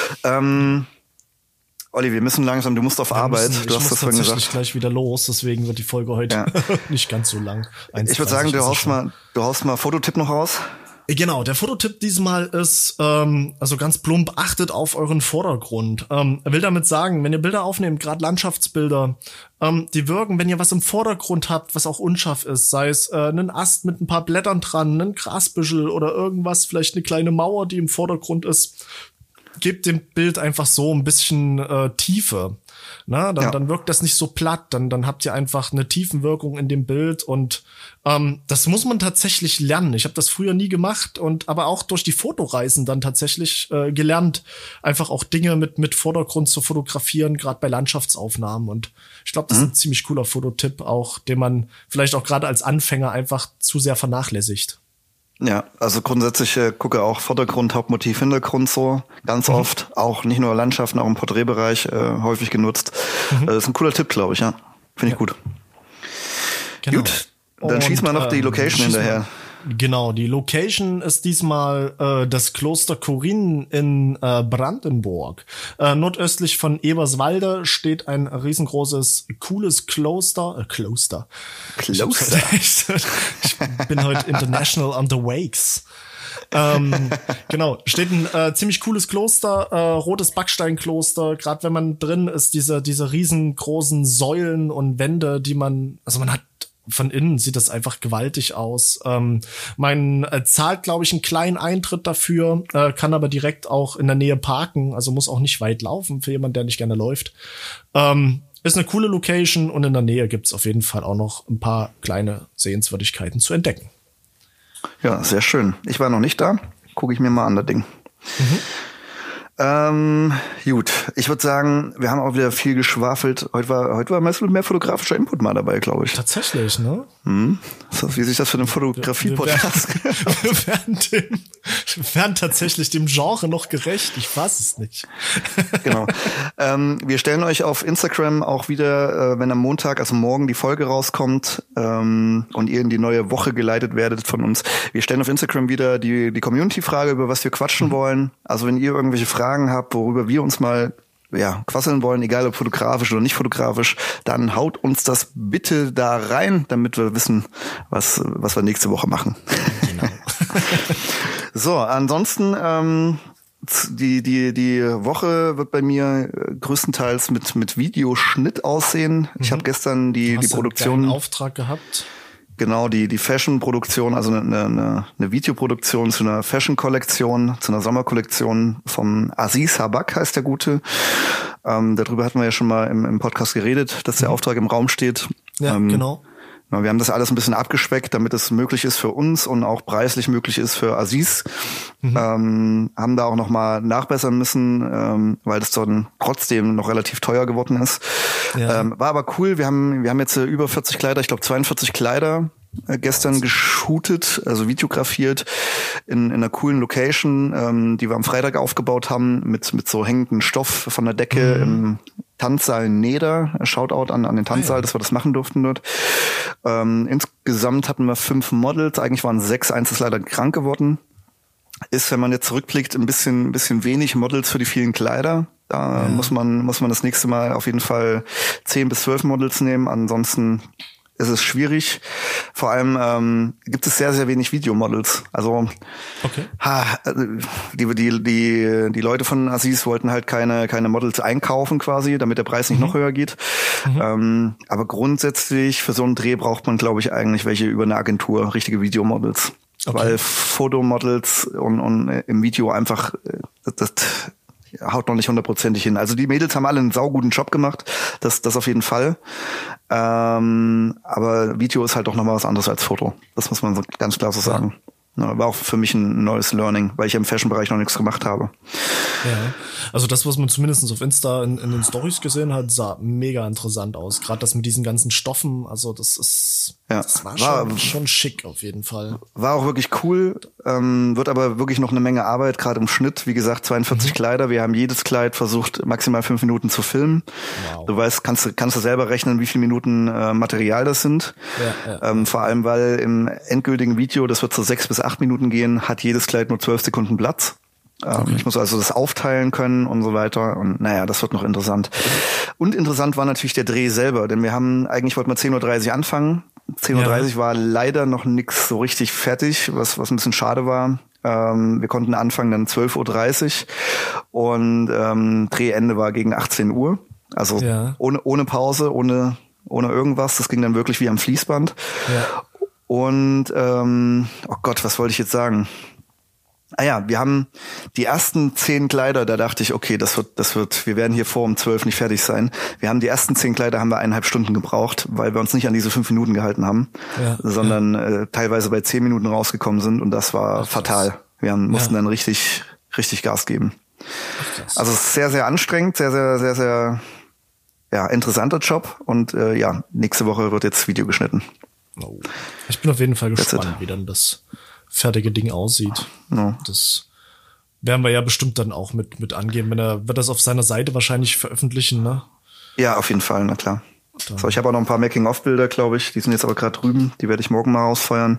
Olli, wir müssen langsam, du musst auf Arbeit. Du hast das vorhin gesagt. Ich muss gleich wieder los, deswegen wird die Folge heute nicht ganz so lang. Ich würde sagen, du haust mal Fototipp noch raus. Genau, der Fototipp diesmal ist, also ganz plump, achtet auf euren Vordergrund. Will damit sagen, wenn ihr Bilder aufnehmt, gerade Landschaftsbilder, die wirken, wenn ihr was im Vordergrund habt, was auch unscharf ist, sei es einen Ast mit ein paar Blättern dran, ein Grasbüschel oder irgendwas, vielleicht eine kleine Mauer, die im Vordergrund ist, gebt dem Bild einfach so ein bisschen Tiefe. Na, dann wirkt das nicht so platt, dann habt ihr einfach eine Tiefenwirkung in dem Bild, und das muss man tatsächlich lernen. Ich habe das früher nie gemacht, aber auch durch die Fotoreisen dann tatsächlich gelernt, einfach auch Dinge mit Vordergrund zu fotografieren, gerade bei Landschaftsaufnahmen. Und ich glaube, das ist ein ziemlich cooler Fototipp auch, den man vielleicht auch gerade als Anfänger einfach zu sehr vernachlässigt. Ja, also grundsätzlich gucke auch Vordergrund, Hauptmotiv, Hintergrund so ganz oft, auch nicht nur Landschaften, auch im Porträtbereich häufig genutzt. Das ist ein cooler Tipp, glaube ich, ja. Finde ich gut. Genau. Gut, dann schieß mal noch die Location hinterher. Genau, die Location ist diesmal das Kloster Korin in Brandenburg. Nordöstlich von Eberswalde steht ein riesengroßes, cooles Kloster. Ich bin heute international on the wakes. Genau, steht ein ziemlich cooles Kloster, rotes Backsteinkloster. Gerade wenn man drin ist, diese riesengroßen Säulen und Wände, man hat. Von innen sieht das einfach gewaltig aus. Man zahlt, glaube ich, einen kleinen Eintritt dafür, kann aber direkt auch in der Nähe parken, also muss auch nicht weit laufen für jemanden, der nicht gerne läuft. Ist eine coole Location, und in der Nähe gibt's auf jeden Fall auch noch ein paar kleine Sehenswürdigkeiten zu entdecken. Ja, sehr schön. Ich war noch nicht da. Gucke ich mir mal an, das Ding. Gut, ich würde sagen, wir haben auch wieder viel geschwafelt. Heute war mehr fotografischer Input mal dabei, glaube ich. Tatsächlich, ne? Wie sich das für einen Fotografie-Podcast wir werden tatsächlich dem Genre noch gerecht. Ich weiß es nicht. Genau. Wir stellen euch auf Instagram auch wieder, wenn am Montag, also morgen, die Folge rauskommt und ihr in die neue Woche geleitet werdet von uns. Wir stellen auf Instagram wieder die Community-Frage, über was wir quatschen wollen. Also wenn ihr irgendwelche Fragen habt, worüber wir uns mal quasseln wollen, egal ob fotografisch oder nicht fotografisch, dann haut uns das bitte da rein, damit wir wissen, was wir nächste Woche machen. Genau. So, ansonsten die Woche wird bei mir größtenteils mit Videoschnitt aussehen. Ich habe gestern die Produktion einen Auftrag gehabt. Genau, die Fashion-Produktion, also eine Videoproduktion zu einer Fashion-Kollektion, zu einer Sommerkollektion vom Aziz Habak heißt der Gute. Darüber hatten wir ja schon mal im Podcast geredet, dass der Auftrag im Raum steht. Ja, genau. Wir haben das alles ein bisschen abgespeckt, damit es möglich ist für uns und auch preislich möglich ist für Aziz. Haben da auch nochmal nachbessern müssen, weil das dann trotzdem noch relativ teuer geworden ist. Ja. War aber cool. Wir haben jetzt über 40 Kleider, ich glaube 42 Kleider gestern geshootet, also videografiert in einer coolen Location, die wir am Freitag aufgebaut haben mit so hängenden Stoff von der Decke im Tanzsaal Neder. Shoutout an den Tanzsaal, dass wir das machen durften dort. Insgesamt hatten wir 5 Models, eigentlich waren 6, eins ist leider krank geworden. Ist, wenn man jetzt zurückblickt, ein bisschen wenig Models für die vielen Kleider. Da muss man das nächste Mal auf jeden Fall 10 bis 12 Models nehmen, ansonsten ist es schwierig. Vor allem gibt es sehr, sehr wenig Videomodels. Also die Leute von Aziz wollten halt keine Models einkaufen quasi, damit der Preis nicht noch höher geht. Aber grundsätzlich für so einen Dreh braucht man, glaube ich, eigentlich welche über eine Agentur, richtige Videomodels. Okay. Weil Fotomodels und im Video einfach das haut noch nicht 100%ig hin. Also die Mädels haben alle einen sauguten Job gemacht, das auf jeden Fall. Aber Video ist halt doch nochmal was anderes als Foto. Das muss man so ganz klar so sagen. Ja, war auch für mich ein neues Learning, weil ich im Fashion-Bereich noch nichts gemacht habe. Ja, also das, was man zumindest auf Insta in den Stories gesehen hat, sah mega interessant aus. Gerade das mit diesen ganzen Stoffen, also das war schon schick auf jeden Fall. War auch wirklich cool, wird aber wirklich noch eine Menge Arbeit, gerade im Schnitt. Wie gesagt, 42 Kleider, wir haben jedes Kleid versucht, maximal 5 Minuten zu filmen. Wow. Du weißt, kannst du selber rechnen, wie viele Minuten Material das sind. Vor allem, weil im endgültigen Video, das wird so 6 bis 8 Minuten gehen, hat jedes Kleid nur 12 Sekunden Platz. Ich muss also das aufteilen können und so weiter. Und naja, das wird noch interessant. Und interessant war natürlich der Dreh selber, denn eigentlich wollten wir 10:30 Uhr anfangen. 10:30 Uhr war leider noch nix so richtig fertig, was ein bisschen schade war. Wir konnten anfangen dann 12:30 Uhr und Drehende war gegen 18 Uhr. Also ohne Pause, ohne irgendwas. Das ging dann wirklich wie am Fließband. Ja. Und oh Gott, was wollte ich jetzt sagen? Wir haben die ersten 10 Kleider, da dachte ich, okay, das wird, wir werden hier vor um 12 nicht fertig sein. Wir haben die ersten 10 Kleider haben wir 1,5 Stunden gebraucht, weil wir uns nicht an diese 5 Minuten gehalten haben, sondern teilweise bei 10 Minuten rausgekommen sind und das war fatal. Wir mussten dann richtig Gas geben. Also sehr, sehr anstrengend, sehr, sehr, sehr, sehr interessanter Job und nächste Woche wird jetzt Video geschnitten. Oh. Ich bin auf jeden Fall gespannt, wie dann das fertige Ding aussieht. No. Das werden wir ja bestimmt dann auch mit angehen. Wird das auf seiner Seite wahrscheinlich veröffentlichen, ne? Ja, auf jeden Fall, na klar. So, ich habe auch noch ein paar Making-of-Bilder, glaube ich. Die sind jetzt aber gerade drüben. Die werde ich morgen mal rausfeuern.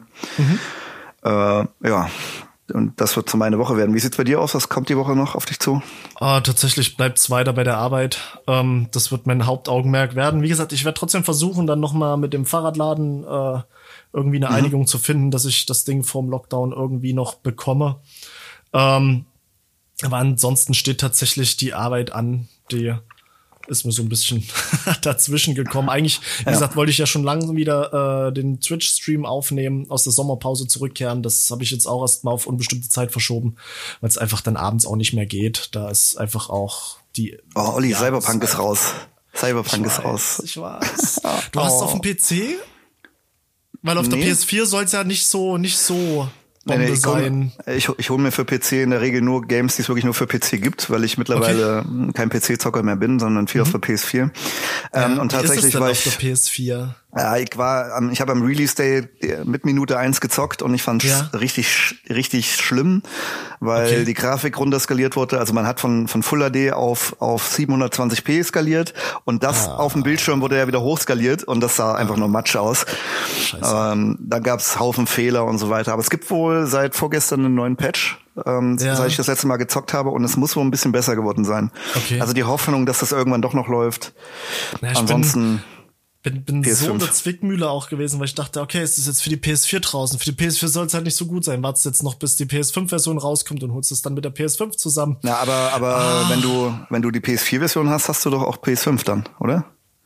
Und das wird so meine Woche werden. Wie sieht's bei dir aus? Was kommt die Woche noch auf dich zu? Tatsächlich bleibt's weiter bei der Arbeit. Das wird mein Hauptaugenmerk werden. Wie gesagt, ich werde trotzdem versuchen, dann nochmal mit dem Fahrradladen irgendwie eine Einigung zu finden, dass ich das Ding vorm Lockdown irgendwie noch bekomme. Aber ansonsten steht tatsächlich die Arbeit an, die ist mir so ein bisschen dazwischen gekommen. Eigentlich, wie gesagt, wollte ich ja schon lange wieder den Twitch-Stream aufnehmen, aus der Sommerpause zurückkehren. Das habe ich jetzt auch erst mal auf unbestimmte Zeit verschoben, weil es einfach dann abends auch nicht mehr geht. Da ist einfach auch die... Oh, Olli, Cyberpunk ist raus. Cyberpunk ist raus. Ich weiß. Du hast auf dem PC? Weil auf der PS4 soll es ja nicht so Bombe sein. Ich hole mir für PC in der Regel nur Games, die es wirklich nur für PC gibt, weil ich mittlerweile kein PC-Zocker mehr bin, sondern viel auf der PS4. Und tatsächlich war ich auf der PS4. Ja, ich habe am Release Day mit Minute 1 gezockt und ich fand es richtig schlimm, weil die Grafik runterskaliert wurde. Also man hat von Full HD auf 720p skaliert und das auf dem Bildschirm wurde ja wieder hochskaliert und das sah einfach nur Matsch aus. Da gab's Haufen Fehler und so weiter. Aber es gibt wohl seit vorgestern einen neuen Patch, seit ich das letzte Mal gezockt habe, und es muss wohl ein bisschen besser geworden sein. Okay. Also die Hoffnung, dass das irgendwann doch noch läuft. Ja, ansonsten bin so in der Zwickmühle auch gewesen, weil ich dachte, okay, es ist jetzt für die PS4 draußen. Für die PS4 soll es halt nicht so gut sein. Wartest jetzt noch, bis die PS5-Version rauskommt und holst es dann mit der PS5 zusammen. Ja, aber wenn du die PS4-Version hast du doch auch PS5 dann, oder?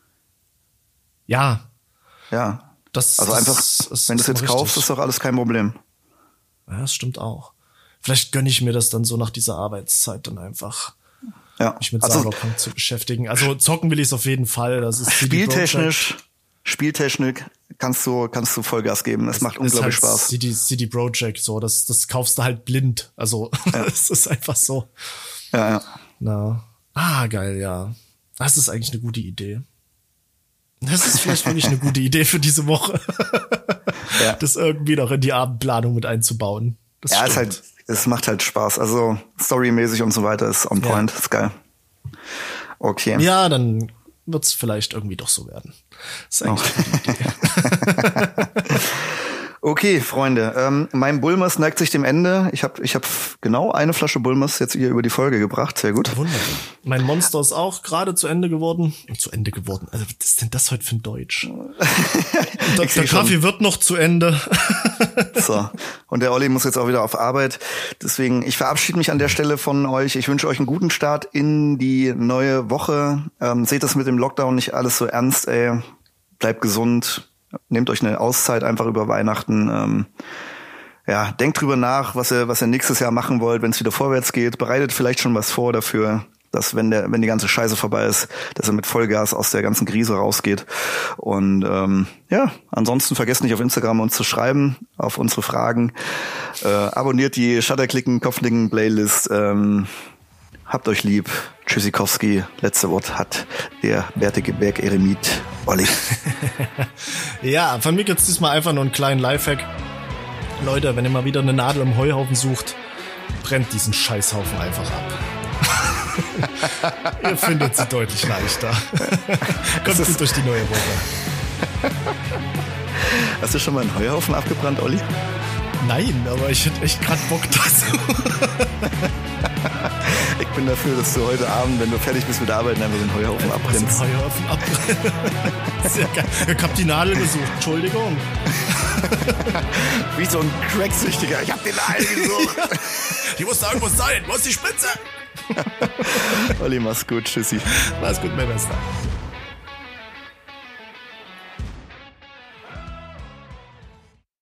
Ja. Ja. Also einfach, wenn du es jetzt kaufst, ist doch alles kein Problem. Ja, das stimmt auch. Vielleicht gönne ich mir das dann so nach dieser Arbeitszeit dann einfach. Ja, mich mit Cyberpunk zu beschäftigen. Also zocken will ich es auf jeden Fall. Das ist Spieltechnik kannst du Vollgas geben. Es macht unglaublich Spaß. CD Projekt, so, das kaufst du halt blind. Also, es ist einfach so. Ja. Geil, ja. Das ist eigentlich eine gute Idee. Das ist vielleicht wirklich eine gute Idee für diese Woche. Das irgendwie noch in die Abendplanung mit einzubauen. Das stimmt. Es macht halt Spaß. Also storymäßig und so weiter ist on point. Ist geil. Okay. Ja, dann wird's vielleicht irgendwie doch so werden. Das ist eigentlich eine gute Idee. Okay, Freunde. Mein Bulmers neigt sich dem Ende. Ich hab genau eine Flasche Bulmers jetzt hier über die Folge gebracht. Sehr gut. Wunderbar. Mein Monster ist auch gerade zu Ende geworden. Also, was ist denn das heute für ein Deutsch? Der Kaffee wird noch zu Ende. So. Und der Olli muss jetzt auch wieder auf Arbeit. Deswegen, ich verabschiede mich an der Stelle von euch. Ich wünsche euch einen guten Start in die neue Woche. Seht das mit dem Lockdown nicht alles so ernst, ey. Bleibt gesund. Nehmt euch eine Auszeit einfach über Weihnachten. Denkt drüber nach, was ihr nächstes Jahr machen wollt, wenn es wieder vorwärts geht. Bereitet vielleicht schon was vor dafür, dass wenn die ganze Scheiße vorbei ist, dass ihr mit Vollgas aus der ganzen Krise rausgeht. Und ansonsten vergesst nicht auf Instagram uns zu schreiben, auf unsere Fragen. Abonniert die Shutterklicken, Kopfnicken Playlist. Habt euch lieb. Tschüssikowski. Letzte Wort hat der bärtige Bergeremit Olli. Ja, von mir gibt's diesmal einfach nur einen kleinen Lifehack. Leute, wenn ihr mal wieder eine Nadel im Heuhaufen sucht, brennt diesen Scheißhaufen einfach ab. Ihr findet sie deutlich leichter. Kommt gut durch die neue Woche. Hast du schon mal einen Heuhaufen abgebrannt, Olli? Nein, aber ich hätte echt gerade Bock dazu. Ich bin dafür, dass du heute Abend, wenn du fertig bist mit der Arbeit, einfach den Heuhaufen abbrennst. So Heuhaufen abbrennen. Sehr geil. Ich hab die Nadel gesucht, Entschuldigung. Wie so ein Cracksüchtiger. Ich hab die Nadel gesucht. Die muss da irgendwo sein. Wo ist die Spitze? Olli, mach's gut. Tschüssi. Mach's gut, mein Bester.